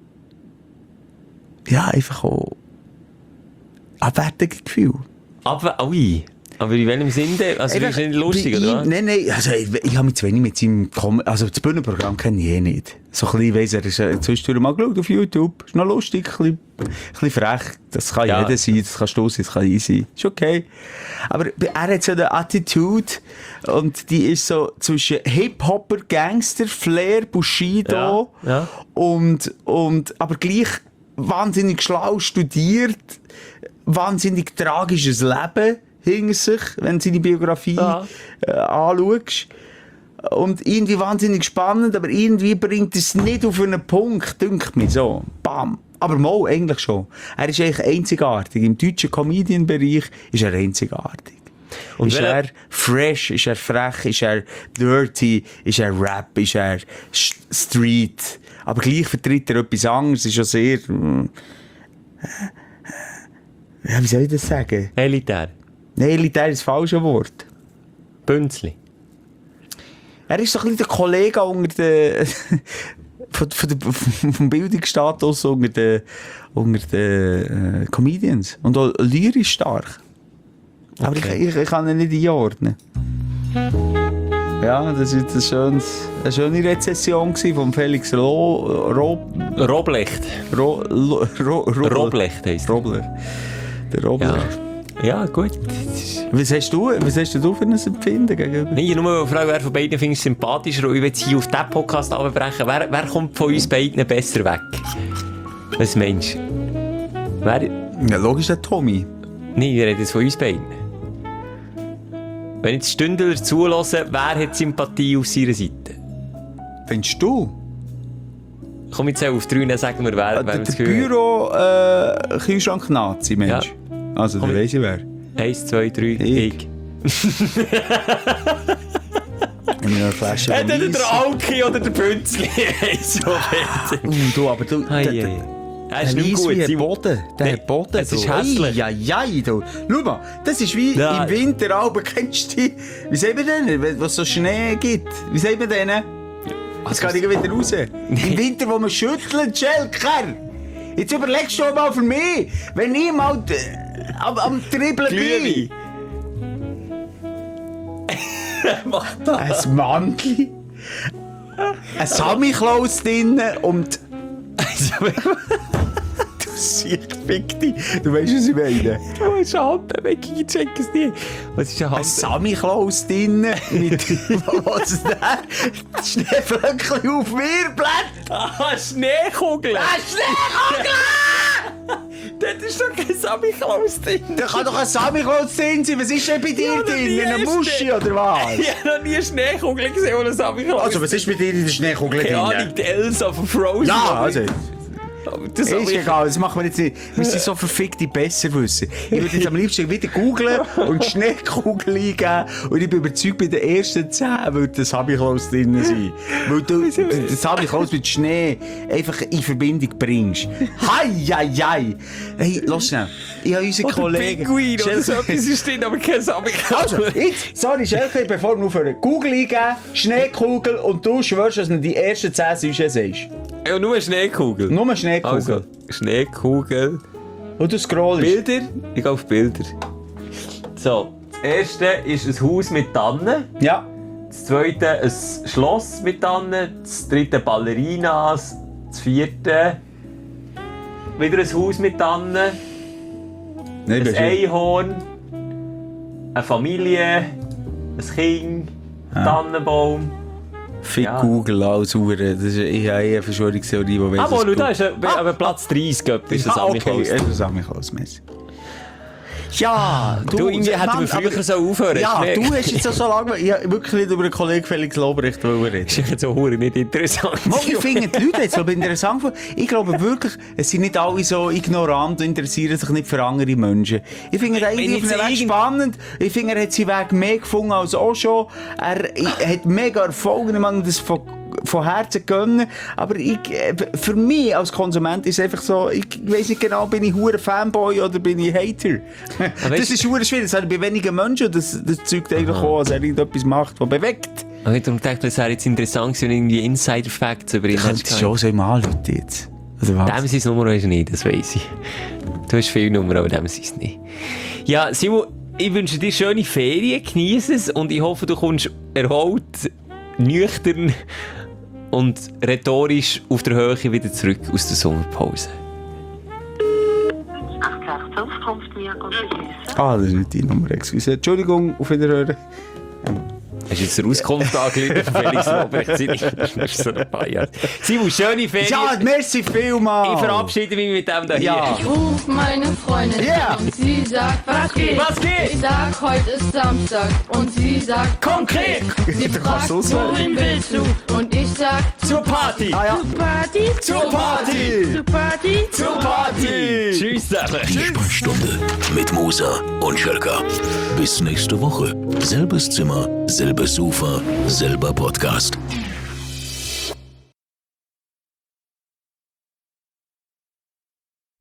ja, einfach auch abwertiges Gefühl. Aber, ui. Aber in welchem Sinn denn? Also, du bist nicht lustig, oder was? Nein, also ich habe mich zu wenig mit seinem also das Bühnenprogramm kenne ich nicht. So ein bisschen, weiss er ist zwischendurch mal geschaut auf YouTube. Ist noch lustig, ein bisschen frech. Das kann jeder sein, das kannst du sein, das kann ich sein. Ist okay. Aber er hat so eine Attitude und die ist so zwischen Hip-Hopper, Gangster, Flair, Bushido und aber gleich wahnsinnig schlau studiert, wahnsinnig tragisches Leben hinter sich, wenn du seine Biografie anschaust. Und irgendwie wahnsinnig spannend, aber irgendwie bringt es nicht auf einen Punkt, dünkt mir so. Bam. Aber mal eigentlich schon. Er ist eigentlich einzigartig. Im deutschen Comedian-Bereich ist er einzigartig. Und ist er fresh, ist er frech, ist er dirty, ist er Rap, ist er Street. Aber gleich vertritt er etwas anderes, ist ja sehr... Ja, wie soll ich das sagen? Elitär. Nein, elitär ist das falsche Wort. Bünzli. Er ist so ein bisschen der Kollege unter den... vom Bildungsstatus unter den Comedians. Und auch lyrisch stark. Aber ich kann ihn nicht einordnen. Ja, das war eine schöne Rezession von Felix Roblecht. Roblecht heisst Robler. Der Robler. Ja, gut. Was hast du für ein Empfinden gegenüber? Nee, nur eine Frage, wer von beiden findest du sympathischer? Und ich will jetzt hier auf diesen Podcast abbrechen. Wer kommt von uns beiden besser weg? Was meinst du? Ja, logisch der Tommy. Nein, wir reden jetzt von uns beiden. Wenn jetzt Stündler zulassen, wer hat Sympathie auf seiner Seite? Findest du? Komm jetzt auf 3 und sagen wir, wer der das Gefühl Büro Kühlschrank-Nazi, Mensch. Ja. Also, der weiss ich wer. 1, 2, 3, ich. Eine Flasche Entweder der Alki oder der Bünzli. Du, aber du... Er ist nicht gut. Der Boden. Der Boden. Es ist hässlich. Ja, du. Schau mal, das ist wie im Winter, aber kennst du die... Wie sagt man denn, wenn es so Schnee gibt? Wie sagt man denn? Jetzt kann ich wieder raus. Im Winter, wo man schüttelt, Schelker. Jetzt überlegst du mal für mich, wenn ich mal am Dribbeln bin. Ein Mantel, ein Samichlaus drinnen und Du siehst, fick dich. Du weißt, was ich meine. Was ist eine Handbewegung? Ich check es nie. Was ist eine Ein Sammy Klaus drin. Was ist das? Schneeflöckchen auf mir, Blatt. Ah, Schneekugel! Schneekugel! Das ist doch kein Sammy Klaus drin. Da kann doch ein Sammy Klaus drin sein. Was ist denn bei dir drin? Eine Muschi oder was? Ich habe noch nie eine Schneekugel gesehen, ohne Sammy Klaus. Also, was ist bei dir in der Schneekugel Keine Ahnung, drin? die Elsa von Frozen. Ja, also... Das Ist egal, das machen wir jetzt nicht. Wir sind so verfickte Besserwisser. Ich würde jetzt am liebsten wieder googlen und Schneekugel eingeben. Und ich bin überzeugt, bei den ersten 10 würde das Samichlaus drin sein. Weil du das Samichlaus mit Schnee einfach in Verbindung bringst. Hei, hei, hei. Hey, lass schnell. Ich habe unsere Kollegen... Pinguin oder so etwas ist drin, aber kein Sammy Klaus. Also, jetzt, sorry, Schelke, bevor wir aufhören. Google eingeben, Schneekugel und du schwörst, dass du die ersten 10 Süße sagst. Ja, nur eine Schneekugel. Nur eine Schneekugel. Also, Schneekugel. Und du scrollst. Bilder? Ich gehe auf Bilder. So, das erste ist ein Haus mit Tannen. Ja. Das zweite ein Schloss mit Tannen. Das dritte Ballerinas. Das vierte wieder ein Haus mit Tannen. Nein, Ein Einhorn. Eine Familie. Ein Kind. Ein Tannenbaum. Fick Ja. Google als Uhr. Das ist eine Verschwörungstheorie, die Aber da ist aber Platz 30. Ist das okay. Samichlaus. Das ist Samichlaus. Ja, Du, irgendwie hätten wir früher so aufhören. Ja, Schnee- du hast jetzt so lange... Ich habe wirklich nicht über den Kollegen Felix Lobrecht reden. ist jetzt so hure nicht interessant. Mal, ich finde die Leute jetzt aber interessant. Ich glaube wirklich, es sind nicht alle so ignorant und interessieren sich nicht für andere Menschen. Ich finde das irgendwie auf einem Weg spannend. Ich finde, er hat seinen Weg mehr gefunden als auch schon. Er hat mega Erfolg, ich mag das von Herzen gönnen. Aber für mich als Konsument ist es einfach so, ich weiss nicht genau, bin ich hure Fanboy oder bin ich Hater? Das ist hure schwierig. Das habe ich bei wenigen Menschen. Das zeugt eigentlich auch, dass er irgendetwas macht, das bewegt. Ich habe darum gedacht, es wäre jetzt interessant, wenn irgendwie Insider-Facts über ihn Kannst du schon so im Anrufen jetzt? Oder was? Dem sein Nummer hast du nicht, das weiss ich. Du hast viele Nummern, aber dem sein nicht. Ja, Simon, ich wünsche dir schöne Ferien, genieße es und ich hoffe, du kommst erholt, nüchtern und rhetorisch auf der Höhe wieder zurück aus der Sommerpause. 885 kommt mir und begrüßen. Ah, das ist nicht die Nummer, excuse. Entschuldigung, auf Wiederhören. Hast du jetzt eine Auskunft angelegt von Felix Lobrecht? Das ist so ein paar Jahre. Simon, schöne Ferien. Ja, merci vielmals. Ich verabschiede mich mit dem da hier. Ja. Ich ruf meine Freundin Yeah. an und sie sagt, was geht? Was geht? Ich sag, heute ist Samstag und sie sagt, Konkret! Sie Du fragt, kannst auswählen. wohin willst du? Und ich sag, Zur Party! Ah, ja. zur Party, Zur Party! zur Party, Zur Party! Tschüss zusammen! Die Sprechstunde mit Musa und Schelka. Bis nächste Woche. Selbes Zimmer, selbes Sofa, selber Podcast.